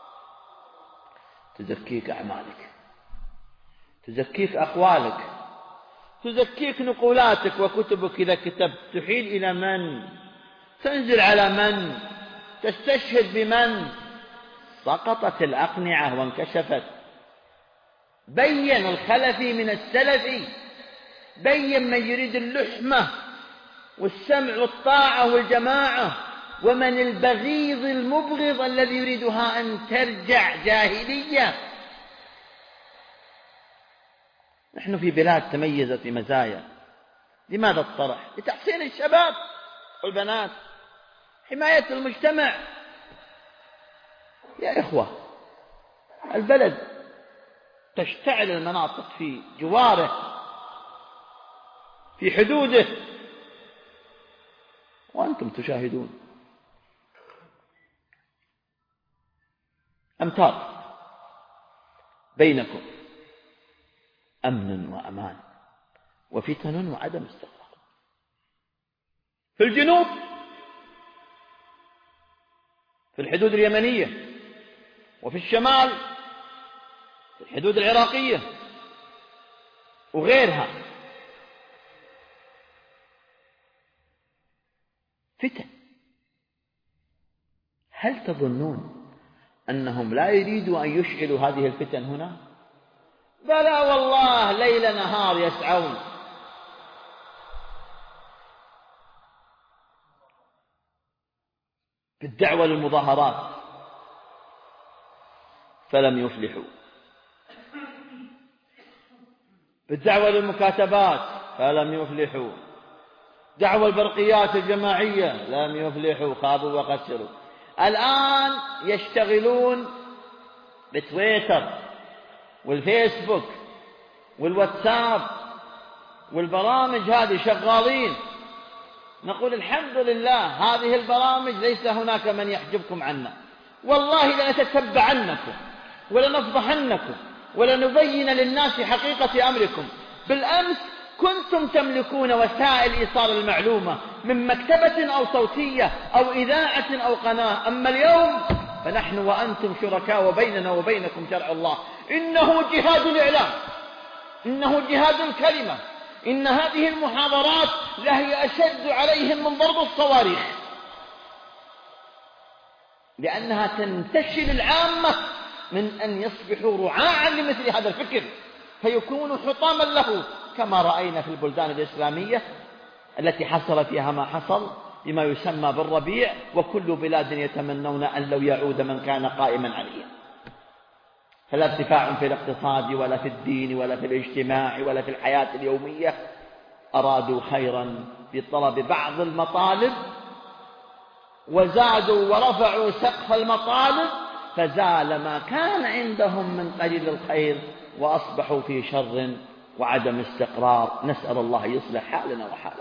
تزكيك أعمالك، تزكيك أقوالك، تزكيك نقولاتك وكتبك إذا كتبت. تحيل إلى من؟ تنزل على من؟ تستشهد بمن؟ سقطت الأقنعة وانكشفت. بين الخلفي من السلفي، بين من يريد اللحمة والسمع والطاعة والجماعة، ومن البغيض المبغض الذي يريدها أن ترجع جاهلية. نحن في بلاد تميزت بمزايا. لماذا الطرح؟ لتحسين الشباب والبنات، حماية المجتمع. يا إخوة، البلد تشتعل المناطق في جواره في حدوده وأنتم تشاهدون. أمتار بينكم أمن وأمان وفتن وعدم استقرار. في الجنوب في الحدود اليمنية، وفي الشمال في الحدود العراقية وغيرها فتن. هل تظنون أنهم لا يريدوا أن يشعلوا هذه الفتن هنا؟ بلى والله، ليل نهار يسعون. بالدعوة للمظاهرات فلم يفلحوا، بالدعوة للمكاتبات فلم يفلحوا، دعوة البرقيات الجماعية لم يفلحوا، خابوا وخسروا. الآن يشتغلون بتويتر والفيسبوك والواتساب والبرامج هذه، شغالين. نقول الحمد لله، هذه البرامج ليس هناك من يحجبكم عنا. والله لنتتبعنكم ولنفضحنكم ولنبين للناس حقيقة أمركم. بالأمس كنتم تملكون وسائل إيصال المعلومة من مكتبة أو صوتية أو إذاعة أو قناة، أما اليوم فنحن وأنتم شركاء، وبيننا وبينكم شرع الله. إنه جهاد الإعلام، إنه جهاد الكلمة. إن هذه المحاضرات لهي أشد عليهم من ضرب الصواريخ، لأنها تنتشل العامة من أن يصبحوا رعاعا لمثل هذا الفكر فيكونوا حطاما له، كما رأينا في البلدان الإسلامية التي حصل فيها ما حصل بما يسمى بالربيع، وكل بلاد يتمنون أن لو يعود من كان قائما عليها. فلا ارتفاع في الاقتصاد ولا في الدين ولا في الاجتماع ولا في الحياة اليومية. أرادوا خيرا بطلب بعض المطالب وزادوا ورفعوا سقف المطالب، فزال ما كان عندهم من قليل الخير وأصبحوا في شر وعدم استقرار. نسأل الله يصلح حالنا وحاله.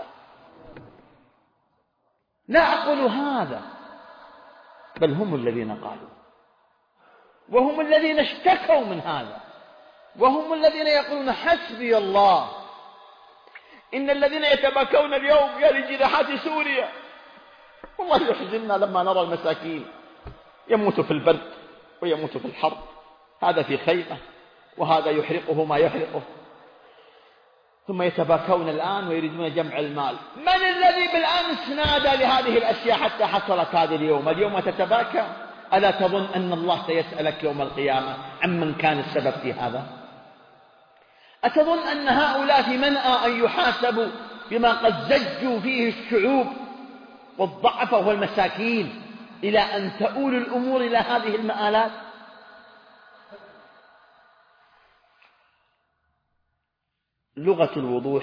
لا أقول هذا، بل هم الذين قالوا، وهم الذين اشتكوا من هذا، وهم الذين يقولون حسبي الله. إن الذين يتباكون اليوم يا لجناحات سوريا، والله يحزننا لما نرى المساكين يموت في البرد ويموت في الحر، هذا في خيمة وهذا يحرقه ما يحرقه، ثم يتباكون الآن ويريدون جمع المال. من الذي بالأمس نادى لهذه الأشياء حتى حصلت هذه اليوم؟ اليوم تتباكى. ألا تظن أن الله سيسألك يوم القيامة عمن كان السبب في هذا؟ أتظن أن هؤلاء في منأى أن يحاسبوا بما قد زجوا فيه الشعوب والضعفة والمساكين إلى أن تؤول الأمور إلى هذه المآلات؟ لغة الوضوح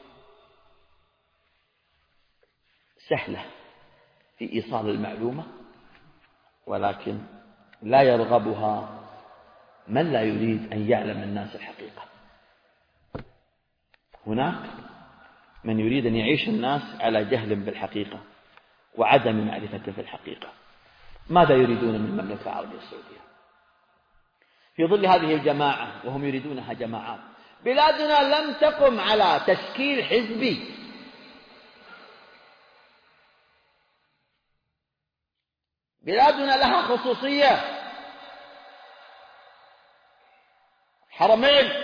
سهلة في إيصال المعلومة، ولكن لا يرغبها من لا يريد أن يعلم الناس الحقيقة. هناك من يريد أن يعيش الناس على جهل بالحقيقة وعدم معرفة في الحقيقة. ماذا يريدون من المملكة العربية السعودية في ظل هذه الجماعة وهم يريدونها جماعات؟ بلادنا لم تقم على تشكيل حزبي، بلادنا لها خصوصية. حرمين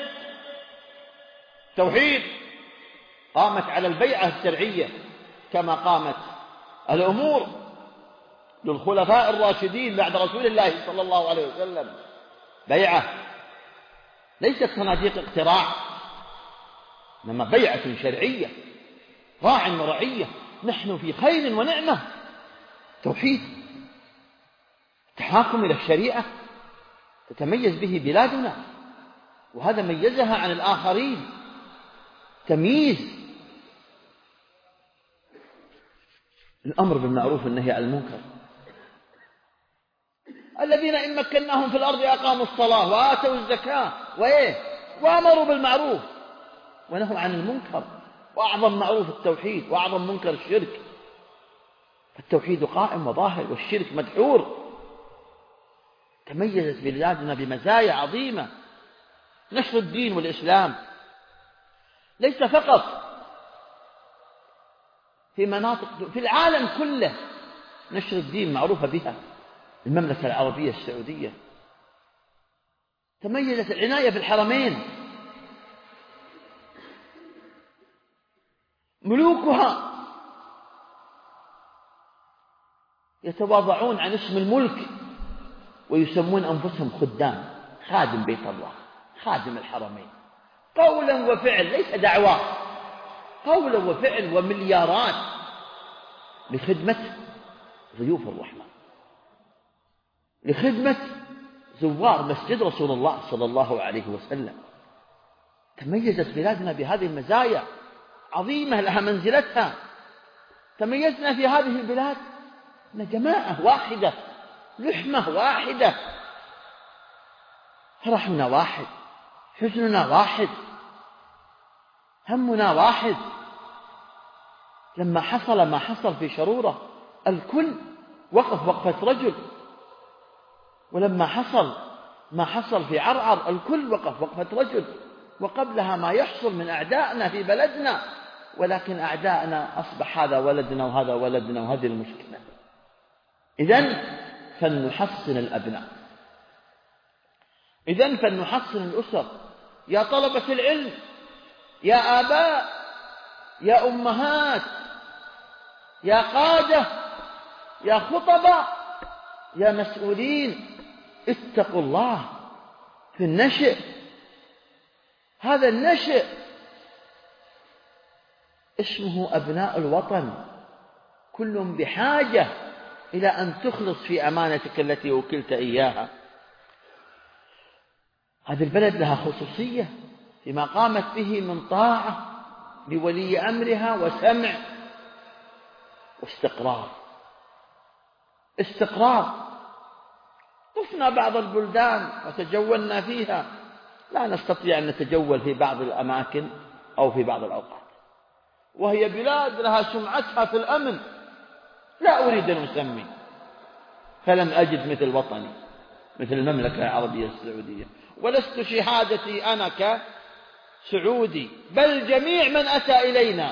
توحيد قامت على البيعة الشرعية كما قامت الأمور للخلفاء الراشدين بعد رسول الله صلى الله عليه وسلم، بيعة ليست صناديق اقتراع، إنما بيعة شرعية، راع ورعية، نحن في خير ونعمة. توحيد، تحاكم إلى الشريعة تتميز به بلادنا، وهذا ميزها عن الآخرين، تمييز. الأمر بالمعروف والنهي عن المنكر، الذين إن مكناهم في الأرض أقاموا الصلاة وآتوا الزكاة وإيه وأمروا بالمعروف ونهوا عن المنكر. وأعظم معروف التوحيد، وأعظم منكر الشرك. التوحيد قائم وظاهر والشرك مدحور. تميزت بلادنا بمزايا عظيمة. نشر الدين والإسلام ليس فقط في مناطق، في العالم كله نشر الدين معروفة بها. المملكة العربية السعودية تميزت العناية بالحرمين، ملوكها يتواضعون عن اسم الملك ويسمون أنفسهم خدام، خادم بيت الله، خادم الحرمين، قولا وفعل، ليس دعوة، قولا وفعل ومليارات لخدمة ضيوف الرحمن، لخدمة زوار مسجد رسول الله صلى الله عليه وسلم. تميزت بلادنا بهذه المزايا عظيمة لها منزلتها. تميزنا في هذه البلاد أن جماعة واحدة، لحمة واحدة، فرحنا واحد، حزننا واحد، همنا واحد. لما حصل ما حصل في شرورة الكل وقف وقفة رجل، ولما حصل ما حصل في عرعر الكل وقف وقفة رجل، وقبلها ما يحصل من أعدائنا في بلدنا، ولكن أعدائنا أصبح هذا ولدنا وهذا ولدنا، وهذه المشكلة. إذن فلنحصن الأبناء، إذن فلنحصن الأسر. يا طلبة العلم، يا آباء، يا أمهات، يا قادة، يا خطباء، يا مسؤولين، اتقوا الله في النشء. هذا النشء اسمه أبناء الوطن، كل بحاجة إلى أن تخلص في أمانتك التي وكلت إياها. هذه البلد لها خصوصية فيما قامت به من طاعة لولي أمرها وسمع واستقرار. استقرار. طفنا بعض البلدان وتجولنا فيها، لا نستطيع أن نتجول في بعض الأماكن أو في بعض الأوقات، وهي بلاد لها سمعتها في الأمن. لا أريد أن أسمي، فلم أجد مثل وطني، مثل المملكة العربية السعودية. ولست شهادتي أنا كسعودي، بل جميع من أتى إلينا.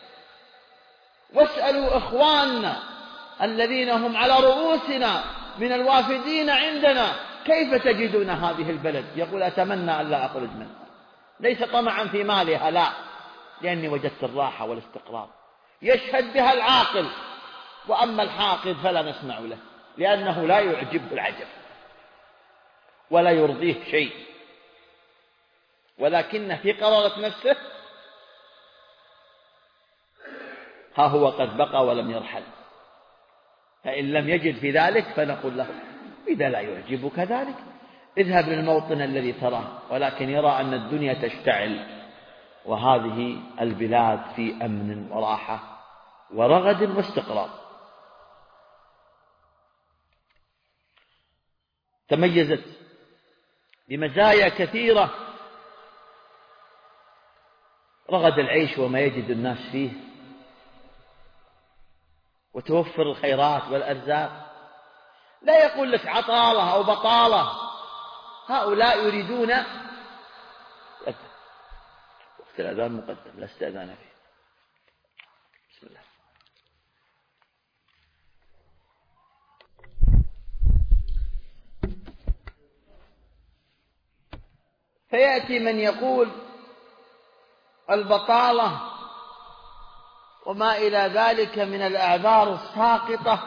واسألوا إخواننا الذين هم على رؤوسنا من الوافدين عندنا كيف تجدون هذه البلد؟ يقول أتمنى أن لا أخرج منها، ليس طمعا في مالها، لا، لأني وجدت الراحة والاستقرار. يشهد بها العاقل، وأما الحاقد فلا نسمع له، لأنه لا يعجبه العجب ولا يرضيه شيء، ولكن في قرارة نفسه ها هو قد بقى ولم يرحل. فإن لم يجد في ذلك فنقول له إذا لا يعجبك ذلك اذهب للموطن الذي تراه، ولكن يرى أن الدنيا تشتعل وهذه البلاد في أمن وراحة ورغد واستقرار. تميزت بمزايا كثيرة، رغد العيش وما يجد الناس فيه، وتوفر الخيرات والأرزاق. لا يقول لك عطالة أو بطالة، هؤلاء يريدون وقت الأذان مقدم لا استئذان فيه. بسم الله. فيأتي من يقول البطالة وما إلى ذلك من الأعذار الساقطة،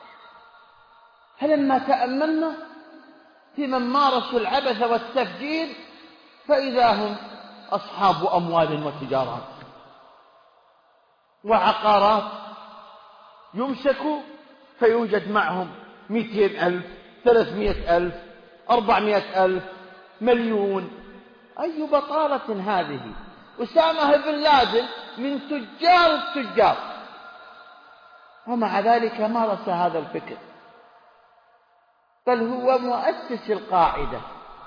فلما تأملنا في من مارسوا العبث والتفجير فإذا هم أصحاب أموال وتجارات وعقارات، يمسكوا فيوجد معهم مئتين ألف، ثلاثمائة ألف، أربعمائة ألف، مليون. أي بطالة هذه! أسامة بن لادن من تجار التجار، ومع ذلك مارس هذا الفكر، بل هو مؤسس القاعدة،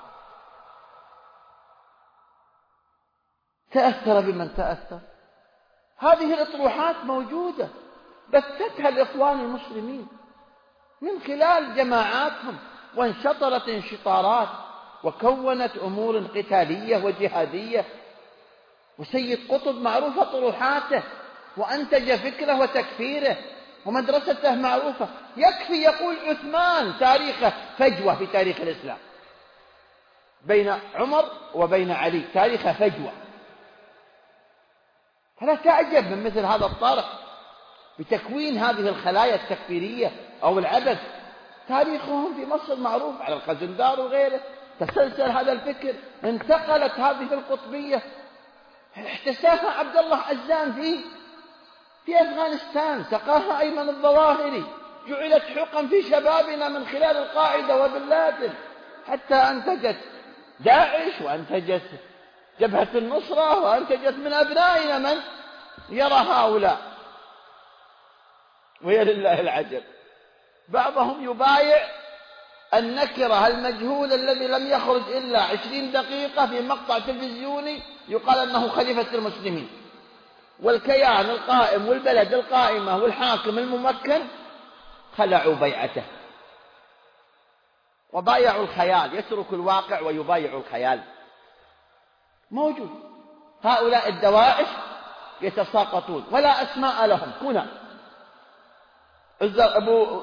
تأثر بمن تأثر. هذه الأطروحات موجودة بثتها الإخوان المسلمين من خلال جماعاتهم، وانشطرت انشطارات وكونت أمور قتالية وجهادية. وسيد قطب معروفة طروحاته، وأنتج فكره وتكفيره، ومدرسته معروفة. يكفي يقول عثمان تاريخه فجوة في تاريخ الإسلام، بين عمر وبين علي تاريخه فجوة. فلا تعجب من مثل هذا الطرح بتكوين هذه الخلايا التكفيرية أو العبث. تاريخهم في مصر معروف على الخزندار وغيره. تسلسل هذا الفكر، انتقلت هذه القطبية، احتساها عبد الله عزام في في أفغانستان، سقاها أيمن الظواهري، جعلت حقا في شبابنا من خلال القاعدة وبن لادن، حتى أنتجت داعش وأنتجت جبهة النصرة وأنتجت من أبنائنا من يرى هؤلاء. ويا لله العجب، بعضهم يبايع النكرة المجهول الذي لم يخرج إلا عشرين دقيقة في مقطع تلفزيوني يقال أنه خليفة المسلمين، والكيان القائم والبلد القائمة والحاكم الممكن خلعوا بيعته وبايعوا الخيال، يترك الواقع ويبايع الخيال. موجود هؤلاء الدواعش يتساقطون ولا أسماء لهم. كنا أبو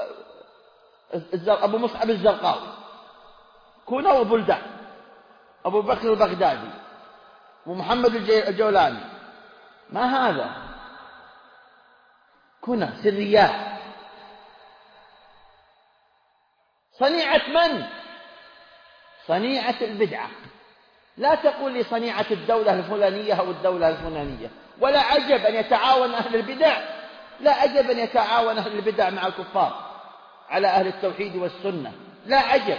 أبو مصعب الزرقاوي، كنا وبلدان، أبو بكر البغدادي، ومحمد الجولاني. ما هذا؟ كنا سريات. صنيعة من؟ صنيعة البدعة. لا تقول لي صنيعة الدولة الفلانية أو الدولة الفلانية. ولا عجب أن يتعاون أهل البدع، لا عجب أن يتعاون أهل البدع مع الكفار على أهل التوحيد والسنة، لا عجب.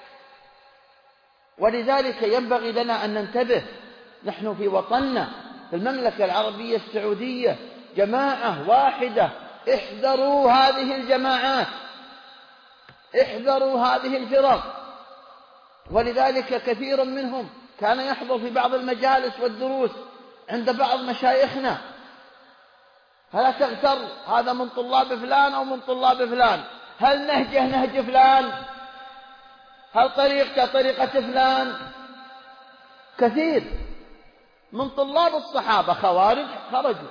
ولذلك ينبغي لنا أن ننتبه. نحن في وطننا في المملكة العربية السعودية جماعة واحدة. احذروا هذه الجماعات، احذروا هذه الفرق. ولذلك كثير منهم كان يحضر في بعض المجالس والدروس عند بعض مشايخنا. فلا تغتر هذا من طلاب فلان أو من طلاب فلان، هل نهجه نهج فلان، هل طريقته طريقة فلان. كثير من طلاب الصحابة خوارج خرجوا.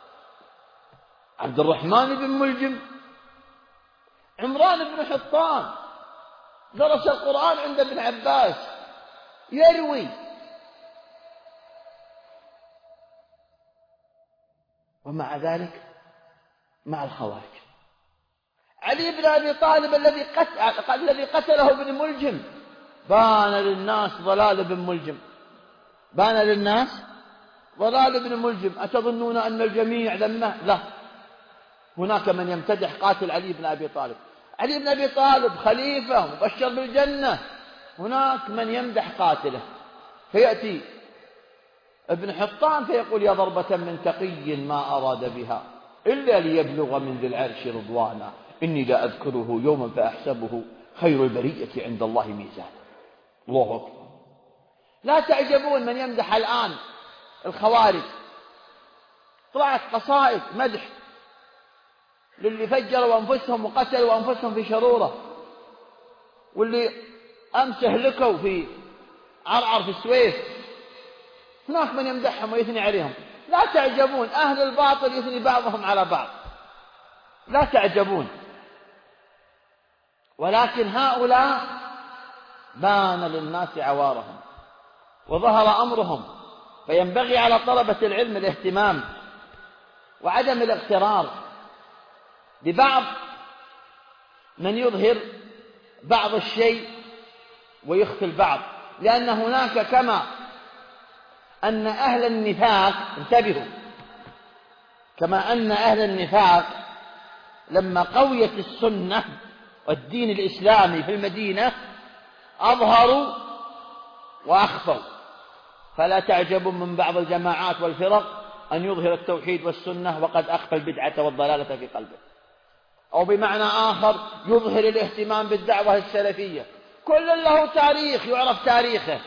عبد الرحمن بن ملجم، عمران بن حطان درس القرآن عند ابن عباس يروي، ومع ذلك مع الخوارج. علي بن أبي طالب الذي قتل الذي قتله ابن ملجم، بان للناس ضلال ابن ملجم، بان للناس ضلال ابن ملجم. أتظنون أن الجميع ذمه؟ لا، هناك من يمتدح قاتل علي بن أبي طالب، علي بن أبي طالب خليفة مبشر بالجنة، هناك من يمدح قاتله، فيأتي ابن حطان فيقول يا ضربة من تقي ما أراد بها إلا ليبلغ من ذي العرش رضوانا، إني لا أذكره يوما فأحسبه خير البرية عند الله ميزان. الله أكبر. لا تعجبون من يمدح الآن الخوارج، طلعت قصائد مدح للي فجروا أنفسهم وقتلوا أنفسهم في شرورة، واللي أمس هلكوا في عرعر في السويس، هناك من يمدحهم ويثني عليهم. لا تعجبون، أهل الباطل يثني بعضهم على بعض، لا تعجبون. ولكن هؤلاء بان للناس عوارهم وظهر أمرهم، فينبغي على طلبة العلم الاهتمام وعدم الاغترار ببعض من يظهر بعض الشيء ويخفي البعض، لأن هناك كما أن أهل النفاق، انتبهوا، كما أن أهل النفاق لما قويت السنة والدين الإسلامي في المدينة أظهروا وأخفوا، فلا تعجبوا من بعض الجماعات والفرق أن يظهر التوحيد والسنة وقد أخفى البدعة والضلالة في قلبه، أو بمعنى آخر يظهر الاهتمام بالدعوة السلفية. كل له تاريخ يعرف تاريخه،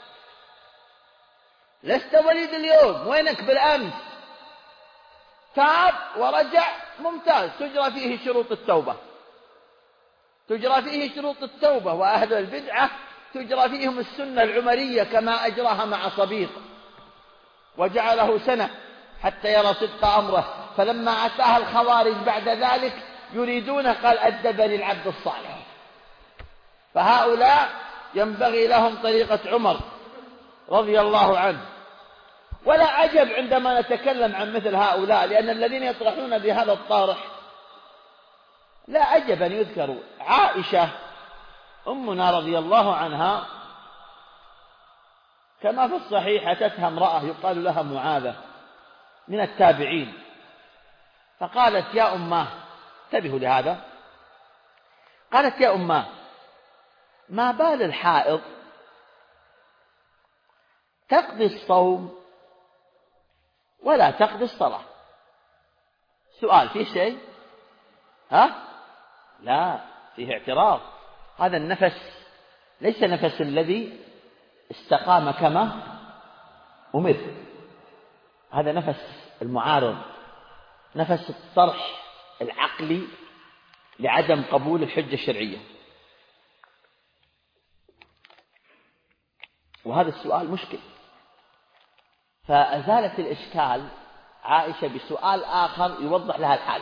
لست وليد اليوم، وينك بالأمس؟ تاب ورجع، ممتاز، تجرى فيه شروط التوبة، تجرى فيه شروط التوبة. وأهل البدعة تجرى فيهم السنة العمرية كما أجراها مع صبيغ، وجعله سنة حتى يرى صدق أمره، فلما أتاها الخوارج بعد ذلك يريدون، قال أدبني العبد الصالح. فهؤلاء ينبغي لهم طريقة عمر رضي الله عنه. ولا عجب عندما نتكلم عن مثل هؤلاء، لأن الذين يطرحون بهذا الطارح لا عجب أن يذكروا. عائشة أمنا رضي الله عنها كما في الصحيح أتتها امرأة يقال لها معاذة من التابعين، فقالت يا أماه، انتبهوا لهذا، قالت يا أماه ما بال الحائض تقضي الصوم ولا تقضي الصلاة؟ سؤال، فيه شيء؟ ها؟ لا، فيه اعتراض. هذا النفس ليس نفس الذي استقام كما أمر، هذا نفس المعارض، نفس الطرح العقلي لعدم قبول الحجة الشرعية. وهذا السؤال مشكل، فأزالت الإشكال عائشة بسؤال آخر يوضح لها الحال،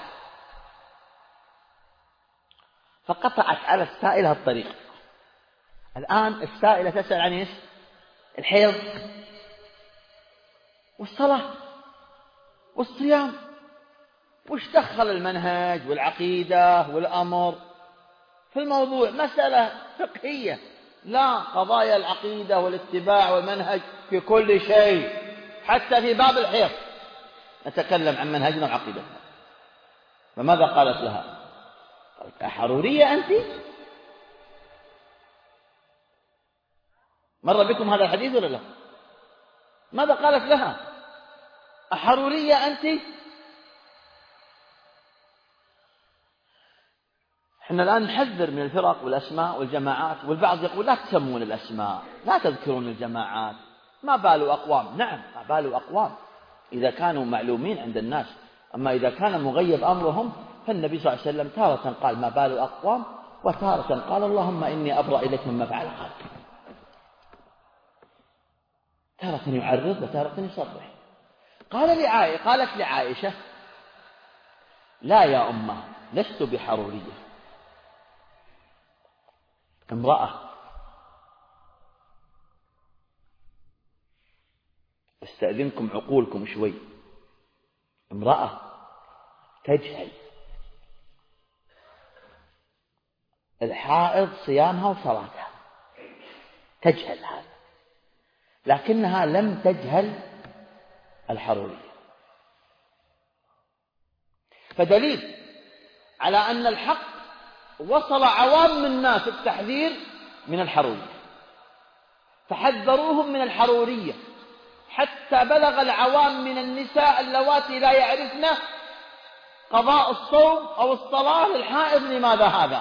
فقطعت على السائلة الطريق. الآن السائلة تسأل عن إيش؟ الحيض والصلاة والصيام، وش دخل المنهج والعقيدة والأمر في الموضوع؟ مسألة فقهية، لا، قضايا العقيدة والاتباع والمنهج في كل شيء، حتى في باب الحيض نتكلم عن منهجنا وعقيدتنا. فماذا قالت لها؟ قالت أحرورية أنت؟ مر بكم هذا الحديث ولا لا؟ ماذا قالت لها؟ أحرورية أنت؟ احنا الآن نحذر من الفرق والأسماء والجماعات، والبعض يقول لا تسمون الأسماء، لا تذكرون الجماعات، ما بال أقوام. نعم، ما بال أقوام إذا كانوا معلومين عند الناس، أما إذا كان مغيب أمرهم فالنبي صلى الله عليه وسلم تارة قال ما بال أقوام، وتارة قال اللهم إني أبرأ إليك مما فعل قلبي. تارة يعرض وتارة يصرح. قال لعائشة قالت لعائشة لا يا أمه لست بحرورية، امرأة استأذنكم عقولكم شوي، امرأة تجهل الحائض صيامها وصلاتها، تجهل هذا، لكنها لم تجهل الحرورية. فدليل على أن الحق وصل عوام الناس التحذير من الحرورية، فحذروهم من الحرورية حتى بلغ العوام من النساء اللواتي لا يعرفن قضاء الصوم أو الصلاة للحائض لماذا هذا؟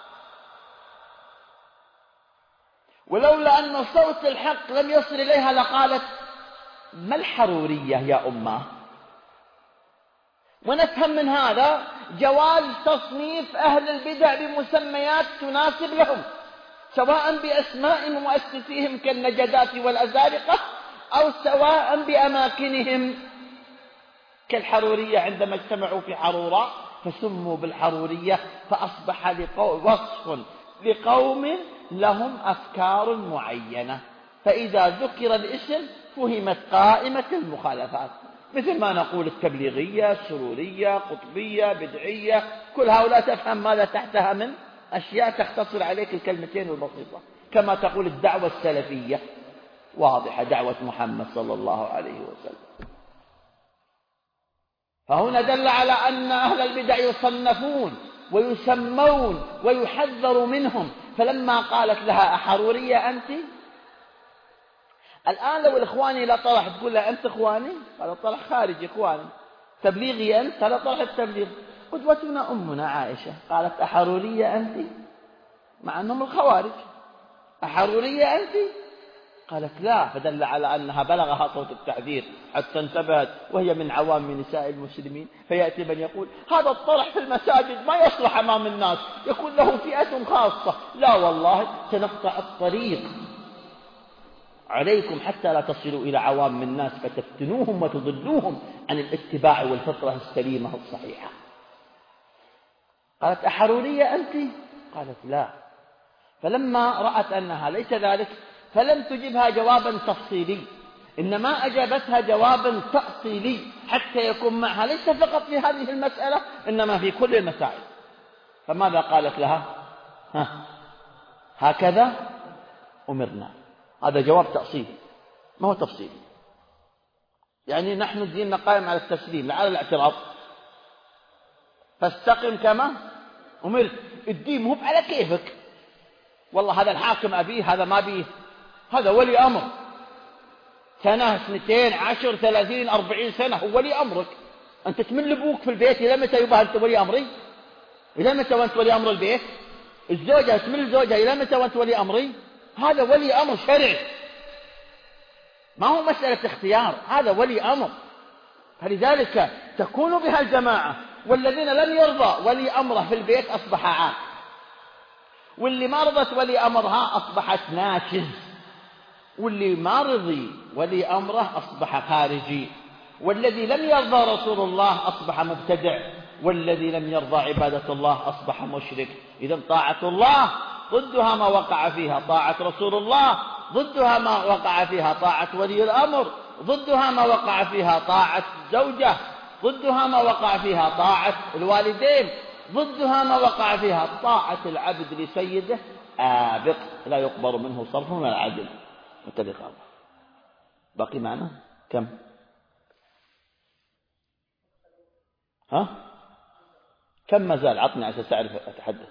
ولولا أن صوت الحق لم يصل إليها لقالت ما الحرورية يا أمه؟ ونفهم من هذا جواز تصنيف أهل البدع بمسميات تناسب لهم، سواء بأسماء مؤسسيهم كالنجدات والأزارقة أو سواء بأماكنهم كالحرورية عندما اجتمعوا في حرورة فسموا بالحرورية، فأصبح وصف لقوم لهم أفكار معينة، فإذا ذكر الاسم فهمت قائمة المخالفات، مثل ما نقول التبليغية، سرورية، قطبية، بدعية، كل هؤلاء تفهم ماذا تحتها من أشياء تختصر عليك الكلمتين البسيطة، كما تقول الدعوة السلفية واضحة، دعوة محمد صلى الله عليه وسلم. فهنا دل على أن أهل البدع يصنفون ويسمون ويحذر منهم، فلما قالت لها أحرورية أنت؟ الآن لو الإخواني لا طرح تقول لها أنت إخواني؟ هذا طرح خارجي إخواني. تبليغي أنت؟ هذا طرح التبليغ. قدوتنا أمنا عائشة قالت أحرورية أنت؟ مع أنهم الخوارج. أحرورية أنت؟ قالت لا، فدل على أنها بلغها صوت التحذير حتى انتبهت، وهي من عوام نساء المسلمين. فيأتي من يقول هذا الطرح في المساجد ما يصلح أمام الناس، يكون له فئة خاصة. لا والله، سنقطع الطريق عليكم حتى لا تصلوا إلى عوام الناس فتفتنوهم وتضلوهم عن الاتباع والفطرة السليمة الصحيحة. قالت أحرورية أنت؟ قالت لا. فلما رأت أنها ليس ذلك فلم تجبها جوابا تفصيلي، إنما أجابتها جوابا تأصيلي حتى يكون معها ليس فقط في هذه المسألة إنما في كل المسائل. فماذا قالت لها؟ ها هكذا أمرنا. هذا جواب تأصيلي ما هو تفصيلي. يعني نحن ديننا قائم على التسليم لا على الاعتراض. فاستقم كما أمرت. الدين مو على كيفك، والله هذا الحاكم أبيه هذا ما بيه، هذا ولي أمر، سنة اثنتين عشر ثلاثين أربعين سنة هو ولي أمرك. أنت تمل أبوك في البيت إلى متى يبقى أنت ولي أمري؟ إلى متى وأنت ولي أمر البيت؟ الزوجة تمل زوجها إلى متى وأنت ولي أمري؟ هذا ولي أمر شرعي، ما هو مسألة اختيار، هذا ولي أمر. فلذلك تكون بها الجماعة. والذين لم يرضى ولي أمره في البيت أصبح عاق، واللي ما رضت ولي أمرها أصبحت ناشز، واللي ما رضي ولي أمره أصبح خارجي، والذي لم يرضى رسول الله أصبح مبتدع، والذي لم يرضى عبادة الله أصبح مشرك. إذن طاعة الله ضدها ما وقع فيها طاعة رسول الله، ضدها ما وقع فيها طاعة ولي الأمر، ضدها ما وقع فيها طاعة الزوجة، ضدها ما وقع فيها طاعة الوالدين، ضدها ما وقع فيها طاعة العبد لسيده آبق لا يقبل منه صرف ولا عدل. متفق الله. باقي معنا كم؟ ها؟ كم ما زال؟ عطني عشان أعرف أتحدث.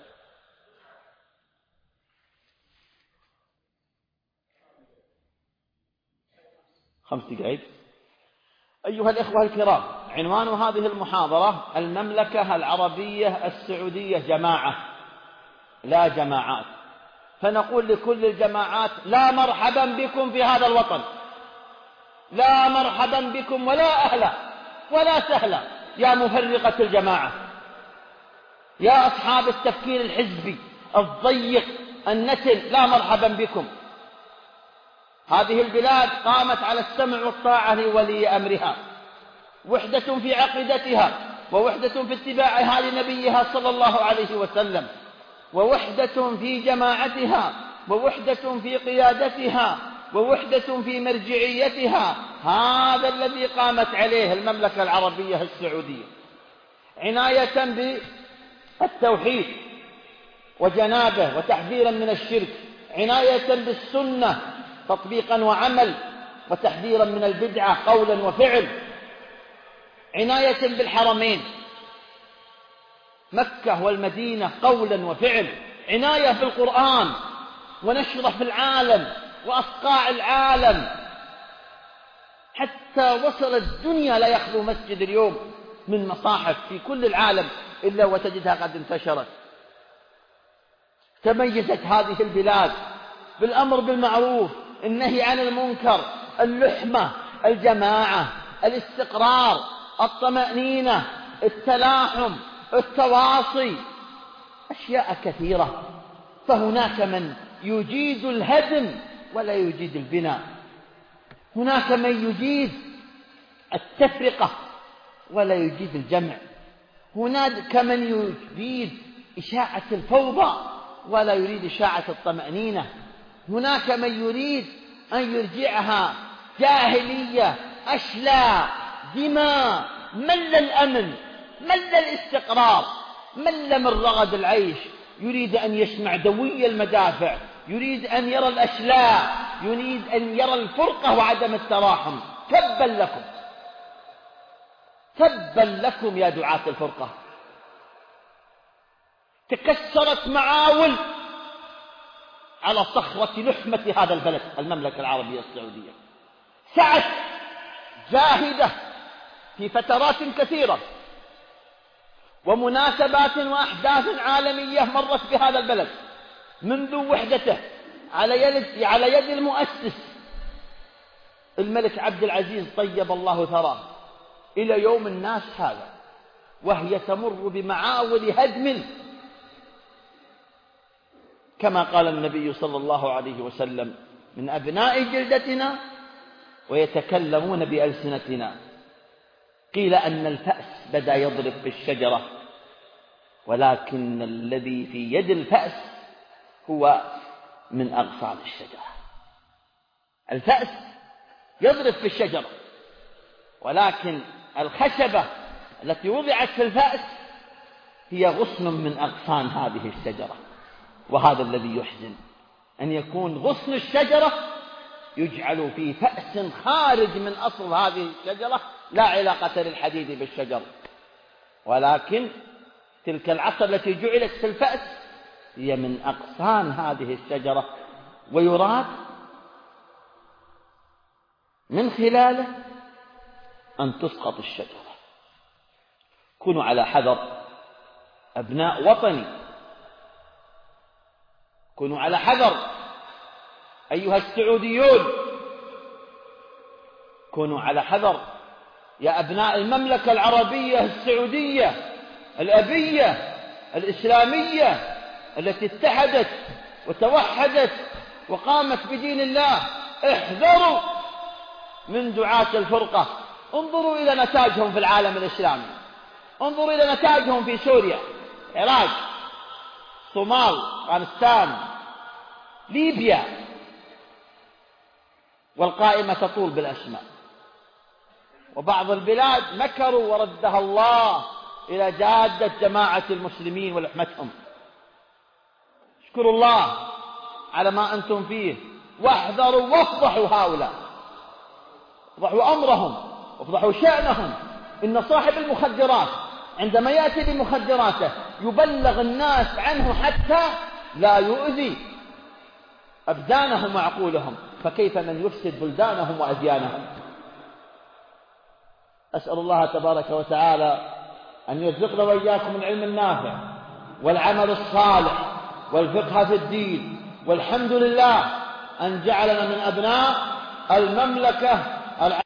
خمس دقائق. أيها الإخوة الكرام، عنوان هذه المحاضرة المملكة العربية السعودية جماعة لا جماعات. فنقول لكل الجماعات لا مرحبا بكم في هذا الوطن، لا مرحبا بكم ولا أهلا ولا سهلا يا مفرقة الجماعة، يا أصحاب التفكير الحزبي الضيق النتن، لا مرحبا بكم. هذه البلاد قامت على السمع والطاعة لولي أمرها، وحدة في عقيدتها، ووحدة في اتباعها لنبيها صلى الله عليه وسلم، ووحدة في جماعتها، ووحدة في قيادتها، ووحدة في مرجعيتها. هذا الذي قامت عليه المملكة العربية السعودية، عناية بالتوحيد وجنابه وتحذيرا من الشرك، عناية بالسنة تطبيقا وعمل وتحذيرا من البدعة قولا وفعل، عناية بالحرمين مكة والمدينة قولا وفعل، عناية بالقرآن ونشره في العالم وأصقاع العالم، حتى وصل الدنيا لا يخلو مسجد اليوم من مصاحف في كل العالم إلا وتجدها قد انتشرت. تميزت هذه البلاد بالأمر بالمعروف، النهي عن المنكر، اللحمة، الجماعة، الاستقرار، الطمأنينة، التلاحم، التواصي، أشياء كثيرة. فهناك من يجيد الهدم ولا يجيد البناء، هناك من يجيد التفرقة ولا يجيد الجمع، هناك من يريد إشاعة الفوضى ولا يريد إشاعة الطمأنينة، هناك من يريد أن يرجعها جاهلية أشلاء دماء، مل الأمن، مل الاستقرار، مل من رغد العيش، يريد أن يسمع دوي المدافع، يريد أن يرى الأشلاء، يريد أن يرى الفرقة وعدم التراحم. تبا لكم، تبا لكم يا دعاة الفرقة. تكسرت معاول على صخرة لحمة هذا البلد، المملكة العربية السعودية، سعت جاهدة في فترات كثيرة ومناسبات وأحداث عالمية مرت بهذا البلد منذ وحدته على يد على يد المؤسس الملك عبد العزيز طيب الله ثراه إلى يوم الناس هذا، وهي تمر بمعاول هدم، كما قال النبي صلى الله عليه وسلم: من أبناء جلدتنا ويتكلمون بألسنتنا. قيل أن الفأس بدأ يضرب في الشجرة، ولكن الذي في يد الفأس هو من أغصان الشجرة. الفأس يضرب في الشجرة، ولكن الخشبة التي وضعت في الفأس هي غصن من أغصان هذه الشجرة. وهذا الذي يحزن، أن يكون غصن الشجرة يجعل في فأس خارج من أصل هذه الشجرة لا علاقة للحديد بالشجر، ولكن تلك العصا التي جعلت في الفأس هي من أغصان هذه الشجرة، ويراد من خلاله أن تسقط الشجرة. كونوا على حذر أبناء وطني، كونوا على حذر أيها السعوديون، كونوا على حذر يا أبناء المملكة العربية السعودية الأبية الإسلامية التي اتحدت وتوحدت وقامت بدين الله. احذروا من دعاة الفرقة، انظروا إلى نتاجهم في العالم الإسلامي، انظروا إلى نتاجهم في سوريا، العراق، الصومال، أفغانستان، ليبيا، والقائمة تطول بالأسماء. وبعض البلاد مكروا وردها الله إلى جادة جماعة المسلمين ولحمتهم. اشكروا الله على ما أنتم فيه، واحذروا وافضحوا هؤلاء، افضحوا أمرهم وافضحوا شأنهم. إن صاحب المخدرات عندما يأتي بمخدراته يبلغ الناس عنه حتى لا يؤذي أبدانهم وعقولهم، فكيف من يفسد بلدانهم وأديانهم. أسأل الله تبارك وتعالى أن يرزقنا وإياكم العلم النافع والعمل الصالح والفقه في الدين، والحمد لله أن جعلنا من أبناء المملكة